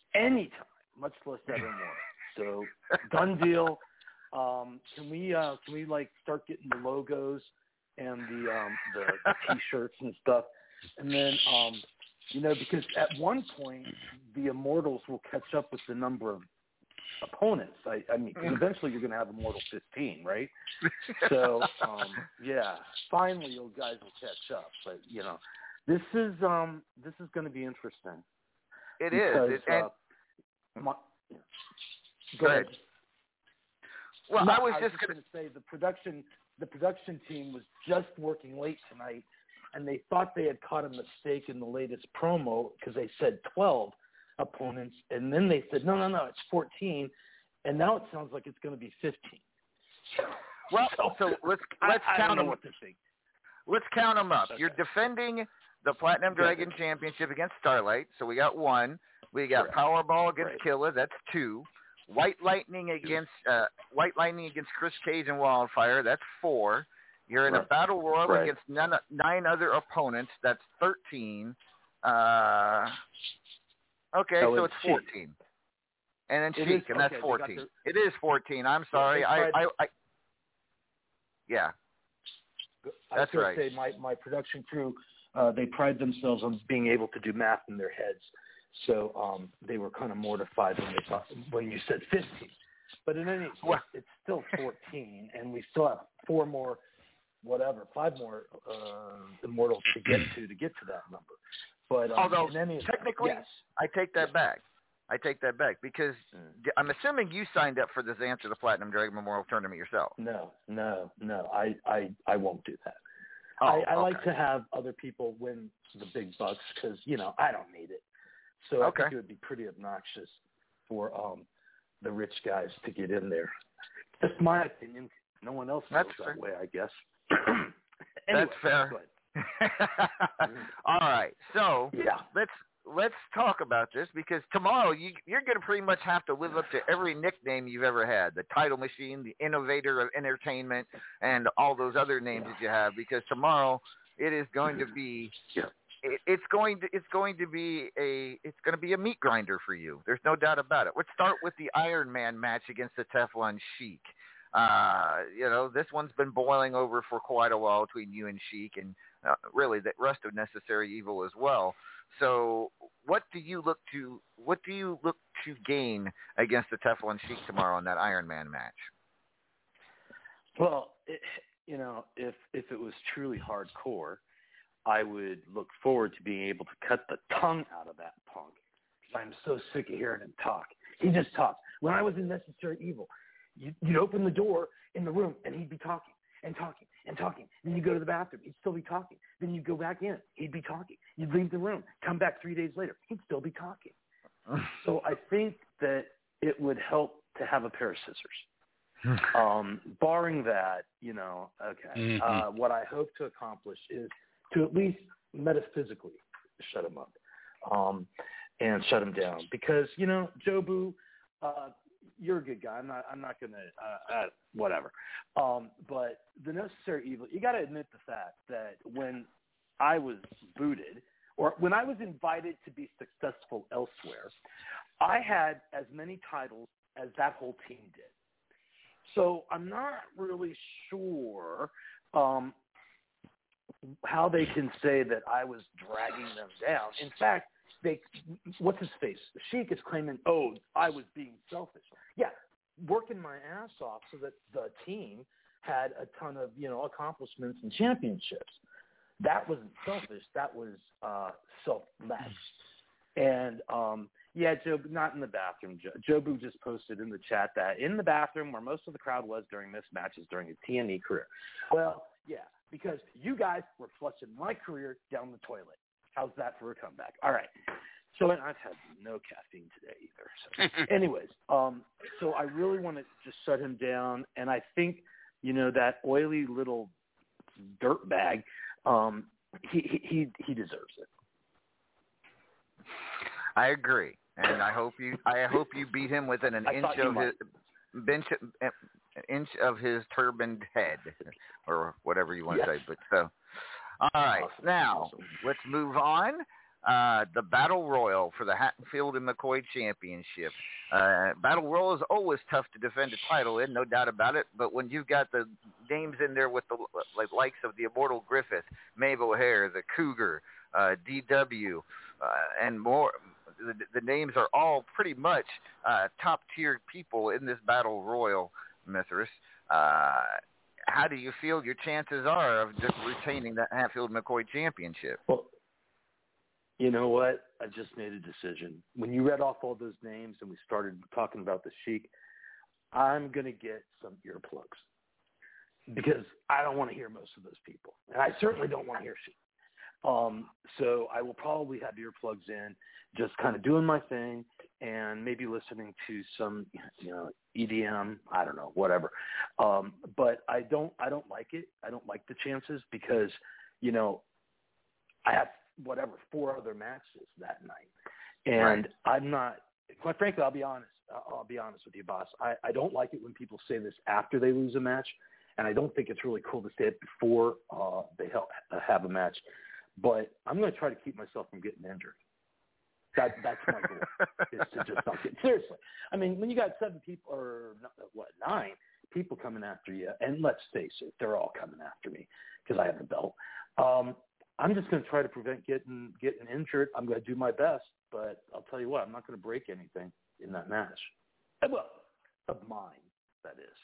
anytime, much less ever more. So done deal. Um, can we uh, can we like start getting the logos and the um, the, the T-shirts and stuff, and then um, you know, because at one point the Immortals will catch up with the number of opponents. I, I mean, because eventually you're going to have Immortal fifteen, right? So um, yeah, finally you guys will catch up. But you know, this is um, this is going to be interesting. It because, is. It, and, uh, my, yeah. Go, go ahead. ahead. Well, no, I was I just, was just going to say the production the production team was just working late tonight, and they thought they had caught a mistake in the latest promo because they said twelve opponents, and then they said no, no, no, it's fourteen, and now it sounds like it's going to be fifteen. Well, so, so let's let's I, I count don't know them. what to think. Let's count them up. Okay. You're defending the Platinum Dragon Championship against Starlight, so we got one. We got Correct. Powerball against Right. Killa, that's two. White Lightning against uh, White Lightning against Chris Cage and Wildfire, that's four. You're in Right. a battle royal Right. against none, nine other opponents, that's thirteen. Uh, okay, Oh, so and it's Sheik. fourteen. And then It Sheik, is- and that's okay, they got fourteen. their- It is fourteen. I'm Yeah, sorry. they I, tried- I, I, yeah. I That's was right. Say my, my production crew, uh, they pride themselves on being able to do math in their heads. So um, they were kind of mortified when they thought, when you said fifteen. But in any case, Well- it's still fourteen, and we still have four more, whatever, five more uh, Immortals to get to to get to that number. But um, Although in any event, technically, yes. I take that back. I take that back because Mm. I'm assuming you signed up for this Answer the Platinum Dragon Memorial Tournament yourself. No, no, no. I, I, I won't do that. Oh, I, I like okay. to have other people win the big bucks because, you know, I don't need it. So I Okay. think it would be pretty obnoxious for um, the rich guys to get in there. That's my opinion. No one else feels That's that fair. way, I guess. Anyway, That's fair. go ahead. All right, so Yeah. let's let's talk about this because tomorrow you, you're going to pretty much have to live up to every nickname you've ever had: the Title Machine, the Innovator of Entertainment, and all those other names Yeah. that you have. Because tomorrow it is going to be Yeah. it, it's going to it's going to be a it's going to be a meat grinder for you. There's no doubt about it. Let's start with the Iron Man match against the Teflon Sheik. Uh, you know, this one's been boiling over for quite a while between you and Sheik, and uh, really the rest of Necessary Evil as well. So, what do you look to what do you look to gain against the Teflon Sheik tomorrow in that Iron Man match? Well, it, you know, if if it was truly hardcore, I would look forward to being able to cut the tongue out of that punk. Because I'm so sick of hearing him talk. He just talks. When I was in Necessary Evil, you, you'd open the door in the room, and he'd be talking and talking and talking. Then you go to the bathroom, he'd still be talking. Then you go back in, he'd be talking. You'd leave the room, come back three days later, he'd still be talking. So I think that it would help to have a pair of scissors. Um, barring that, you know, okay, Mhm. uh, what I hope to accomplish is to at least metaphysically shut him up um, and shut him down. Because, you know, Jobu, uh, you're a good guy. I'm not. I'm not gonna. Uh, uh, whatever. Um, but the Necessary Evil. You got to admit the fact that when I was booted, or when I was invited to be successful elsewhere, I had as many titles as that whole team did. So I'm not really sure um, how they can say that I was dragging them down. In fact, they, what's his face? Sheik is claiming, oh, I was being selfish. Yeah, working my ass off so that the team had a ton of, you know, accomplishments and championships. That wasn't selfish. That was uh, selfless. And, um, yeah, Joe, not in the bathroom. Joe, Jobu just posted in the chat that in the bathroom where most of the crowd was during this match is during a T N E career. Well, yeah, because you guys were flushing my career down the toilet. How's that for a comeback? All right. So, and I've had no caffeine today either. So, anyways, um, so I really want to just shut him down. And I think, you know, that oily little dirtbag, um, he, he, he, he deserves it. I agree, and I hope you I hope you beat him within an I inch thought you of might. his bench, an inch of his turbaned head, or whatever you want to Yes. say. But so, all right, Awesome. now Awesome. let's move on. uh, the Battle Royal for the Hatfield and McCoy Championship. Uh, Battle Royal is always tough to defend a title in, no doubt about it. But when you've got the names in there with the like likes of the Immortal Griffith, Maeve O'Hare, the Cougar, uh, D W, uh, and more, the, the names are all pretty much uh, top-tier people in this Battle Royal, Mithras. Uh, how do you feel your chances are of just retaining that Hatfield McCoy Championship? Well, you know what? I just made a decision. When you read off all those names and we started talking about the Sheik, I'm going to get some earplugs because I don't want to hear most of those people. And I certainly don't want to hear Sheik. Um, so I will probably have earplugs in, just kind of doing my thing and maybe listening to some, you know, E D M, I don't know, whatever. Um, but I don't, I don't like it. I don't like the chances because, you know, I have whatever, four other matches that night. And right. I'm not, quite frankly, I'll be honest. I'll be honest with you, boss. I, I don't like it when people say this after they lose a match. And I don't think it's really cool to say it before uh, they help, uh, have a match. But I'm going to try to keep myself from getting injured. That, that's my goal, is to just not get, seriously. I mean, when you got seven people, or what, nine people coming after you, and let's face it, they're all coming after me because I have a belt. Um, I'm just going to try to prevent getting getting injured. I'm going to do my best, but I'll tell you what, I'm not going to break anything in that match. Well, of mine, that is.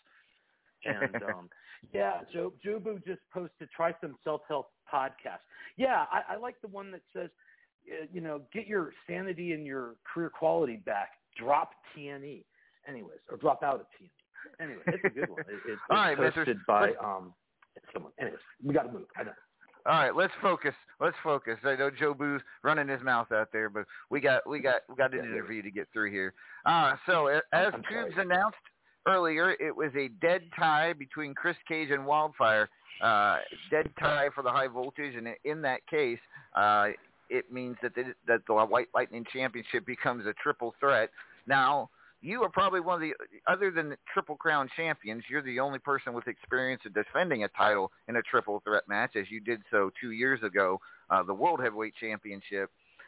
And, um, yeah, Joe, Jobu just posted, try some self-help podcast. Yeah, I, I like the one that says, uh, you know, get your sanity and your career quality back, drop T N E. Anyways, or drop out of T N E. Anyway, it's a good one. It, it's All right, posted Mister by um, someone. Anyways, we got to move. I know. All right, let's focus. Let's focus. I know Joe Boo's running his mouth out there, but we got we got we got an interview to get through here. Uh, so as Tubes announced earlier, it was a dead tie between Chris Cage and Wildfire. Uh, dead tie for the High Voltage, and in that case, uh, it means that the, that the White Lightning Championship becomes a triple threat. Now, you are probably one of the, other than the Triple Crown champions, you're the only person with experience of defending a title in a triple threat match, as you did so two years ago, uh, the World Heavyweight Championship,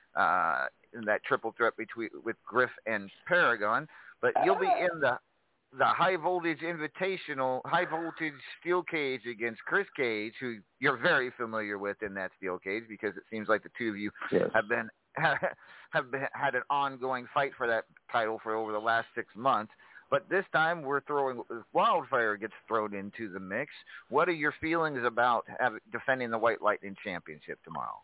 uh, in that triple threat between with Griff and Paragon. But you'll be in the the High Voltage Invitational, High Voltage Steel Cage against Chris Cage, who you're very familiar with in that steel cage because it seems like the two of you yes. have been have been, had an ongoing fight for that title for over the last six months. But this time we're throwing Wildfire gets thrown into the mix. What are your feelings about have, defending the White Lightning Championship tomorrow?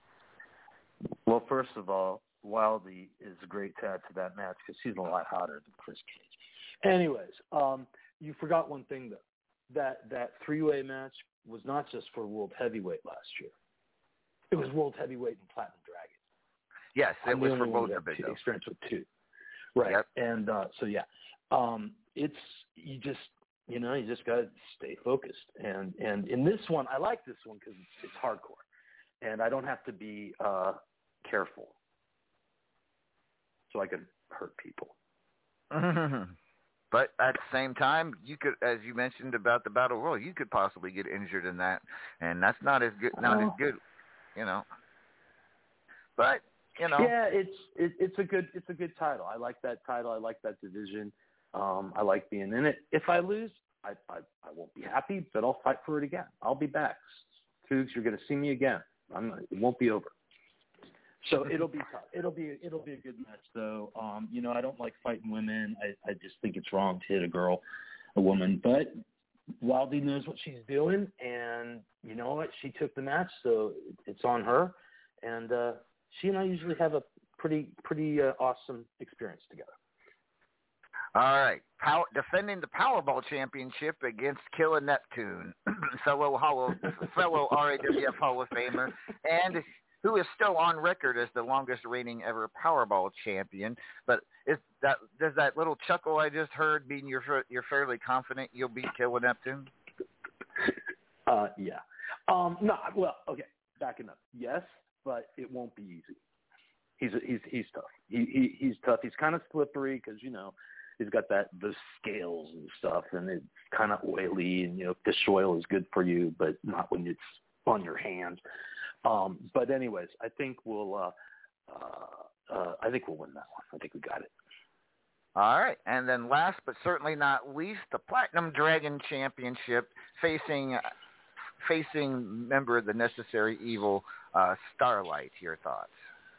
Well, first of all, Wildy is a great tag to that match because he's a lot hotter than Chris Cage. Anyways, um, you forgot one thing, though. That that three-way match was not just for World Heavyweight last year. It was World Heavyweight and Platinum Dragon. Yes, it I'm was for both of them. them. Experience with two. Right. Yep. And uh, so, yeah, um, it's you just, you know, you just got to stay focused. And, and in this one, I like this one because it's, it's hardcore. And I don't have to be uh, careful so I can hurt people. But at the same time, you could, as you mentioned about the Battle Royal, you could possibly get injured in that, and that's not as good. Not oh. as good, you know. But you know, yeah, it's it, it's a good it's a good title. I like that title. I like that division. Um, I like being in it. If I lose, I, I I won't be happy, but I'll fight for it again. I'll be back. Cougs, you're going to see me again. I'm, it won't be over. So it'll be tough. It'll be it'll be a good match, though. Um, you know, I don't like fighting women. I, I just think it's wrong to hit a girl, a woman. But Wildy knows what she's doing, and you know what? She took the match, so it's on her. And uh, she and I usually have a pretty pretty uh, awesome experience together. All right, Power, defending the Powerball Championship against Killer Neptune, fellow Hall fellow R A W F Hall of Famer, and who is still on record as the longest reigning ever Powerball champion. But is that does that little chuckle I just heard mean you're you're fairly confident you'll beat Killer Neptune? Uh, yeah. Um, no. Well, okay. Backing up. Yes, but it won't be easy. He's he's he's tough. He, he he's tough. He's kind of slippery because you know he's got that the scales and stuff, and it's kind of oily. And you know fish oil is good for you, but not when it's on your hands. Um, but anyways, I think we'll uh, uh, uh, I think we'll win that one. I think we got it. All right, and then last but certainly not least, the Platinum Dragon Championship facing facing member of the Necessary Evil, uh, Starlight. Your thoughts?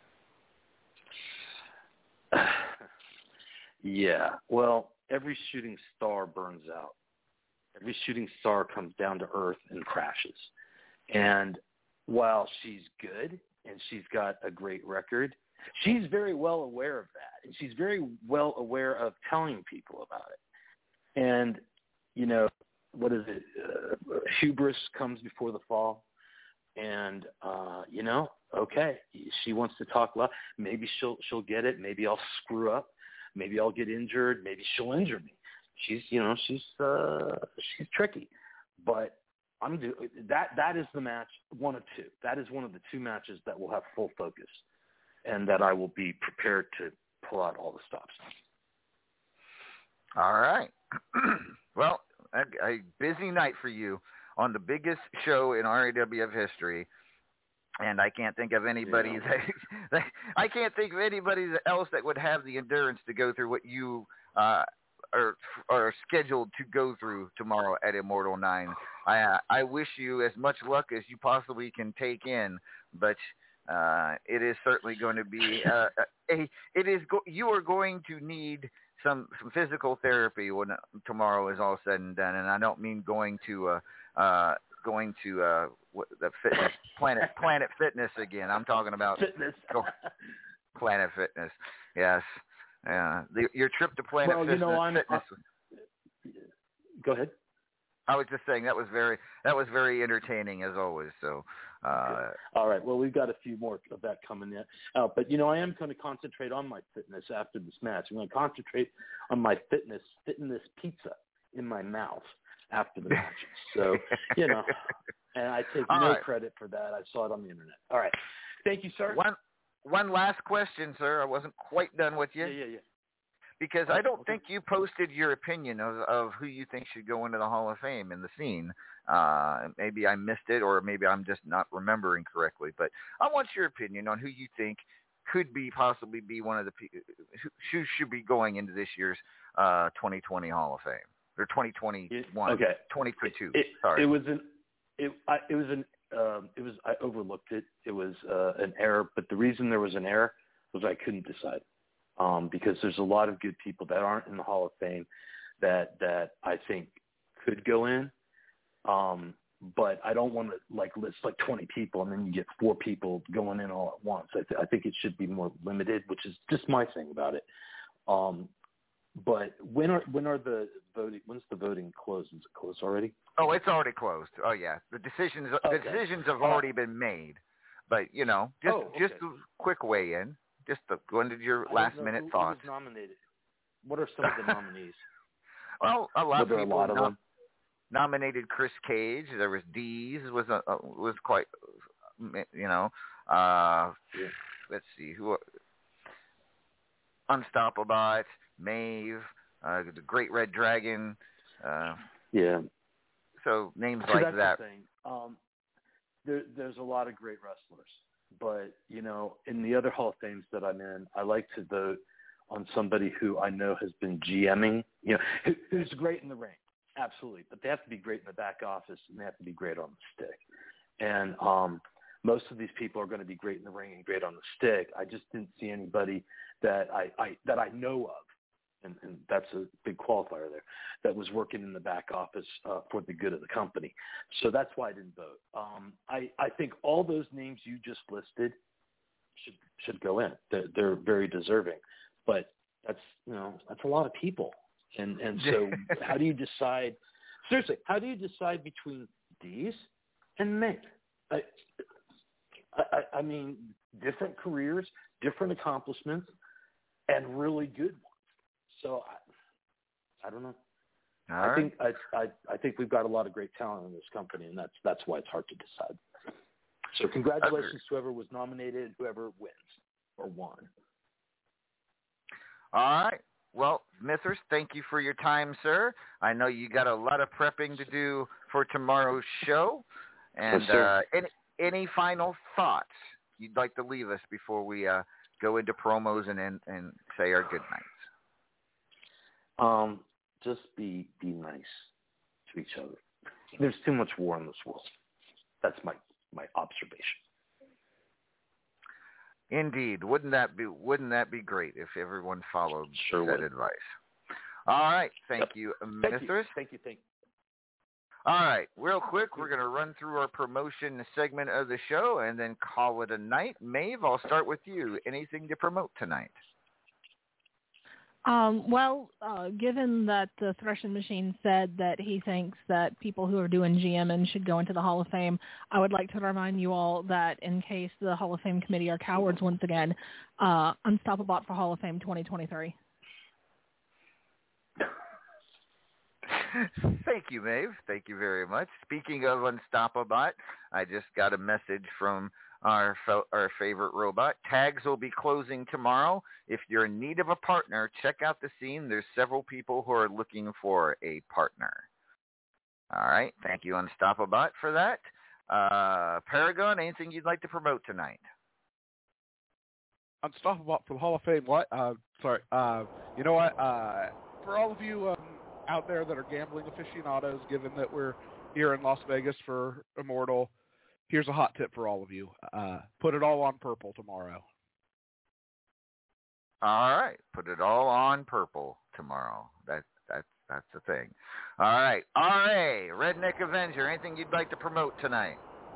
Yeah, well, every shooting star burns out. Every shooting star comes down to earth and crashes. And while she's good and she's got a great record, she's very well aware of that. And she's very well aware of telling people about it. And, you know, what is it? Uh, hubris comes before the fall. And, uh, you know, okay, she wants to talk loud. Maybe she'll she'll get it. Maybe I'll screw up. Maybe I'll get injured. Maybe she'll injure me. She's, you know, she's uh, she's tricky. But I'm do that. That is the match, one of two. That is one of the two matches that will have full focus, and that I will be prepared to pull out all the stops. All right. Well, a, a busy night for you on the biggest show in R A W F history. And I can't think of anybody yeah. that, that I can't think of anybody else that would have the endurance to go through what you uh, are are scheduled to go through tomorrow at Immortal Nine. I I wish you as much luck as you possibly can take in, but uh, it is certainly going to be uh, a it is go, you are going to need some some physical therapy when tomorrow is all said and done. And I don't mean going to uh, uh, going to uh, what, the fitness planet Planet Fitness again. I'm talking about fitness. Planet Fitness. Yes. Yeah. The, your trip to Planet well, Fitness. You know, I'm, Fitness uh, go ahead. I was just saying that was very that was very entertaining as always. So. Uh, All right. Well, we've got a few more of that coming in. Uh, but, you know, I am going to concentrate on my fitness after this match. I'm going to concentrate on my fitness, fitness pizza in my mouth after the match. So, you know, and I take All no right. credit for that. I saw it on the internet. All right. Thank you, sir. One one last question, sir. I wasn't quite done with you. Yeah, yeah, yeah. Because I don't think you posted your opinion of, of who you think should go into the Hall of Fame in the scene. Uh, maybe I missed it, or maybe I'm just not remembering correctly. But I want your opinion on who you think could be possibly be one of the people who should be going into this year's uh, twenty twenty Hall of Fame or twenty twenty-one, okay, twenty twenty-two. It, Sorry, it was an it I, it was an um, it was I overlooked it. It was uh, an error, but the reason there was an error was I couldn't decide. Um, because there's a lot of good people that aren't in the Hall of Fame that that I think could go in, um, but I don't want to like list like twenty people and then you get four people going in all at once. I, th- I think it should be more limited, which is just my thing about it. Um, but when are when are the voting? When's the voting closed? Is it closed already? Oh, it's already closed. Oh yeah, the decisions okay. the decisions have already been made. But you know, just oh, okay. just a quick weigh in. Just the, go into your last minute who, thoughts. Who was nominated? What are some of the nominees? Well, a lot Were of people a lot of nom- them? nominated Chris Cage. There was Dees was a, a, was quite, you know. Uh, yeah. Let's see who. Unstoppable, Maeve, uh, the Great Red Dragon. Uh, yeah. So names so like that's that. The thing. Um, there, there's a lot of great wrestlers. But, you know, in the other Hall of Fames that I'm in, I like to vote on somebody who I know has been GMing, you know, who, who's great in the ring. Absolutely. But they have to be great in the back office, and they have to be great on the stick. And um, most of these people are going to be great in the ring and great on the stick. I just didn't see anybody that I, I that I know of, and, and that's a big qualifier there, that was working in the back office uh, for the good of the company. So that's why I didn't vote. Um, I, I think all those names you just listed should should go in. They're, they're very deserving. But that's, you know, that's a lot of people. And and so how do you decide, seriously, how do you decide between these and me? I, I, I mean, different careers, different accomplishments, and really good ones. So I, I don't know. All I right. think I, I I think we've got a lot of great talent in this company, and that's that's why it's hard to decide. So congratulations to whoever was nominated and whoever wins or won. All right. Well, Mithras, thank you for your time, sir. I know you got a lot of prepping to do for tomorrow's show. And yes, sir. uh, any any final thoughts you'd like to leave us before we uh, go into promos and and, and say our good nights. Um, just be be nice to each other. There's too much war in this world. That's my my observation. Indeed, wouldn't that be wouldn't that be great if everyone followed sure that would. advice? All right, thank Yep. you, Thank Mithras. you. Thank you. Thank you. All right, real quick, we're going to run through our promotion segment of the show and then call it a night. Maeve, I'll start with you. Anything to promote tonight? Um, well, uh, given that the Threshing Machine said that he thinks that people who are doing G M ing should go into the Hall of Fame, I would like to remind you all that in case the Hall of Fame committee are cowards once again, uh, Unstoppable for Hall of Fame twenty twenty-three. Thank you, Maeve. Thank you very much. Speaking of Unstoppable, I just got a message from our fo- our favorite robot. Tags will be closing tomorrow. If you're in need of a partner, check out the scene. There's several people who are looking for a partner. All right. Thank you, Unstoppable, for that. Uh, Paragon, anything you'd like to promote tonight? Unstoppable for the Hall of Fame. What? Uh, sorry. Uh, you know what? Uh, for all of you um, out there that are gambling aficionados, given that we're here in Las Vegas for Immortal, here's a hot tip for all of you. Uh, put it all on purple tomorrow. All right. Put it all on purple tomorrow. That, that, that's the thing. All right. R A, Redneck Avenger, anything you'd like to promote tonight?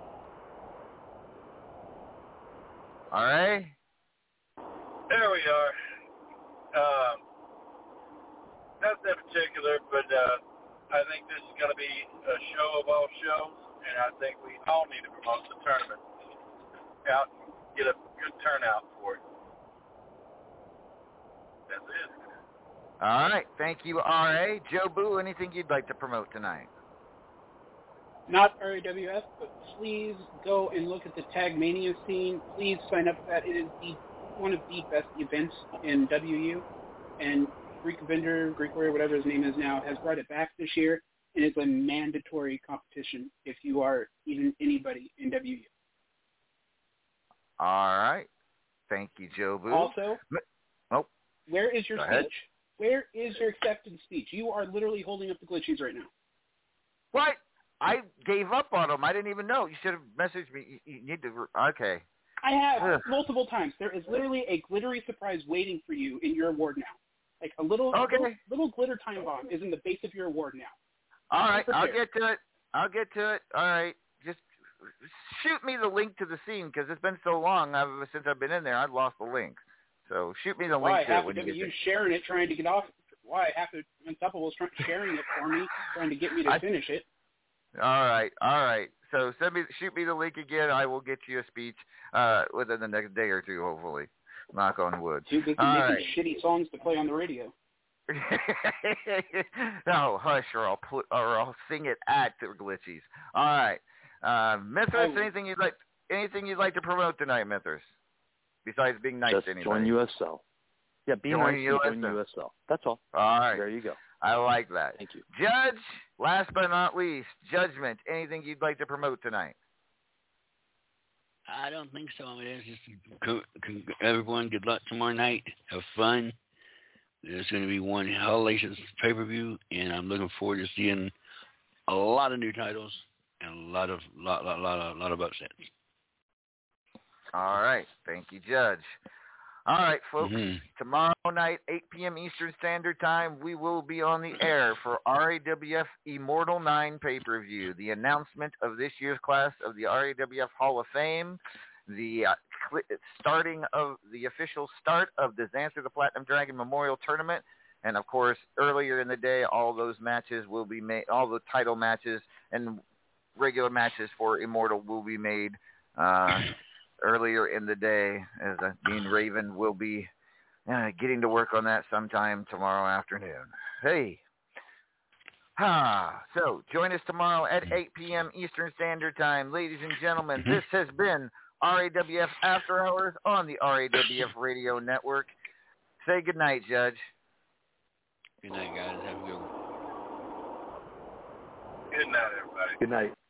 R A? There we are. Um, nothing in particular, but uh, I think this is going to be a show of all shows, and I think we all need to promote the tournament out and get a good turnout for it. That's it. All right. Thank you, R A. Joe Boo, anything you'd like to promote tonight? Not R A W F, but please go and look at the Tag Mania scene. Please sign up for that. It is the, one of the best events in W U, and Greek Avenger, Greek Warrior, whatever his name is now, has brought it back this year, and it's a mandatory competition if you are even anybody in W U. All right. Thank you, Joe Boo. Also, oh, where is your go speech? ahead. Where is your acceptance speech? You are literally holding up the glitchies right now. What? I gave up on them. I didn't even know. You should have messaged me. You, you need to. Okay. I have Ugh. multiple times. There is literally a glittery surprise waiting for you in your award now. Like a little, okay. little, little glitter time bomb is in the base of your award now. All right. Prepare. I'll get to it. I'll get to it. All right. Just shoot me the link to the scene because it's been so long I've, since I've been in there. I've lost the link. So shoot me the Why link to it half when of you get you there. sharing it, trying to get off? Why half of Unstoppable is trying sharing it for me, trying to get me to I, finish it? All right, all right. So send me, shoot me the link again. I will get you a speech uh, within the next day or two, hopefully. Knock on wood. Too busy all making right. shitty songs to play on the radio. No, hush, or I'll put, or I'll sing it at the glitchies. All right, uh, Mithras. Anything you'd like? Anything you'd like to promote tonight, Mithras? Besides being nice Just to anybody. join U S L. Yeah, be join nice U S L. and join U S L. That's all. All right. There you go. I like that. Thank you. Judge, last but not least, Judgment. Anything you'd like to promote tonight? I don't think so. I mean, it's just co- co- everyone, good luck tomorrow night. Have fun. There's going to be one Hellacious pay-per-view, and I'm looking forward to seeing a lot of new titles and a lot of lot lot lot of, lot of upsets. All right. Thank you, Judge. All right, folks. Mm-hmm. Tomorrow night, eight p.m. Eastern Standard Time, we will be on the air for R A W F Immortal nine pay-per-view, the announcement of this year's class of the R A W F Hall of Fame, the uh, cl- starting of the official start of the Xancer the Platinum Dragon Memorial Tournament, and of course, earlier in the day, all those matches will be made, all the title matches and regular matches for Immortal will be made uh, earlier in the day, as uh, Dean Raven will be uh, getting to work on that sometime tomorrow afternoon. Hey. Ah, so join us tomorrow at eight p.m. Eastern Standard Time. Ladies and gentlemen, this has been R A W F After Hours on the R A W F Radio Network. Say goodnight, Judge. Good night, guys. Have a good one. Good night, everybody. Good night.